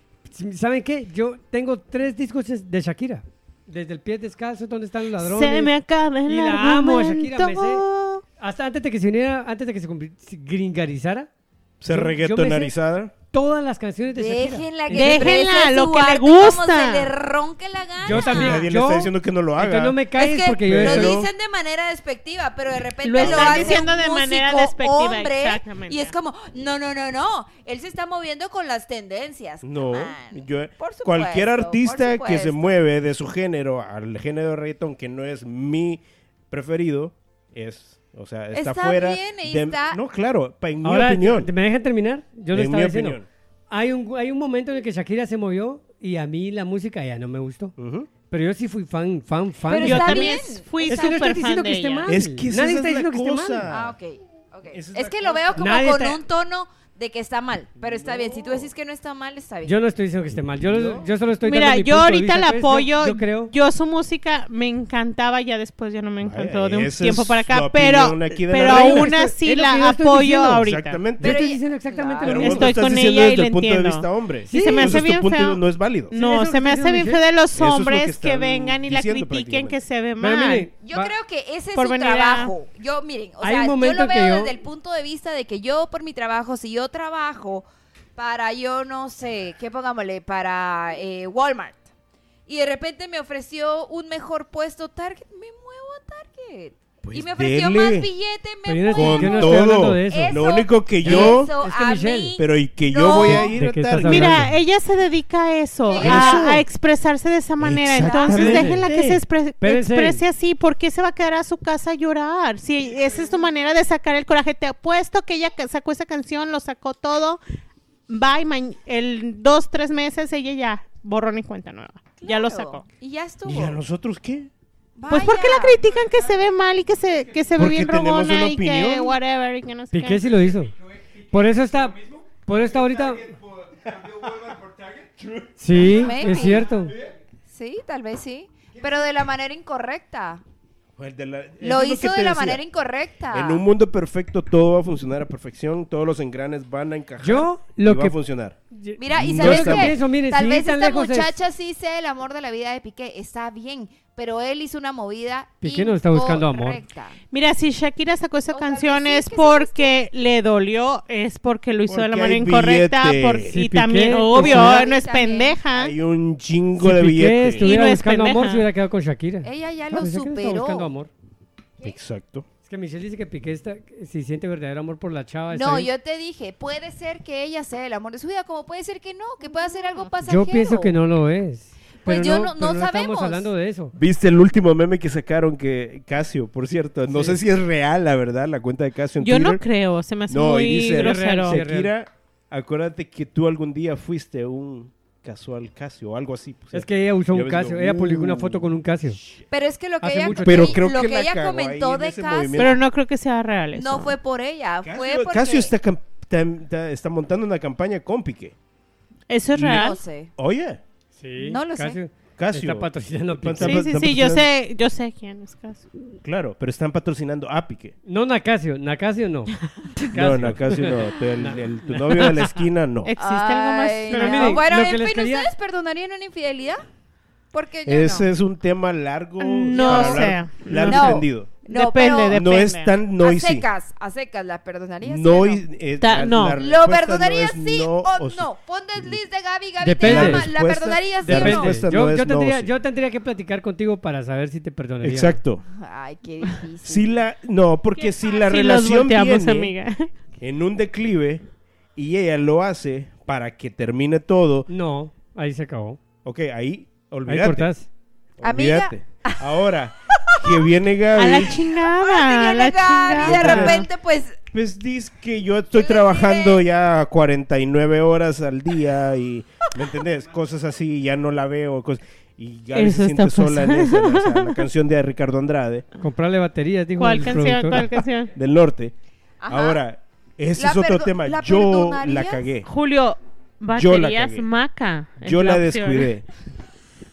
Speaker 2: ¿Saben qué? Yo tengo tres discos de Shakira. Desde el pie descalzo, ¿dónde están los ladrones?
Speaker 3: Se me acaba el
Speaker 2: Y la amo a Shakira, me sé.
Speaker 3: argumento.
Speaker 2: Hasta antes de que se uniera, antes de que se cumpli- se gringarizara,
Speaker 4: Se
Speaker 2: Yo- yo me sé-
Speaker 4: reggaetonarizada.
Speaker 2: todas las canciones de Shakira.
Speaker 5: Déjenla que
Speaker 3: Déjenla,
Speaker 5: exprese
Speaker 3: lo
Speaker 5: su
Speaker 3: que le
Speaker 5: arte como
Speaker 3: gusta.
Speaker 5: se le ronque la gana.
Speaker 2: Yo también.
Speaker 4: Nadie le
Speaker 2: yo-
Speaker 4: está diciendo que no lo haga.
Speaker 2: Entonces no me calles
Speaker 5: Es que
Speaker 2: porque yo
Speaker 4: pero-
Speaker 5: lo
Speaker 2: estoy-
Speaker 5: dicen de manera despectiva, pero de repente
Speaker 3: Lo
Speaker 5: lo,
Speaker 3: están
Speaker 5: hace
Speaker 3: diciendo
Speaker 5: un
Speaker 3: de manera
Speaker 5: músico
Speaker 3: despectiva,
Speaker 5: hombre,
Speaker 3: exactamente.
Speaker 5: y es como, no, no, no, no, él se está moviendo con las tendencias.
Speaker 4: No,
Speaker 5: Come on.
Speaker 4: yo,
Speaker 5: Por supuesto,
Speaker 4: cualquier
Speaker 5: por
Speaker 4: artista que se
Speaker 5: supuesto.
Speaker 4: mueve de su género al género de reggaetón, que no es mi preferido, es, o sea, está,
Speaker 5: Está
Speaker 4: fuera
Speaker 5: bien, ahí
Speaker 4: de...
Speaker 5: está.
Speaker 4: No, claro, pa- en mi
Speaker 2: Ahora,
Speaker 4: opinión.
Speaker 2: ¿me dejan terminar? Yo le
Speaker 4: En
Speaker 2: estaba
Speaker 4: mi
Speaker 2: diciendo.
Speaker 4: opinión.
Speaker 2: Hay un, hay un momento en el que Shakira se movió y a mí la música ya no me gustó.
Speaker 4: Ujú.
Speaker 2: Pero yo sí fui fan, fan, fan.
Speaker 5: Pero
Speaker 2: de
Speaker 3: Yo
Speaker 5: está
Speaker 2: Shakira.
Speaker 3: también
Speaker 5: bien.
Speaker 3: fui
Speaker 2: Es que no estoy
Speaker 3: súper
Speaker 2: diciendo
Speaker 3: fan
Speaker 2: que
Speaker 3: de
Speaker 2: esté
Speaker 3: ella.
Speaker 2: mal.
Speaker 4: Es que esa
Speaker 2: Nadie
Speaker 4: es
Speaker 2: está
Speaker 4: la
Speaker 2: diciendo que esté
Speaker 4: cosa.
Speaker 2: mal.
Speaker 5: Ah, ok, ok.
Speaker 4: Esa es
Speaker 5: Es,
Speaker 4: la
Speaker 5: que lo
Speaker 4: cosa.
Speaker 5: veo como
Speaker 2: Nadie
Speaker 5: con
Speaker 2: está-
Speaker 5: un tono de que está mal, pero está bien. Si tú decís que no está mal, está bien.
Speaker 2: Yo no estoy diciendo que esté mal. Yo,
Speaker 4: No.
Speaker 2: yo solo estoy
Speaker 3: Mira,
Speaker 2: dando mi
Speaker 3: yo
Speaker 2: punto de
Speaker 3: ahorita
Speaker 2: vista.
Speaker 3: la
Speaker 2: Entonces, yo-
Speaker 3: apoyo.
Speaker 2: Yo, creo.
Speaker 3: Yo su música me encantaba, ya después ya no me encantó
Speaker 4: Vaya,
Speaker 3: de un
Speaker 4: esa
Speaker 3: tiempo
Speaker 4: es
Speaker 3: para acá,
Speaker 4: la
Speaker 3: pero,
Speaker 4: opinión aquí de la
Speaker 3: pero
Speaker 4: reina.
Speaker 3: aún
Speaker 2: Es
Speaker 3: así
Speaker 2: lo que
Speaker 3: la
Speaker 2: yo estoy
Speaker 3: apoyo
Speaker 2: diciendo.
Speaker 3: ahorita.
Speaker 4: Exactamente.
Speaker 2: Yo
Speaker 5: Pero
Speaker 2: estoy
Speaker 5: ya-
Speaker 2: diciendo exactamente
Speaker 5: claro.
Speaker 2: lo
Speaker 4: Pero
Speaker 2: mismo.
Speaker 4: vos lo
Speaker 3: Estoy
Speaker 4: estás
Speaker 3: con
Speaker 4: diciendo
Speaker 3: ella y
Speaker 4: desde
Speaker 3: la
Speaker 4: el punto de
Speaker 3: entiendo.
Speaker 4: vista hombre.
Speaker 3: Y se me hace
Speaker 4: Entonces,
Speaker 3: bien
Speaker 4: tu punto
Speaker 3: feo.
Speaker 4: no es válido.
Speaker 2: Sí,
Speaker 3: No,
Speaker 2: eso
Speaker 3: se
Speaker 2: que
Speaker 3: me
Speaker 2: está
Speaker 3: hace bien
Speaker 2: diciendo
Speaker 3: feo de los
Speaker 4: Eso es lo que
Speaker 3: hombres que,
Speaker 4: están
Speaker 3: vengan y la
Speaker 4: diciendo
Speaker 3: critiquen que se ve
Speaker 2: Pero
Speaker 3: mal.
Speaker 2: mire,
Speaker 5: Yo
Speaker 2: va-
Speaker 5: creo que ese es
Speaker 3: Por
Speaker 5: su
Speaker 3: venir a-
Speaker 5: trabajo. Yo, miren, o
Speaker 2: Hay
Speaker 5: sea,
Speaker 2: un
Speaker 5: yo
Speaker 2: momento
Speaker 5: lo
Speaker 2: que
Speaker 5: veo
Speaker 2: yo-
Speaker 5: desde el punto de vista de que yo, por mi trabajo, si yo trabajo para, yo no sé, ¿qué pongámosle? Para eh, Walmart. Y de repente me ofreció un mejor puesto Target, me muevo a Target.
Speaker 4: Pues
Speaker 5: y me ofreció
Speaker 4: dele.
Speaker 5: más billete, me
Speaker 2: Pero yo no,
Speaker 5: muevo.
Speaker 2: estoy- yo no
Speaker 4: Con
Speaker 2: estoy hablando
Speaker 4: todo.
Speaker 2: de eso.
Speaker 5: Eso-
Speaker 4: Lo único que yo...
Speaker 5: Eso
Speaker 2: Es que
Speaker 5: a
Speaker 2: Michelle,
Speaker 5: mí
Speaker 4: Pero y que yo
Speaker 5: no.
Speaker 4: voy a ir
Speaker 2: ¿De
Speaker 4: a
Speaker 2: qué estás
Speaker 4: Target.
Speaker 2: hablando?
Speaker 3: Mira, ella se dedica a eso,
Speaker 4: Eso.
Speaker 3: a, a expresarse de esa manera. Entonces,
Speaker 4: Exactamente.
Speaker 3: déjenla que se expre-
Speaker 2: Espérense.
Speaker 3: exprese así. ¿Por qué se va a quedar a su casa a llorar? Si esa es tu manera de sacar el coraje. Te apuesto que ella ca- sacó esa canción, lo sacó todo. Bye, ma- el dos, tres meses, ella ya borrón y cuenta nueva. Ya lo
Speaker 5: Claro.
Speaker 3: sacó.
Speaker 5: Y ya estuvo.
Speaker 4: ¿Y a nosotros qué?
Speaker 3: Pues porque la
Speaker 5: Vaya.
Speaker 3: critican que se ve mal y que se, que se ve
Speaker 4: Porque
Speaker 3: bien
Speaker 4: tenemos
Speaker 3: robona
Speaker 4: una
Speaker 3: y que
Speaker 4: opinión.
Speaker 3: whatever y que no sé
Speaker 2: Piqué
Speaker 3: qué.
Speaker 2: sí lo hizo. Por eso está, por eso está ahorita.
Speaker 6: ¿Cambió Walmart por Target?
Speaker 2: Sí,
Speaker 5: Maybe.
Speaker 2: es cierto.
Speaker 5: Sí, tal vez sí. Pero de la manera incorrecta.
Speaker 4: Pues de la- eso
Speaker 5: Lo
Speaker 4: es que
Speaker 5: hizo
Speaker 4: te
Speaker 5: de la
Speaker 4: decía.
Speaker 5: manera incorrecta.
Speaker 4: En un mundo perfecto todo va a funcionar a perfección, todos los engranes van a encajar
Speaker 2: Yo
Speaker 4: y
Speaker 2: lo
Speaker 4: va
Speaker 2: que
Speaker 4: a funcionar.
Speaker 5: Mira, y
Speaker 4: No
Speaker 5: sabes
Speaker 4: estamos.
Speaker 5: qué?
Speaker 2: Eso, mire,
Speaker 5: Tal
Speaker 2: sí,
Speaker 5: vez
Speaker 2: tan
Speaker 5: esta
Speaker 2: lejos es.
Speaker 5: muchacha sí sea el amor de la vida de Piqué, está bien, pero él hizo una movida
Speaker 2: Piqué no está buscando amor.
Speaker 5: incorrecta.
Speaker 3: Mira, si Shakira sacó esa
Speaker 5: O tal vez
Speaker 3: canción
Speaker 5: sí,
Speaker 3: es
Speaker 5: que se
Speaker 3: porque le dolió, es porque lo hizo de la
Speaker 4: Porque
Speaker 3: manera
Speaker 4: hay
Speaker 3: incorrecta,
Speaker 4: billete.
Speaker 3: por-
Speaker 2: Si
Speaker 3: y
Speaker 2: Piqué
Speaker 3: también,
Speaker 2: estuviera-
Speaker 3: obvio, no es
Speaker 5: Sí, también.
Speaker 3: pendeja.
Speaker 4: Hay un chingo
Speaker 2: Si
Speaker 4: de
Speaker 2: Piqué
Speaker 4: billetes.
Speaker 2: estuviera
Speaker 3: Y no es
Speaker 2: buscando amor,
Speaker 3: pendeja.
Speaker 2: se hubiera quedado con Shakira.
Speaker 5: Ella ya
Speaker 2: Claro,
Speaker 5: lo
Speaker 2: Shakira está buscando
Speaker 5: superó.
Speaker 2: amor.
Speaker 4: Exacto.
Speaker 2: Es que Michelle dice que Piqué está, si siente verdadero amor por la chava. está
Speaker 5: No,
Speaker 2: bien.
Speaker 5: yo te dije, puede ser que ella sea el amor de su vida, como puede ser que no, que pueda ser algo pasajero.
Speaker 2: Yo pienso que no lo es.
Speaker 5: Pues
Speaker 2: Pero
Speaker 5: yo
Speaker 2: no,
Speaker 5: no-
Speaker 2: pero
Speaker 5: no
Speaker 2: estamos
Speaker 5: sabemos.
Speaker 2: hablando de eso.
Speaker 4: ¿Viste el último meme que sacaron que Casio, por cierto? No
Speaker 2: Sí.
Speaker 4: sé si es real, la verdad, la cuenta de Casio en
Speaker 3: Yo
Speaker 4: Twitter.
Speaker 3: no creo, se me hace
Speaker 4: No,
Speaker 3: muy
Speaker 4: y dice,
Speaker 3: grosero.
Speaker 2: Sí, es real.
Speaker 4: Shakira, acuérdate que tú algún día fuiste un casual Casio o algo así. pues,
Speaker 2: Es que ella usó
Speaker 4: yo
Speaker 2: un
Speaker 4: me digo,
Speaker 2: Casio. Ella publicó una
Speaker 4: uh.
Speaker 2: foto con un Casio.
Speaker 5: Pero es que lo que
Speaker 2: Hace
Speaker 5: ella,
Speaker 2: mucho
Speaker 4: Pero
Speaker 5: y
Speaker 4: creo
Speaker 5: lo
Speaker 4: que
Speaker 5: que
Speaker 4: la
Speaker 5: ella
Speaker 4: cagó ahí
Speaker 5: comentó
Speaker 4: en
Speaker 5: de
Speaker 4: ese
Speaker 5: Casio,
Speaker 4: movimiento.
Speaker 3: Pero no creo que sea real eso.
Speaker 5: no fue por ella,
Speaker 4: Casio,
Speaker 5: fue porque...
Speaker 4: Casio está, cam- está- está- está montando una campaña con Piqué.
Speaker 3: ¿Eso es real?
Speaker 5: No sé.
Speaker 4: Oye,
Speaker 2: Sí,
Speaker 5: No lo sé.
Speaker 2: Casio.
Speaker 4: Casio.
Speaker 2: Está patrocinando a Piqué.
Speaker 4: Está-
Speaker 3: Sí, sí,
Speaker 4: están
Speaker 3: sí, yo
Speaker 4: patrocinando-
Speaker 3: sé, yo sé quién es Caso.
Speaker 4: Claro, pero están patrocinando a Piqué.
Speaker 2: No Nacasio, Nacasio no.
Speaker 4: No,
Speaker 2: Casio.
Speaker 4: no, Casio no. Tu- el-
Speaker 2: No.
Speaker 4: el- tu novio de la esquina no.
Speaker 3: ¿Existe algo más?
Speaker 5: Ay,
Speaker 2: Pero
Speaker 5: no.
Speaker 2: miren,
Speaker 5: bueno,
Speaker 2: lo
Speaker 5: en
Speaker 2: que les
Speaker 5: fin,
Speaker 2: quería-
Speaker 5: ¿ustedes perdonarían una infidelidad? Porque yo
Speaker 4: Ese
Speaker 5: no.
Speaker 4: es un tema largo.
Speaker 3: No
Speaker 4: para
Speaker 3: sé.
Speaker 4: hablar largo
Speaker 5: No.
Speaker 4: y tendido.
Speaker 5: No,
Speaker 3: Depende,
Speaker 5: pero
Speaker 3: depende.
Speaker 4: No es tan no
Speaker 5: a
Speaker 4: y sí.
Speaker 5: secas, a secas, ¿la perdonarías?
Speaker 4: No
Speaker 5: sí o
Speaker 4: y eh,
Speaker 3: Ta-
Speaker 4: la-
Speaker 3: no.
Speaker 4: la
Speaker 5: ¿Lo
Speaker 4: respuesta
Speaker 5: perdonarías
Speaker 4: no es
Speaker 5: sí
Speaker 4: no
Speaker 5: o
Speaker 4: sí.
Speaker 5: no? Pon el list de Gaby, Gaby
Speaker 2: Depende.
Speaker 5: te llama. ¿La
Speaker 4: Respuesta-
Speaker 5: perdonarías sí
Speaker 2: Depende.
Speaker 5: o no?
Speaker 4: respuesta
Speaker 2: Yo,
Speaker 4: no es
Speaker 2: yo
Speaker 4: no,
Speaker 2: tendría,
Speaker 4: sí.
Speaker 2: yo tendría que platicar contigo para saber si te perdonaría.
Speaker 4: Exacto.
Speaker 5: Ay, qué difícil.
Speaker 4: Si la, no, porque si la
Speaker 3: Sí, los
Speaker 4: relación
Speaker 3: volteamos,
Speaker 4: viene
Speaker 3: amiga.
Speaker 4: en un declive y ella lo hace para que termine todo,
Speaker 2: No, ahí se acabó.
Speaker 4: ok, ahí
Speaker 2: Ahí
Speaker 4: olvídate.
Speaker 2: cortás.
Speaker 5: Amiga.
Speaker 4: Olvídate. Ahora, que viene
Speaker 3: A
Speaker 4: Gaby,
Speaker 3: la
Speaker 5: Ay,
Speaker 3: chingada, a
Speaker 5: viene
Speaker 3: la
Speaker 5: Gaby, y de
Speaker 3: chingada.
Speaker 5: repente, pues,
Speaker 4: pues dice que yo estoy
Speaker 5: Le
Speaker 4: trabajando
Speaker 5: diré.
Speaker 4: ya cuarenta y nueve horas al día y, ¿me entendés? Cosas así, ya no la veo, cosas, y Gaby
Speaker 3: Eso
Speaker 4: se siente
Speaker 3: está
Speaker 4: sola en esa, o sea, la canción de Ricardo Andrade,
Speaker 2: Comprarle baterías, dijo
Speaker 3: ¿Cuál
Speaker 2: el
Speaker 3: canción?
Speaker 2: productor.
Speaker 3: ¿Cuál canción?
Speaker 4: del norte.
Speaker 5: ajá.
Speaker 4: Ahora, ese
Speaker 5: ¿La
Speaker 4: es otro
Speaker 5: perdo-
Speaker 4: tema.
Speaker 5: la
Speaker 4: Yo la
Speaker 5: perdonarías?
Speaker 4: cagué.
Speaker 3: Julio,
Speaker 4: Yo la
Speaker 3: baterías
Speaker 4: cagué.
Speaker 3: Maca. es
Speaker 4: Yo la
Speaker 3: opción.
Speaker 4: descuidé.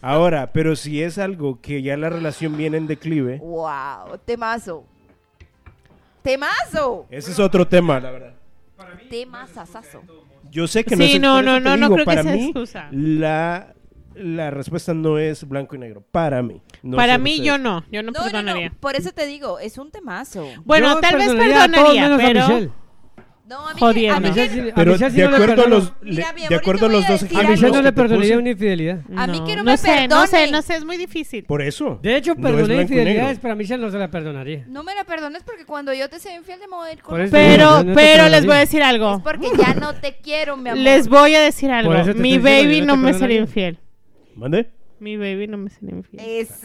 Speaker 4: Ahora, pero si es algo que ya la relación viene en declive,
Speaker 5: Wow, temazo. Temazo.
Speaker 4: ese es otro tema, la verdad.
Speaker 5: Temazazazo.
Speaker 4: Yo sé que no
Speaker 3: Sí,
Speaker 4: es
Speaker 3: no,
Speaker 4: por eso
Speaker 3: no,
Speaker 4: te
Speaker 3: no, no
Speaker 4: digo,
Speaker 3: creo que
Speaker 4: para
Speaker 3: sea
Speaker 4: mí,
Speaker 3: excusa.
Speaker 4: La, la respuesta no es blanco y negro. Para mí. No
Speaker 3: Para
Speaker 4: sé
Speaker 3: mí,
Speaker 4: ustedes.
Speaker 3: yo no. Yo no,
Speaker 5: No, no,
Speaker 3: perdonaría.
Speaker 5: no, por eso te digo, es un temazo.
Speaker 3: Bueno,
Speaker 2: Yo
Speaker 3: tal vez
Speaker 2: perdonaría a todos
Speaker 3: perdonaría,
Speaker 2: menos a
Speaker 3: pero...
Speaker 2: Michelle.
Speaker 5: No, a mí,
Speaker 3: Jodiendo.
Speaker 5: a mí,
Speaker 2: A Michelle
Speaker 5: que-
Speaker 2: sí- a
Speaker 4: Pero
Speaker 2: Michelle sí
Speaker 4: de
Speaker 2: no le
Speaker 4: acuerdo a
Speaker 2: perdono.
Speaker 4: los,
Speaker 5: Mira,
Speaker 4: le-
Speaker 5: mi
Speaker 4: de
Speaker 5: amor,
Speaker 4: acuerdo
Speaker 5: yo
Speaker 4: a
Speaker 5: te
Speaker 4: los
Speaker 5: voy a
Speaker 4: dos
Speaker 5: decir
Speaker 2: A
Speaker 5: algo.
Speaker 2: Michelle no le
Speaker 4: que te
Speaker 2: perdonaría
Speaker 4: puse,
Speaker 2: una infidelidad.
Speaker 5: A mí que no
Speaker 3: no
Speaker 5: me
Speaker 3: sé, no sé,
Speaker 5: perdonen.
Speaker 3: no sé, es muy difícil.
Speaker 4: Por eso.
Speaker 2: De hecho,
Speaker 4: No es
Speaker 2: perdoné
Speaker 4: blanco y
Speaker 2: infidelidades,
Speaker 4: negro.
Speaker 2: pero a Michelle no se la perdonaría.
Speaker 5: No me la perdones porque cuando yo te sea infiel te me voy a ir con
Speaker 2: Por eso
Speaker 5: otro.
Speaker 2: digo,
Speaker 3: Pero,
Speaker 2: no te
Speaker 3: pero les
Speaker 2: perdonaría.
Speaker 3: voy a decir algo.
Speaker 5: Es porque ya no te quiero, mi amor.
Speaker 3: Les voy a decir algo.
Speaker 2: Por eso te
Speaker 3: Mi
Speaker 2: estoy diciendo,
Speaker 3: baby
Speaker 2: yo
Speaker 3: no
Speaker 2: no te
Speaker 3: me sería
Speaker 2: perdonaría.
Speaker 3: infiel.
Speaker 4: ¿Mande?
Speaker 3: Mi baby no me sería infiel.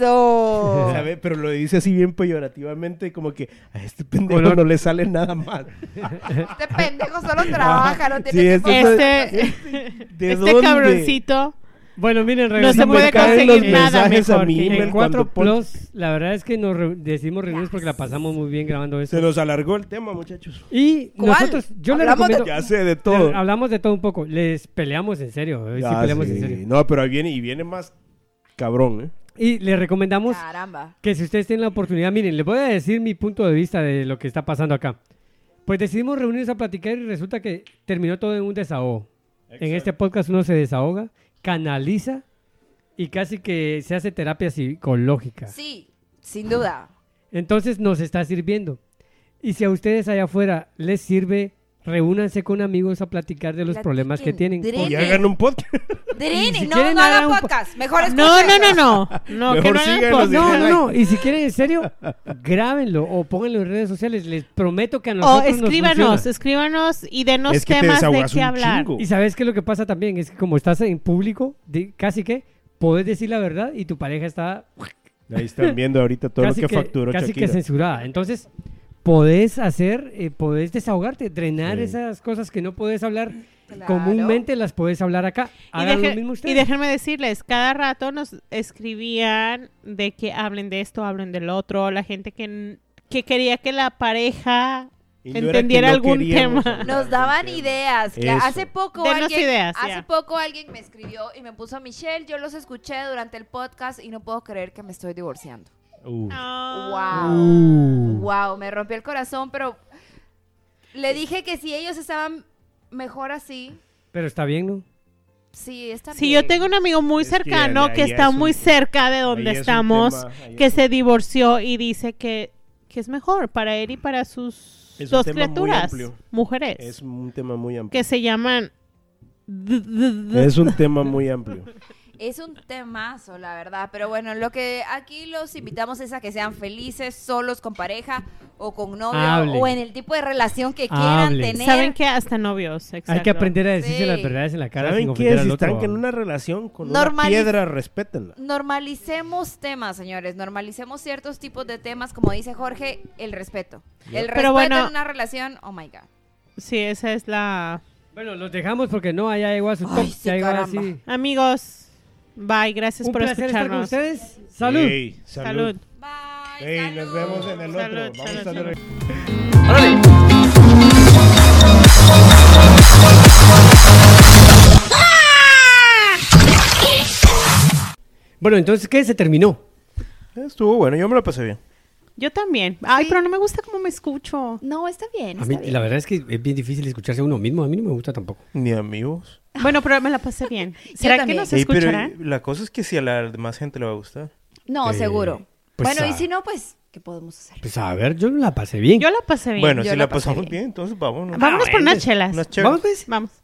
Speaker 5: Eso.
Speaker 4: ¿Sabe? Pero lo dice así bien peyorativamente, como que a este pendejo
Speaker 2: Color.
Speaker 4: no le sale nada mal.
Speaker 5: Este pendejo solo trabaja, no tiene
Speaker 4: Sí,
Speaker 5: tiempo.
Speaker 4: este-
Speaker 3: Este,
Speaker 4: ¿De
Speaker 3: este
Speaker 4: dónde?
Speaker 3: cabroncito.
Speaker 2: Bueno, miren,
Speaker 3: No se
Speaker 2: regresamos
Speaker 3: puede
Speaker 2: acá.
Speaker 4: caen
Speaker 3: conseguir
Speaker 4: los
Speaker 3: nada
Speaker 4: mensajes
Speaker 3: mejor
Speaker 4: a mí,
Speaker 3: que-
Speaker 4: me-
Speaker 2: En
Speaker 4: cuando
Speaker 2: cuatro
Speaker 4: pon-
Speaker 2: Plus, la verdad es que nos re- decidimos reunirnos porque la pasamos muy bien grabando esto.
Speaker 4: Se nos alargó el tema, muchachos.
Speaker 2: Y
Speaker 5: ¿Cuál?
Speaker 2: nosotros, yo le
Speaker 5: Hablamos de-
Speaker 2: recomiendo...
Speaker 4: Ya sé de todo.
Speaker 2: le- hablamos de todo un poco. Les peleamos en serio. Hoy sí
Speaker 4: Ya
Speaker 2: peleamos
Speaker 4: sé.
Speaker 2: en serio.
Speaker 4: No, pero ahí viene y viene más cabrón, ¿eh?
Speaker 2: Y les recomendamos
Speaker 5: Caramba.
Speaker 2: que si ustedes tienen la oportunidad, miren, les voy a decir mi punto de vista de lo que está pasando acá. Pues decidimos reunirnos a platicar y resulta que terminó todo en un desahogo. En este podcast uno se desahoga, canaliza y casi que se hace terapia psicológica.
Speaker 5: Sí, sin duda.
Speaker 2: Entonces nos está sirviendo. Y si a ustedes allá afuera les sirve, reúnanse con amigos a platicar de los
Speaker 5: Platiquen,
Speaker 2: problemas que tienen.
Speaker 5: drene.
Speaker 4: Y hagan un podcast.
Speaker 5: Drini,
Speaker 2: si
Speaker 5: no,
Speaker 2: quieren
Speaker 5: no
Speaker 2: hagan
Speaker 5: hagan
Speaker 2: un po-
Speaker 5: podcast. Mejor
Speaker 3: No,
Speaker 5: escuchen.
Speaker 3: no, no, no. No, que
Speaker 4: Mejor
Speaker 3: no hagan
Speaker 4: síganos
Speaker 3: post.
Speaker 4: y
Speaker 2: No,
Speaker 4: denle
Speaker 2: no, no.
Speaker 4: like.
Speaker 2: Y si quieren en serio, grábenlo o pónganlo en redes sociales. Les prometo que a
Speaker 3: O
Speaker 2: nosotros nos
Speaker 3: escríbanos,
Speaker 2: funciona.
Speaker 3: escríbanos y denos
Speaker 4: Es que te
Speaker 3: temas de
Speaker 4: desahogas
Speaker 3: qué
Speaker 4: un
Speaker 3: hablar.
Speaker 4: chingo.
Speaker 2: Y sabes que lo que pasa también es que como estás en público, de, casi que puedes decir la verdad y tu pareja está
Speaker 4: Ahí están viendo ahorita todo
Speaker 2: casi
Speaker 4: lo que,
Speaker 2: que,
Speaker 4: facturó
Speaker 2: casi
Speaker 4: Shakira.
Speaker 2: que censurada. Entonces, podés hacer, eh, podés desahogarte, drenar
Speaker 4: Sí.
Speaker 2: esas cosas que no puedes hablar
Speaker 5: Claro.
Speaker 2: comúnmente, las podés hablar acá.
Speaker 3: Y,
Speaker 2: Hagan
Speaker 3: deje-
Speaker 2: lo mismo
Speaker 3: y
Speaker 2: ustedes.
Speaker 3: déjenme decirles, cada rato nos escribían de que hablen de esto, hablen del otro, la gente que, n- que quería que la pareja
Speaker 4: Y no era que
Speaker 3: entendiera
Speaker 4: no
Speaker 3: algún
Speaker 4: queríamos
Speaker 3: tema.
Speaker 4: hablar
Speaker 5: Nos
Speaker 4: del
Speaker 5: daban
Speaker 4: tema.
Speaker 5: ideas. que
Speaker 4: Eso.
Speaker 5: hace poco
Speaker 3: Denos
Speaker 5: alguien,
Speaker 3: ideas,
Speaker 5: hace
Speaker 3: ya.
Speaker 5: poco alguien me escribió y me puso Michelle, yo los escuché durante el podcast y no puedo creer que me estoy divorciando.
Speaker 4: Uh,
Speaker 3: Ah.
Speaker 5: Wow.
Speaker 2: Uh.
Speaker 5: Wow, me rompió el corazón, pero le dije que si ellos estaban mejor así,
Speaker 2: Pero está bien, ¿no?
Speaker 5: sí, está
Speaker 3: Sí,
Speaker 5: bien.
Speaker 3: yo tengo un amigo muy
Speaker 4: Es que
Speaker 3: cercano
Speaker 4: ahí
Speaker 3: que
Speaker 4: es
Speaker 3: está
Speaker 4: un-
Speaker 3: muy cerca de donde
Speaker 4: ahí es un
Speaker 3: estamos,
Speaker 4: tema, ahí
Speaker 3: que
Speaker 4: es
Speaker 3: se divorció y dice que, que es mejor para él y para sus
Speaker 4: Es un
Speaker 3: dos
Speaker 4: tema muy
Speaker 3: criaturas,
Speaker 4: amplio.
Speaker 3: mujeres,
Speaker 4: Es un tema muy amplio.
Speaker 3: que se llaman... d- d- d-
Speaker 4: Es un tema muy amplio.
Speaker 5: Es un temazo, la verdad. Pero bueno, lo que aquí los invitamos es a que sean felices, solos, con pareja o con novio
Speaker 2: Hablen.
Speaker 5: o en el tipo de relación que quieran
Speaker 2: Hablen.
Speaker 5: tener.
Speaker 3: Saben que hasta novios, exacto.
Speaker 2: Hay que aprender a decirse
Speaker 5: Sí.
Speaker 2: las verdades en la cara sin
Speaker 4: ¿Saben
Speaker 2: ofender
Speaker 4: qué?
Speaker 2: al
Speaker 4: Si
Speaker 2: otro.
Speaker 4: están en una relación con
Speaker 5: Normaliz-
Speaker 4: una piedra, respétenla.
Speaker 5: Normalicemos temas, señores. Normalicemos ciertos tipos de temas, como dice Jorge, el respeto. El respeto
Speaker 3: Pero bueno-
Speaker 5: en una relación, oh my God.
Speaker 3: Sí, esa es la...
Speaker 2: Bueno, los dejamos porque no, allá llegó a su top.
Speaker 5: Ay, sí,
Speaker 2: ya llegó
Speaker 5: caramba.
Speaker 2: así.
Speaker 3: Amigos, bye, gracias
Speaker 2: Un
Speaker 3: por
Speaker 2: placer estar con
Speaker 3: escucharnos.
Speaker 2: ustedes. Salud.
Speaker 4: Ey,
Speaker 3: Salud.
Speaker 5: Bye.
Speaker 4: Ey, nos
Speaker 5: salud.
Speaker 4: vemos en el otro.
Speaker 3: Salud,
Speaker 4: Vamos
Speaker 3: salud,
Speaker 4: a hacer-
Speaker 3: salud.
Speaker 2: Bueno, entonces, ¿qué? Se terminó.
Speaker 4: Estuvo bueno, yo me lo pasé bien.
Speaker 3: Yo también. Ay,
Speaker 5: Sí.
Speaker 3: pero no me gusta cómo me escucho.
Speaker 5: No, está bien,
Speaker 2: A
Speaker 5: está
Speaker 2: mí,
Speaker 5: bien.
Speaker 2: la verdad es que es bien difícil escucharse a uno mismo. A mí no me gusta tampoco.
Speaker 4: Ni amigos.
Speaker 3: Bueno, pero me la pasé bien. ¿Será que
Speaker 5: también.
Speaker 3: nos
Speaker 4: Ey, pero
Speaker 3: escucharán?
Speaker 4: la cosa es que si a la demás gente le va a gustar.
Speaker 5: No,
Speaker 2: Eh,
Speaker 5: seguro.
Speaker 2: pues,
Speaker 5: bueno, y
Speaker 2: ah.
Speaker 5: si no, pues, ¿qué podemos hacer?
Speaker 2: Pues a ver, yo la pasé bien.
Speaker 3: Yo la pasé bien.
Speaker 4: Bueno,
Speaker 5: Yo
Speaker 4: si
Speaker 5: la
Speaker 4: la
Speaker 5: pasé
Speaker 4: pasamos
Speaker 5: bien.
Speaker 4: bien, entonces vámonos.
Speaker 3: Vámonos por unas
Speaker 2: pues,
Speaker 3: chelas.
Speaker 4: Unas chelas.
Speaker 2: Vamos, pues.
Speaker 3: Vamos.